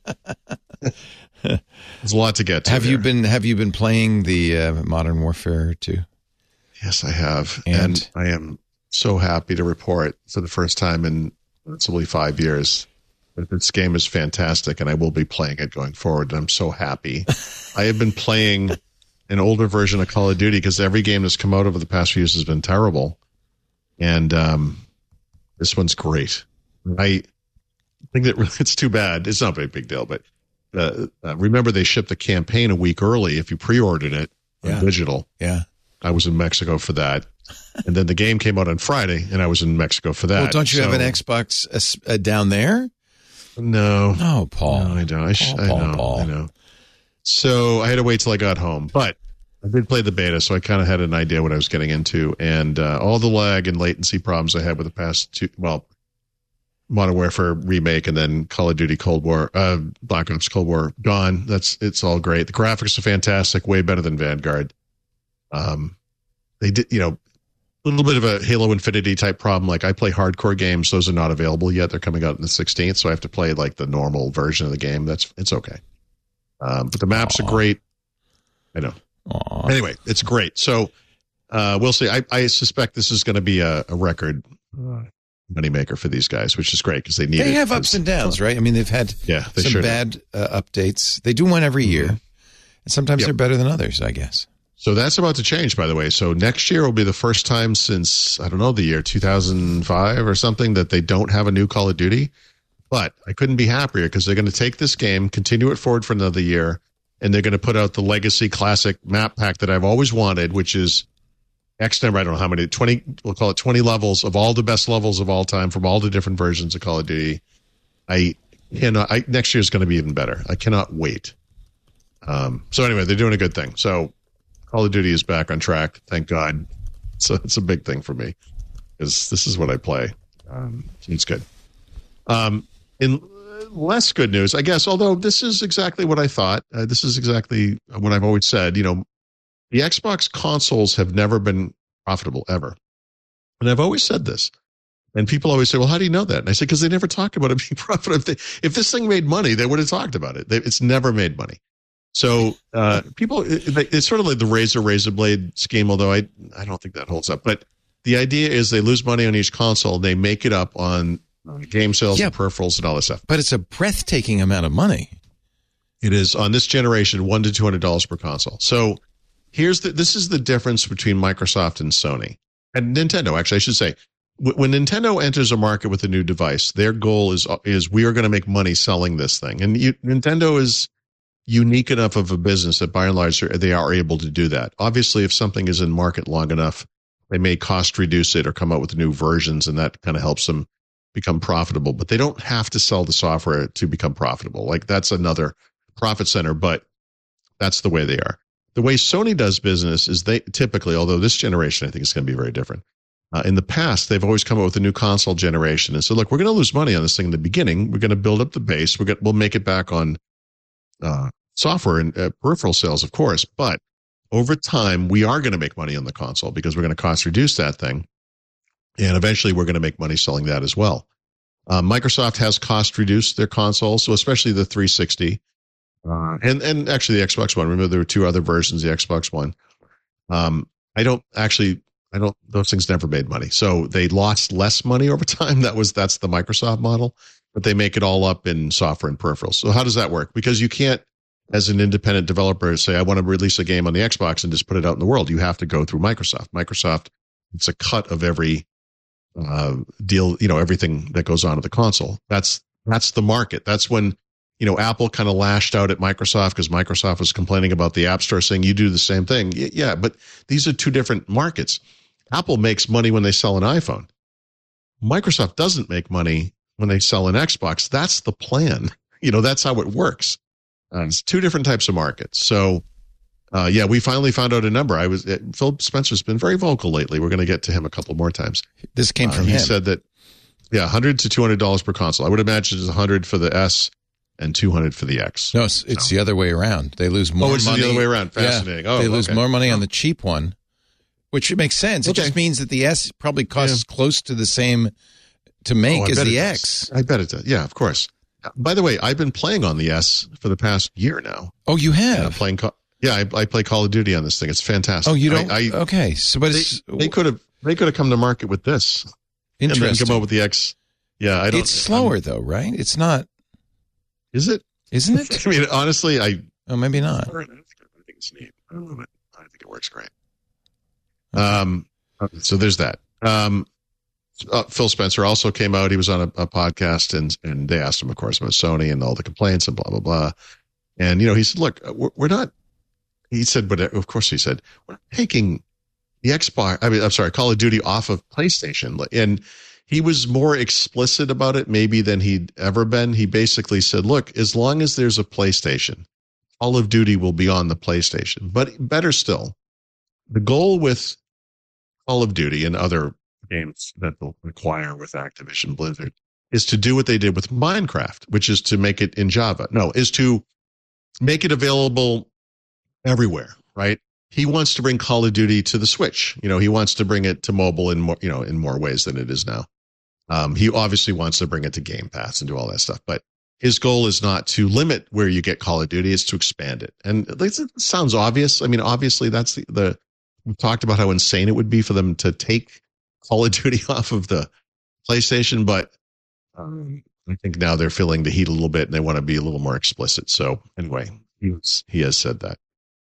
There's a lot to get to. Have you been playing the Modern Warfare 2? Yes, I have, and I am so happy to report for the first time in possibly 5 years that this game is fantastic, and I will be playing it going forward. And I'm so happy. I have been playing an older version of Call of Duty because every game that's come out over the past few years has been terrible, and this one's great. I think that it's too bad. It's not a big deal, but. Remember, they shipped the campaign a week early if you pre-ordered it on digital. Yeah. I was in Mexico for that. And then the game came out on Friday, and I was in Mexico for that. Well, don't you have an Xbox down there? No. Oh, Paul. No, I don't. I know. So I had to wait till I got home. But I did play the beta, so I kind of had an idea what I was getting into. And all the lag and latency problems I had with the past Modern Warfare remake and then Call of Duty Cold War, Black Ops Cold War gone. It's all great. The graphics are fantastic, way better than Vanguard. They did, a little bit of a Halo Infinity type problem. Like I play hardcore games; those are not available yet. They're coming out on the 16th, so I have to play like the normal version of the game. It's okay. But the maps are great. I know. Aww. Anyway, it's great. So we'll see. I suspect this is going to be a record moneymaker for these guys, which is great because they need. They have ups and downs, right? I mean, they've had some bad updates. They do one every year, and sometimes they're better than others, I guess. So that's about to change, by the way. So next year will be the first time since, I don't know, the year 2005 or something that they don't have a new Call of Duty. But I couldn't be happier because they're going to take this game, continue it forward for another year, and they're going to put out the Legacy Classic map pack that I've always wanted, which is X number, I don't know how many, 20, we'll call it 20 levels of all the best levels of all time from all the different versions of Call of Duty. Next year is going to be even better. I cannot wait. So anyway, they're doing a good thing. So Call of Duty is back on track. Thank God. So it's a big thing for me because this is what I play. It's good. In less good news, I guess, although this is exactly what I thought. This is exactly what I've always said. The Xbox consoles have never been profitable, ever. And I've always said this. And people always say, well, how do you know that? And I say, because they never talk about it being profitable. If this thing made money, they would have talked about it. It's never made money. So people, it's sort of like the razor blade scheme, although I don't think that holds up. But the idea is they lose money on each console. They make it up on game sales and peripherals and all this stuff. But it's a breathtaking amount of money. It is on this generation, $100 to $200 per console. So this is the difference between Microsoft and Sony and Nintendo. Actually, I should say, when Nintendo enters a market with a new device, their goal is we are going to make money selling this thing. And Nintendo is unique enough of a business that by and large they are able to do that. Obviously, if something is in market long enough, they may cost reduce it or come out with new versions, and that kind of helps them become profitable. But they don't have to sell the software to become profitable. Like, that's another profit center, but that's the way they are. The way Sony does business is they typically, although this generation I think is going to be very different. In the past, they've always come up with a new console generation and said, look, we're going to lose money on this thing in the beginning. We're going to build up the base. We'll make it back on software and peripheral sales, of course. But over time, we are going to make money on the console because we're going to cost reduce that thing. And eventually, we're going to make money selling that as well. Microsoft has cost reduced their consoles, so especially the 360 and actually the Xbox One. Remember, there were two other versions, the Xbox One. Those things never made money. So they lost less money over time. That's the Microsoft model, but they make it all up in software and peripherals. So how does that work? Because you can't, as an independent developer, say, I want to release a game on the Xbox and just put it out in the world. You have to go through Microsoft. Microsoft, it's a cut of every deal, everything that goes on to the console. That's the market. That's when, Apple kind of lashed out at Microsoft because Microsoft was complaining about the App Store, saying you do the same thing. Yeah, but these are two different markets. Apple makes money when they sell an iPhone. Microsoft doesn't make money when they sell an Xbox. That's the plan. That's how it works. It's two different types of markets. So, we finally found out a number. Phil Spencer's been very vocal lately. We're going to get to him a couple more times. This came from him. He said that, $100 to $200 per console. I would imagine it's $100 for the S and $200 for the X. No, it's the other way around. They lose more money. Oh, it's the other way around. Fascinating. Yeah, they lose more money on the cheap one, which makes sense. It just means that the S probably costs close to the same to make as the X. I bet it does. Yeah, of course. By the way, I've been playing on the S for the past year now. Oh, you have? I play Call of Duty on this thing. It's fantastic. Oh, you don't? Okay. So, but they could have come to market with this. Interesting. And then come up with the X. Yeah, I don't. It's slower though, right? It's not. Is it? Isn't it? I mean, honestly, Oh, maybe not. I think it's neat. I love it. I think it works great. So there's that. Phil Spencer also came out. He was on a podcast and they asked him, of course, about Sony and all the complaints and blah, blah, blah. And, he said, look, we're not, he said, but of course he said, we're not taking the Call of Duty off of PlayStation. And he was more explicit about it maybe than he'd ever been. He basically said, look, as long as there's a PlayStation, Call of Duty will be on the PlayStation. But better still, the goal with Call of Duty and other games that they'll acquire with Activision Blizzard is to do what they did with Minecraft, which is to make it in Java. No, is to make it available everywhere, right? He wants to bring Call of Duty to the Switch. He wants to bring it to mobile in more, in more ways than it is now. He obviously wants to bring it to Game Pass and do all that stuff, but his goal is not to limit where you get Call of Duty, it's to expand it. And it sounds obvious. I mean, obviously that's we've talked about how insane it would be for them to take Call of Duty off of the PlayStation, but I think now they're feeling the heat a little bit and they want to be a little more explicit. So anyway, he has said that.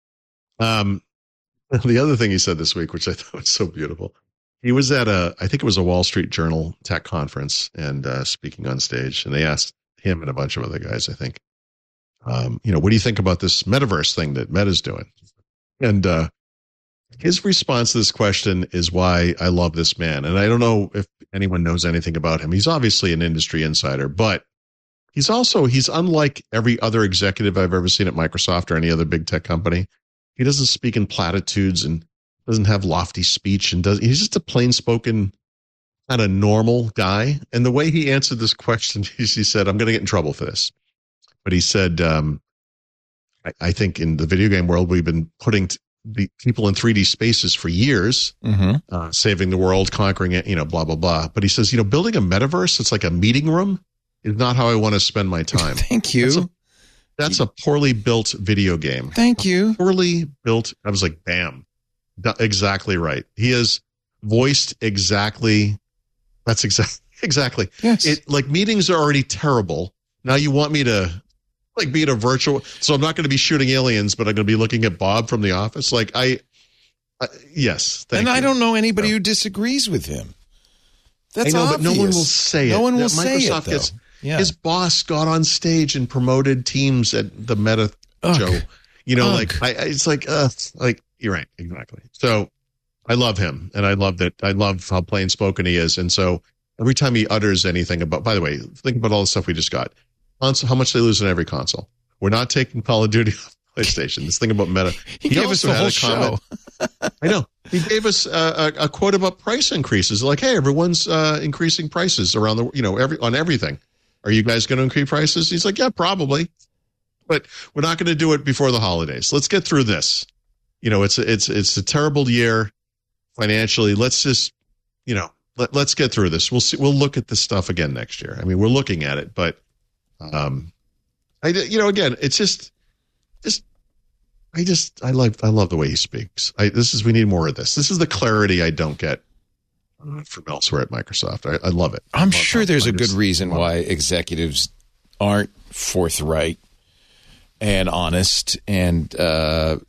The other thing he said this week, which I thought was so beautiful, he was at I think it was a Wall Street Journal tech conference and speaking on stage, and they asked him and a bunch of other guys, I think, what do you think about this metaverse thing that Meta's doing? And his response to this question is why I love this man. And I don't know if anyone knows anything about him. He's obviously an industry insider, but he's unlike every other executive I've ever seen at Microsoft or any other big tech company. He doesn't speak in platitudes and doesn't have lofty speech he's just a plain spoken kind of normal guy. And the way he answered this question, he said, I'm going to get in trouble for this. But he said, I think in the video game world, we've been putting the people in 3D spaces for years, saving the world, conquering it, blah, blah, blah. But he says, building a metaverse, it's like a meeting room, is not how I want to spend my time. Thank you. That's a poorly built video game. Thank you. Poorly built. I was like, bam. Exactly right. He has voiced exactly. That's exactly. Yes. Meetings are already terrible. Now you want me to be in a virtual. So I'm not going to be shooting aliens, but I'm going to be looking at Bob from The Office. Yes. I don't know anybody who disagrees with him. That's obvious. But no one will say it. No one will say Microsoft it, though. His boss got on stage and promoted Teams at the Meta Ugh. Joe. You know, Ugh. it's like you're right, exactly. So I love him, and I love how plain spoken he is, and so every time he utters anything about, by the way, think about all the stuff we just got. How much they lose on every console. We're not taking Call of Duty off PlayStation. This thing about Meta. He gave us the whole show. I know. He gave us a quote about price increases. Like, hey, everyone's increasing prices around on everything. Are you guys going to increase prices? He's like, yeah, probably, but we're not going to do it before the holidays. Let's get through this. It's a terrible year financially. Let's just, let's get through this. We'll see. We'll look at this stuff again next year. I mean, we're looking at it, but again, it's just I love the way he speaks. We need more of this. This is the clarity I don't get from elsewhere at Microsoft. I love it. I'm sure there's a good reason why executives aren't forthright and honest, and but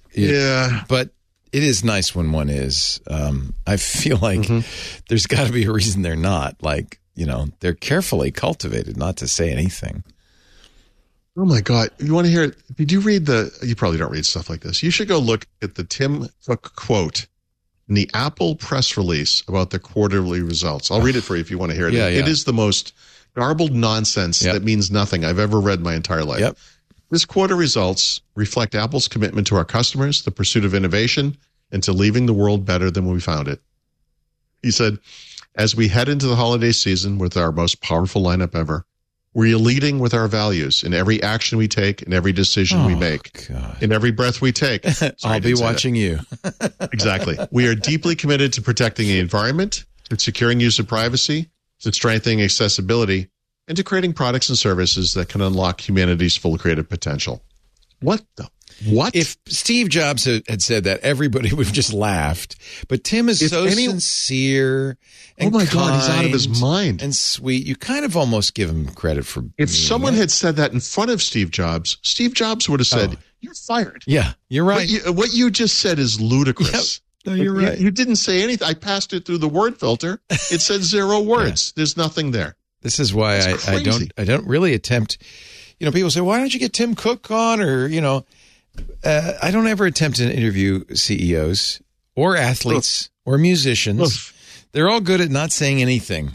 it is nice when one is. I feel like there's got to be a reason they're not. Like, they're carefully cultivated not to say anything. Oh my God. You want to hear it? Did you read you probably don't read stuff like this. You should go look at the Tim Cook quote in the Apple press release about the quarterly results. I'll read it for you if you want to hear it. Yeah. It is the most garbled nonsense that means nothing I've ever read my entire life. Yep. This quarter results reflect Apple's commitment to our customers, the pursuit of innovation, and to leaving the world better than we found it. He said, as we head into the holiday season with our most powerful lineup ever, we're leading with our values in every action we take, in every decision we make, in every breath we take. I'll be watching you. Exactly. We are deeply committed to protecting the environment, to securing user privacy, to strengthening accessibility, and to creating products and services that can unlock humanity's full creative potential. What? If Steve Jobs had said that, everybody would have just laughed. But Tim is sincere and God, he's out of his mind. And sweet. You kind of almost give him credit for If someone had said that in front of Steve Jobs would have said, you're fired. Yeah, you're right. What you just said is ludicrous. Yep. No, you're right. You didn't say anything. I passed it through the word filter. It said 0 words. There's nothing there. This is why I don't really attempt, people say, why don't you get Tim Cook on? Or, I don't ever attempt to interview CEOs or athletes or musicians. They're all good at not saying anything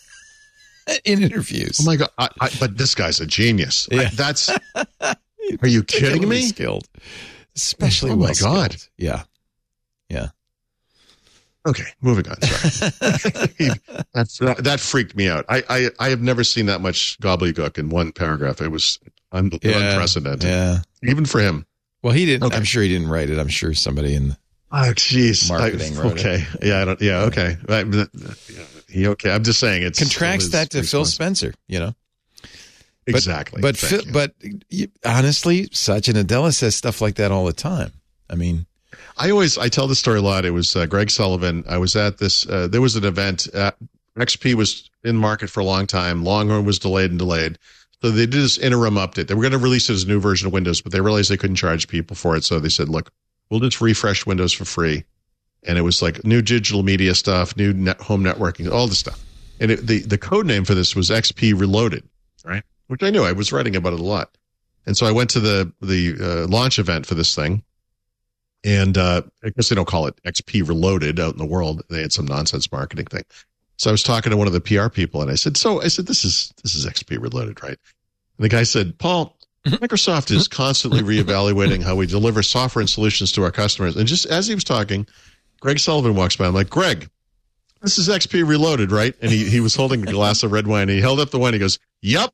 in interviews. Oh my God. But this guy's a genius. Yeah. Are you kidding me? Skilled. Especially well skilled. God. Yeah. Yeah. Okay, moving on. Sorry. That freaked me out. I have never seen that much gobbledygook in one paragraph. It was unprecedented. Yeah. Even for him. Well, he didn't. Okay. I'm sure he didn't write it. I'm sure somebody in marketing wrote it. Okay. Yeah. Okay. Okay. I'm just saying it's contracts that to Phil Spencer. Exactly. But honestly, Satya Nadella says stuff like that all the time. I mean, I tell this story a lot. It was Greg Sullivan. I was at this. There was an event. XP was in market for a long time. Longhorn was delayed. So they did this interim update. They were going to release it as a new version of Windows, but they realized they couldn't charge people for it. So they said, look, we'll just refresh Windows for free. And it was like new digital media stuff, new home networking, all the stuff. And the code name for this was XP Reloaded, right? Which I knew. I was writing about it a lot. And so I went to the launch event for this thing. And I guess they don't call it XP Reloaded out in the world. They had some nonsense marketing thing. So I was talking to one of the PR people, and I said, this is XP Reloaded, right? And the guy said, Paul, Microsoft is constantly reevaluating how we deliver software and solutions to our customers. And just as he was talking, Greg Sullivan walks by. I'm like, Greg, this is XP Reloaded, right? And he was holding a glass of red wine. And he held up the wine. He goes, yep.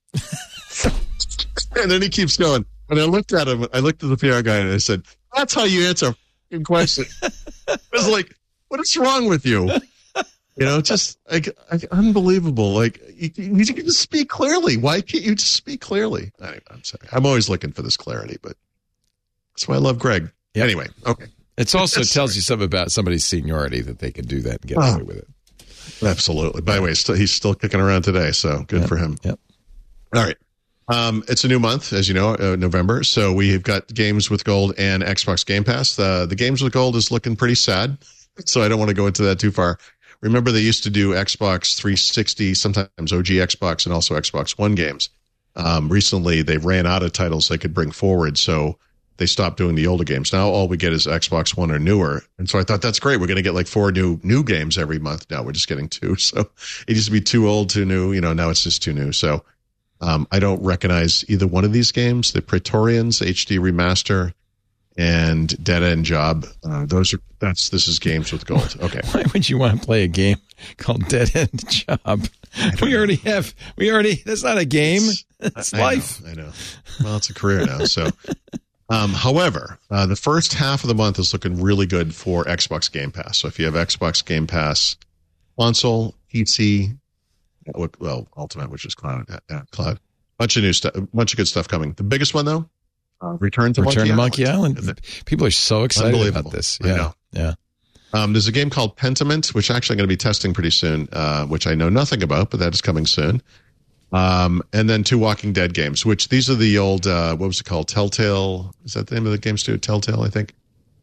And then he keeps going. And I looked at him. I looked at the PR guy, and I said, that's how you answer a question. I was like, what is wrong with you? Just like unbelievable. Like you can just speak clearly. Why can't you just speak clearly? Anyway, I'm sorry. I'm always looking for this clarity, but that's why I love Greg. Yep. Anyway, okay. It also tells you something about somebody's seniority that they can do that and get away with it. Absolutely. By the way, he's still kicking around today, so good for him. Yep. All right. It's a new month, as you know, November. So we've got Games with Gold and Xbox Game Pass. The Games with Gold is looking pretty sad, so I don't want to go into that too far. Remember, they used to do Xbox 360, sometimes OG Xbox, and also Xbox One games. Recently, they ran out of titles they could bring forward, so they stopped doing the older games. Now all we get is Xbox One or newer. And so I thought that's great. We're going to get like 4 new games every month. Now we're just getting 2. So it used to be 2 old, 2 new. Now it's just 2 new. So I don't recognize either one of these games. The Praetorians HD Remaster and Dead End Job. This is games with gold. Okay. Why would you want to play a game called Dead End Job? We already, that's not a game. It's life. I know. Well, it's a career now. So, however, the first half of the month is looking really good for Xbox Game Pass. So if you have Xbox Game Pass console, PC, Ultimate, which is cloud, bunch of new stuff, bunch of good stuff coming. The biggest one though, Return to Monkey Island. People are so excited about this. Yeah. There's a game called Pentiment, which actually I'm going to be testing pretty soon, which I know nothing about, but that is coming soon. And then 2 Walking Dead games, which these are the old, what was it called? Telltale. Is that the name of the game studio? Telltale, I think.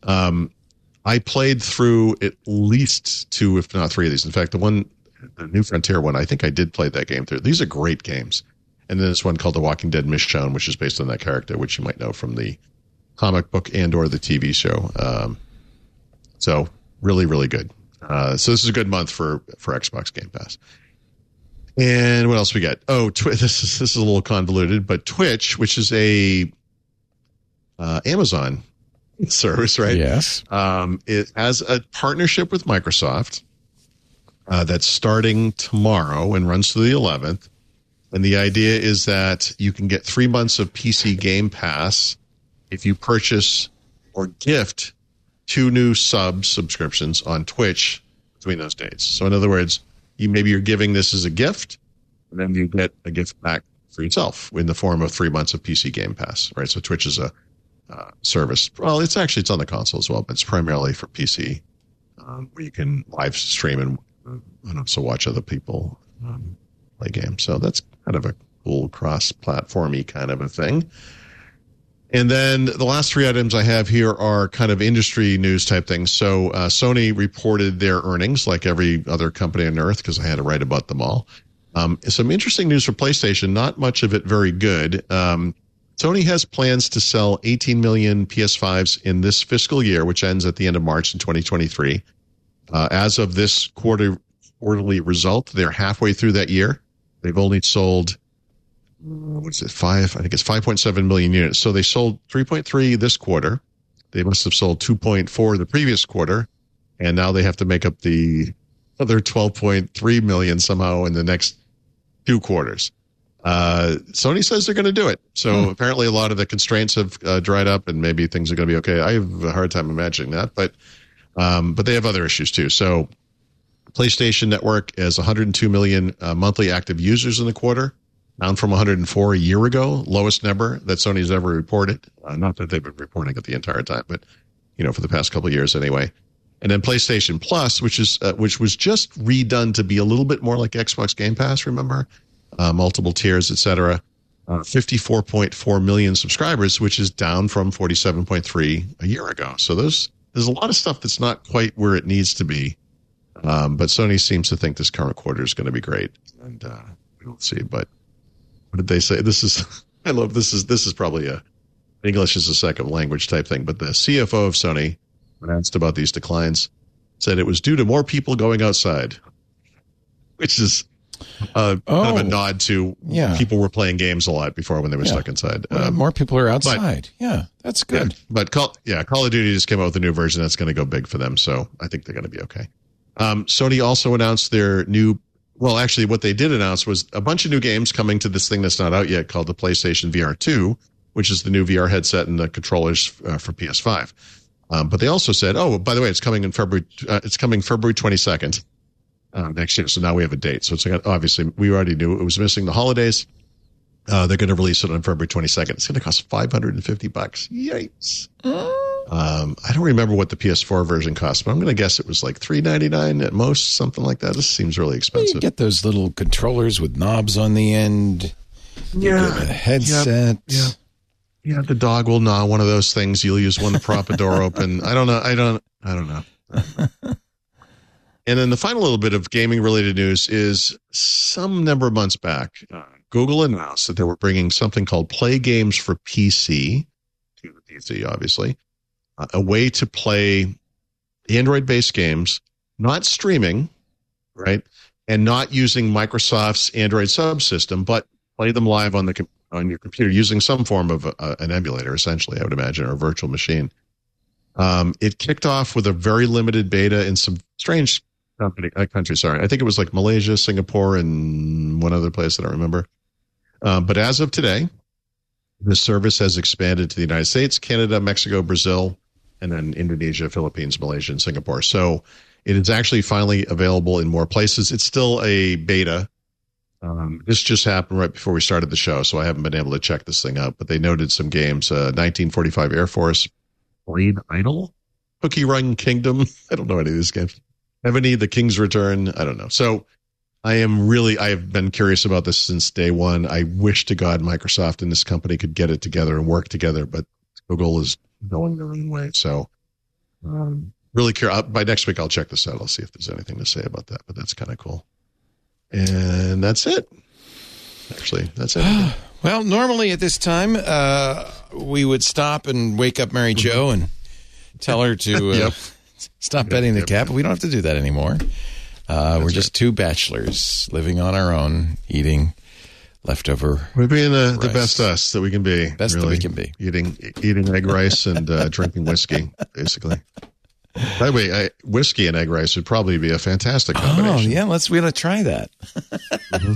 I played through at least 2, if not 3 of these. In fact, the New Frontier one, I think I did play that game through. These are great games. And then there's one called The Walking Dead Michonne, which is based on that character, which you might know from the comic book and or the TV show. So really, really good. So this is a good month for Xbox Game Pass. And what else we got? Oh, this is a little convoluted, but Twitch, which is a Amazon service, right? Yes. It has a partnership with Microsoft that's starting tomorrow and runs through the 11th. And the idea is that you can get 3 months of PC Game Pass if you purchase or gift 2 new subscriptions on Twitch between those dates. So in other words, you're giving this as a gift, and then you get a gift back for yourself in the form of 3 months of PC Game Pass, right? So Twitch is a service. Well, it's on the console as well, but it's primarily for PC, where you can live stream and also watch other people play games. So that's kind of a cool cross-platformy kind of a thing. And then the last 3 items I have here are kind of industry news type things. So Sony reported their earnings like every other company on earth because I had to write about them all. Some interesting news for PlayStation, not much of it very good. Sony has plans to sell 18 million PS5s in this fiscal year, which ends at the end of March in 2023. As of this quarterly result, they're halfway through that year. They've only sold, 5.7 million units. So they sold 3.3 this quarter. They must have sold 2.4 the previous quarter. And now they have to make up the other 12.3 million somehow in the next 2 quarters. Sony says they're going to do it. So apparently a lot of the constraints have dried up and maybe things are going to be okay. I have a hard time imagining that, but they have other issues too. So PlayStation Network has 102 million monthly active users in the quarter, down from 104 a year ago, lowest number that Sony's ever reported. Not that they've been reporting it the entire time, but for the past couple of years anyway. And then PlayStation Plus, which was just redone to be a little bit more like Xbox Game Pass. Remember, multiple tiers, etc. 54.4 million subscribers, which is down from 47.3 a year ago. So there's a lot of stuff that's not quite where it needs to be. But Sony seems to think this current quarter is going to be great, and we'll see. But what did they say? This is probably a English as a second language type thing. But the CFO of Sony, when asked about these declines, said it was due to more people going outside, which is kind of a nod to people were playing games a lot before when they were stuck inside. More people are outside. That's good. Yeah, but Call of Duty just came out with a new version that's going to go big for them, so I think they're going to be okay. Sony also announced their new, actually what they did announce was a bunch of new games coming to this thing that's not out yet called the PlayStation VR 2, which is the new VR headset and the controllers for PS5. But they also said, by the way, it's coming in February. It's coming February 22nd next year. So now we have a date. So it's obviously we already knew it was missing the holidays. They're going to release it on February 22nd. It's going to cost $550. Yikes. I don't remember what the PS4 version cost, but I'm going to guess it was like $399 at most, something like that. This seems really expensive. You get those little controllers with knobs on the end. You get a headset. Yeah, the dog will gnaw one of those things. You'll use one to prop a door open. I don't know. And then the final little bit of gaming related news is some number of months back, Google announced that they were bringing something called Play Games for PC to the PC, obviously. A way to play Android-based games, not streaming, right, and not using Microsoft's Android subsystem, but play them live on your computer using some form of an emulator, essentially, I would imagine, or a virtual machine. It kicked off with a very limited beta in some strange countries. Sorry, I think it was like Malaysia, Singapore, and one other place that I remember. But as of today, the service has expanded to the United States, Canada, Mexico, Brazil, and then Indonesia, Philippines, Malaysia, and Singapore. So it is actually finally available in more places. It's still a beta. This just happened right before we started the show, so I haven't been able to check this thing out. But they noted some games, 1945 Air Force, Blade Idol, Cookie Run Kingdom. I don't know any of these games. Ebony, The King's Return. I don't know. So I have been curious about this since day one. I wish to God Microsoft and this company could get it together and work together, but Google is going their own way. So really curious. By next week, I'll check this out. I'll see if there's anything to say about that, but that's kind of cool. And that's it. Actually, that's it. Well, normally at this time, we would stop and wake up Mary Jo and tell her to stop petting the cat, but we don't have to do that anymore. We're just two bachelors living on our own, eating leftover. We're being the best us that we can be. Best really. That we can be. Eating egg rice and drinking whiskey, basically. By the way, whiskey and egg rice would probably be a fantastic combination. Oh, yeah, we got to try that. Mm-hmm.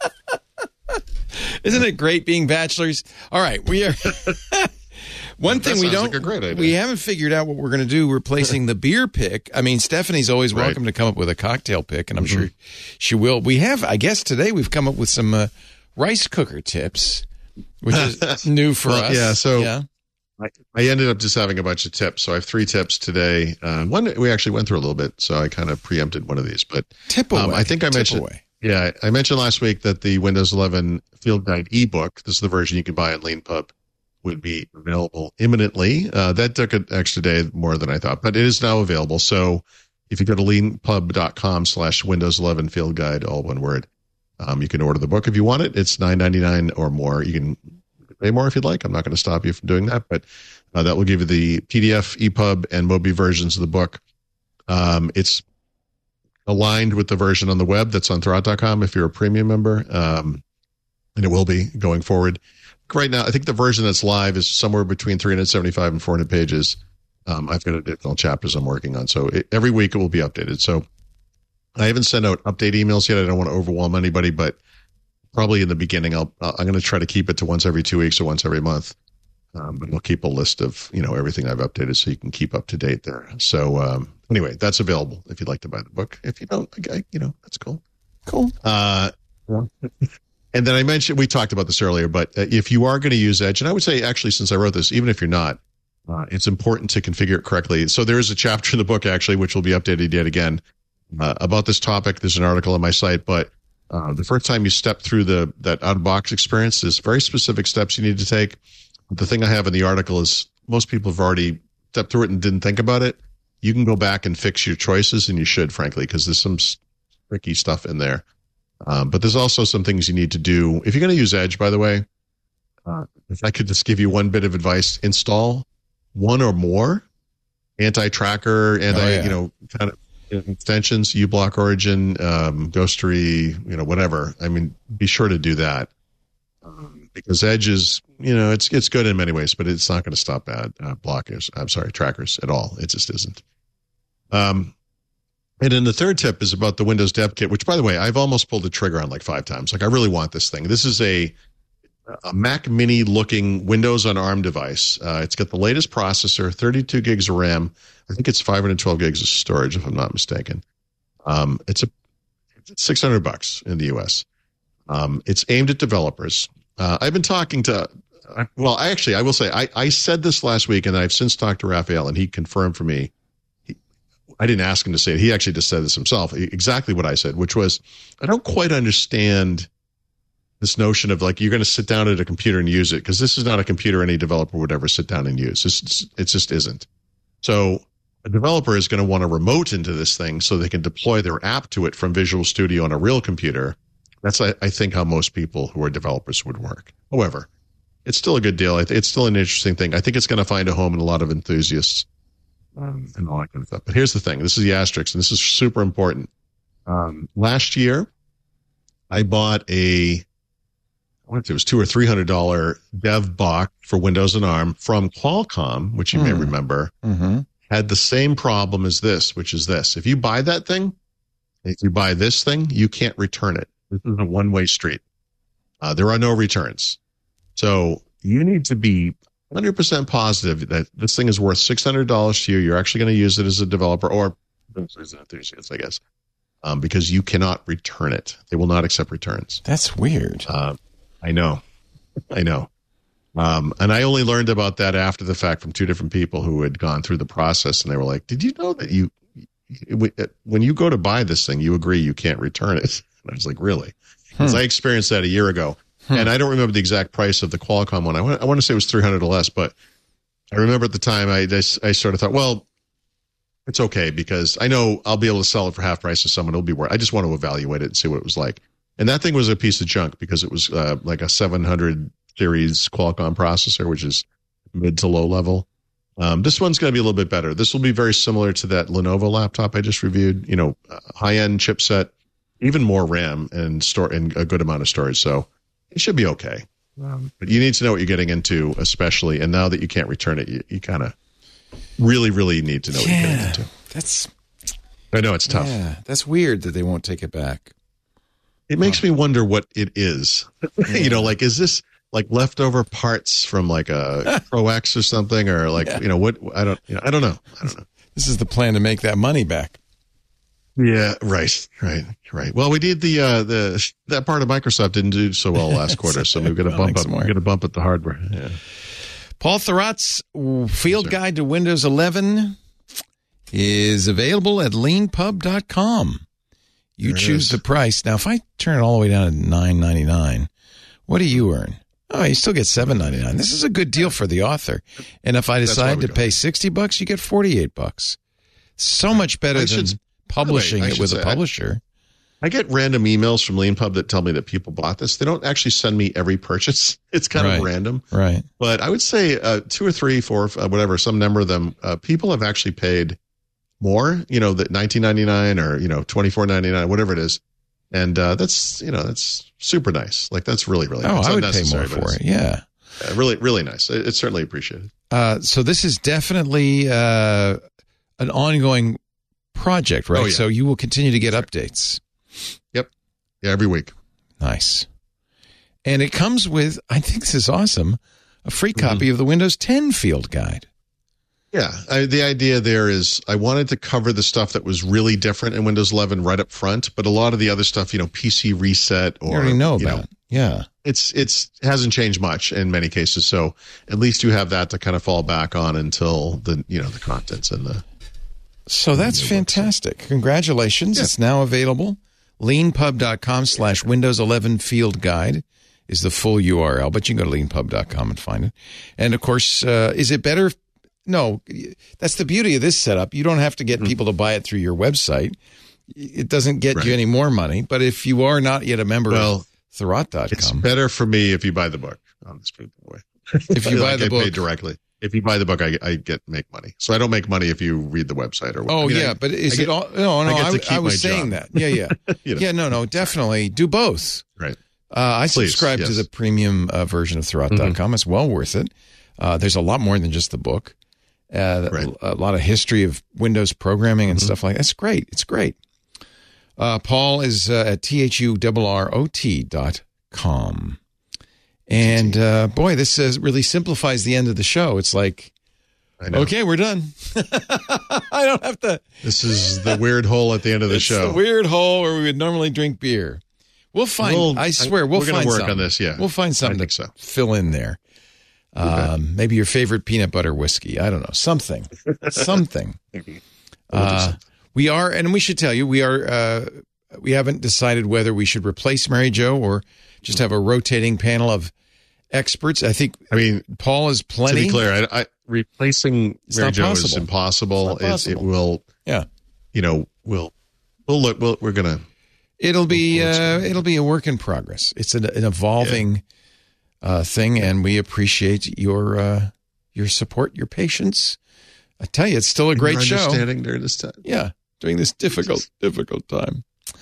Isn't it great being bachelors? All right, we are. One thing we don't, we haven't figured out what we're going to do replacing the beer pick. I mean, Stephanie's always welcome to come up with a cocktail pick, and I'm sure she will. We have, I guess today we've come up with some rice cooker tips, which is new for us. Yeah, so I ended up just having a bunch of tips. So I have 3 tips today. One we actually went through a little bit, so I kind of preempted one of these. But tip away. I think I mentioned. Yeah, I mentioned last week that the Windows 11 Field Guide ebook, this is the version you can buy at LeanPub, would be available imminently. That took an extra day more than I thought, but it is now available. So if you go to leanpub.com/Windows 11 Field Guide, all one word, you can order the book if you want it. It's $9.99 or more. You can pay more if you'd like. I'm not going to stop you from doing that, but that will give you the PDF, EPUB, and Mobi versions of the book. It's aligned with the version on the web that's on Thurrott.com if you're a premium member, and it will be going forward. Right now, I think the version that's live is somewhere between 375 and 400 pages. I've got additional chapters I'm working on, so every week it will be updated. So I haven't sent out update emails yet. I don't want to overwhelm anybody, but probably in the beginning, I'm going to try to keep it to once every 2 weeks or once every month. But I'll keep a list of everything I've updated so you can keep up to date there. So anyway, that's available if you'd like to buy the book. If you don't, that's cool. Cool. And then we talked about this earlier, but if you are going to use Edge, and I would say actually since I wrote this, even if you're not, it's important to configure it correctly. So there is a chapter in the book actually, which will be updated yet again about this topic. There's an article on my site, but the first time you step through that out-of-box experience, there's very specific steps you need to take. The thing I have in the article is most people have already stepped through it and didn't think about it. You can go back and fix your choices, and you should, frankly, because there's some tricky stuff in there. But there's also some things you need to do. If you're going to use Edge, by the way, if I could just give you one bit of advice, install one or more anti-tracker, kind of extensions, uBlock Origin, Ghostery, whatever. I mean, be sure to do that. Because Edge is, it's good in many ways, but it's not going to stop trackers at all. It just isn't. And then the third tip is about the Windows Dev Kit, which, by the way, I've almost pulled the trigger on like 5 times. Like, I really want this thing. This is a Mac Mini looking Windows on ARM device. It's got the latest processor, 32 gigs of RAM. I think it's 512 gigs of storage, if I'm not mistaken. It's $600 in the US. It's aimed at developers. I've been talking to, I will say, I said this last week, and I've since talked to Raphael, and he confirmed for me. I didn't ask him to say it. He actually just said this himself, exactly what I said, which was, I don't quite understand this notion of like, you're going to sit down at a computer and use it, because this is not a computer any developer would ever sit down and use. It just isn't. So a developer is going to want to remote into this thing so they can deploy their app to it from Visual Studio on a real computer. That's, I think, how most people who are developers would work. However, it's still a good deal. It's still an interesting thing. I think it's going to find a home in a lot of enthusiasts and all that kind of stuff. But here's the thing. This is the asterisk, and this is super important. Last year, I bought I want to say it was $200 or $300 dev box for Windows and ARM from Qualcomm, which you may remember, had the same problem as this, which is this. If you buy that thing, if you buy this thing, you can't return it. This is a one-way street. There are no returns. So you need to be 100% positive that this thing is worth $600 to you. You're actually going to use it as a developer or as an enthusiast, I guess, because you cannot return it. They will not accept returns. That's weird. I know. And I only learned about that after the fact from two different people who had gone through the process, and they were like, did you know that when you go to buy this thing, you agree you can't return it? And I was like, really? Because I experienced that a year ago. And I don't remember the exact price of the Qualcomm one. I want to say it was $300 or less, but I remember at the time I sort of thought, well, it's okay because I know I'll be able to sell it for half price to someone. It'll be worth. I just want to evaluate it and see what it was like. And that thing was a piece of junk because it was like a 700 series Qualcomm processor, which is mid to low level. This one's going to be a little bit better. This will be very similar to that Lenovo laptop I just reviewed. High end chipset, even more RAM and a good amount of storage. So it should be okay. But you need to know what you're getting into, especially. And now that you can't return it, you kind of really, really need to know what you're getting into. I know it's tough. Yeah, that's weird that they won't take it back. It makes me wonder what it is. Like, is this like leftover parts from like a Pro X or something, or like what? I don't know. This is the plan to make that money back. Yeah, right. Well, we did that part of Microsoft didn't do so well last quarter, so we've got to bump up. We're going to bump up the hardware. Yeah. Paul Thurrott's Field Guide to Windows 11 is available at leanpub.com. You choose the price. Now, if I turn it all the way down to $9.99, what do you earn? Oh, you still get $7.99. This is a good deal for the author. And if I decide to pay $60, you get $48. So much better than publishing it with a publisher. I get random emails from LeanPub that tell me that people bought this. They don't actually send me every purchase. It's kind of random. Right. But I would say 2 or 3, 4, whatever, some number of them, people have actually paid more, that $19.99 or, $24.99, whatever it is. And that's super nice. Like, that's really, really nice. I would pay more for it. Yeah. Really, really nice. It's certainly appreciated. So this is definitely an ongoing project, right? Oh, yeah. So you will continue to get updates. Yep. Yeah, every week. Nice. And it comes with, I think this is awesome, a free copy of the Windows 10 Field Guide. Yeah. The idea there is I wanted to cover the stuff that was really different in Windows 11 right up front, but a lot of the other stuff, PC reset or... You already know about. Yeah. It hasn't changed much in many cases, so at least you have that to kind of fall back on until the contents and the... So that's fantastic. Congratulations. Yeah. It's now available. Leanpub.com/Windows 11 Field Guide is the full URL, but you can go to leanpub.com and find it. And, of course, is it better? No, that's the beauty of this setup. You don't have to get people to buy it through your website. It doesn't get you any more money. But if you are not yet a member of Thurrott.com. It's better for me if you buy the book on this way. If you buy the book. I pay directly. If you buy the book, I make money. So I don't make money if you read the website or whatever. Oh, but is it all? No, I was saying that. Yeah. Yeah, no, definitely. Do both. Right. I subscribe to the premium version of Thurrott.com. It's well worth it. There's a lot more than just the book. A lot of history of Windows programming and stuff like that. It's great. It's great. Paul is at THURROT.com. And boy, this really simplifies the end of the show. It's like, okay, we're done. I don't have to. This is the weird hole at the end of the show. The weird hole where we would normally drink beer. We'll find. I swear, we'll find work something on this. Yeah, we'll find something to fill in there. Maybe your favorite peanut butter whiskey. I don't know, something. We are, and we should tell you, we are. We haven't decided whether we should replace Mary Jo or just have a rotating panel of experts. I mean, Paul is plenty. To be clear, replacing Mary Jo is impossible. It will. Yeah. We'll look. We're gonna. It'll be a work in progress. It's an evolving thing, and we appreciate your support, your patience. I tell you, it's still a great show. Understanding during this time. Yeah, during this difficult time.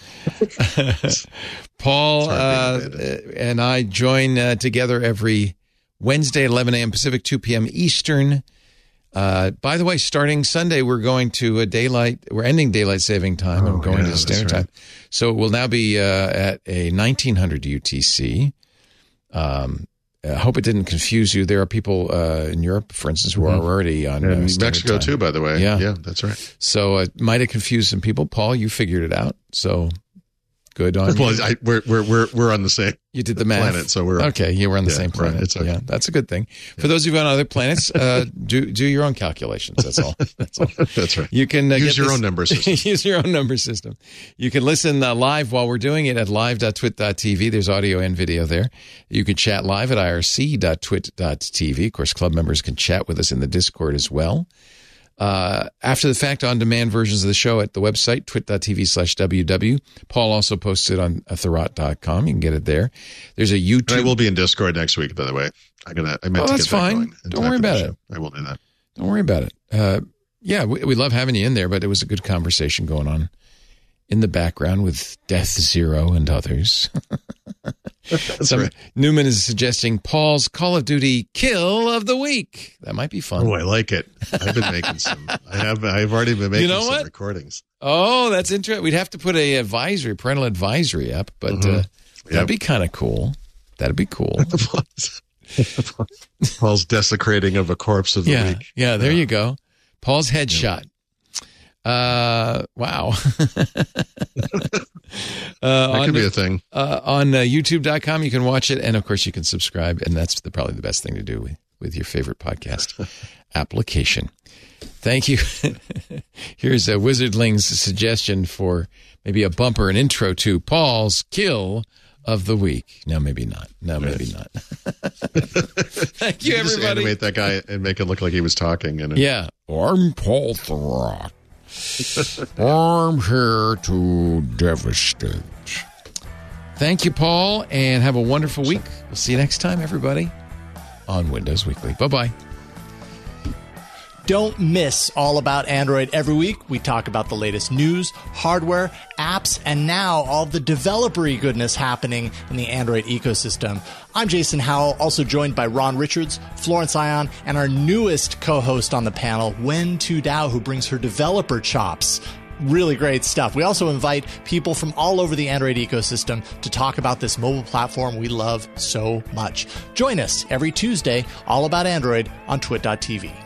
Paul and I join together every Wednesday at 11 a.m. Pacific, 2 p.m. Eastern. By the way, starting Sunday, we're going to we're ending daylight saving time and going to standard time. So it will now be at a 1900 UTC. I hope it didn't confuse you. There are people in Europe, for instance, who are already on Mexico time. Too, by the way. Yeah, that's right. So it might have confused some people. Paul, you figured it out. So good on you. Well, we're on the same. You did the math. Planet, so we're okay. You were on the same planet. Right, it's okay. Yeah, that's a good thing. For those of you on other planets, do your own calculations. That's all. That's all. That's right. You can use your own number system. Use your own number system. You can listen live while we're doing it at live.twit.tv. There's audio and video there. You can chat live at irc.twit.tv. Of course, club members can chat with us in the Discord as well. After the fact, on-demand versions of the show at the website, twit.tv/WW. Paul also posted on Thurrott.com. You can get it there. There's a YouTube. And I will be in Discord next week, by the way. I meant to get that's fine. That going. Don't worry about it. I will do that. Don't worry about it. Yeah, we love having you in there, but it was a good conversation going on in the background with Death Zero and others. Right. Newman is suggesting Paul's Call of Duty Kill of the Week. That might be fun. Oh, I like it. I've been making some. I've already been making some recordings. Oh, that's interesting. We'd have to put a parental advisory up, but that'd be kind of cool. That'd be cool. Paul's desecrating of a corpse of the week. Yeah, there you go. Paul's headshot. Wow. That could be a thing. On youtube.com, you can watch it. And of course, you can subscribe. And that's probably the best thing to do with your favorite podcast application. Thank you. Here's a Wizardling's suggestion for maybe a bumper, an intro to Paul's Kill of the Week. No, maybe not. Maybe not. Thank you, everybody. Just animate that guy and make it look like he was talking. Yeah. I'm Paul Thurrott. I'm here to devastate. Thank you, Paul, and have a wonderful week. We'll see you next time, everybody, on Windows Weekly. Bye-bye. Don't miss All About Android every week. We talk about the latest news, hardware, apps, and now all the developer-y goodness happening in the Android ecosystem. I'm Jason Howell, also joined by Ron Richards, Florence Ion, and our newest co-host on the panel, Wen Tu Dao, who brings her developer chops. Really great stuff. We also invite people from all over the Android ecosystem to talk about this mobile platform we love so much. Join us every Tuesday, All About Android, on twit.tv.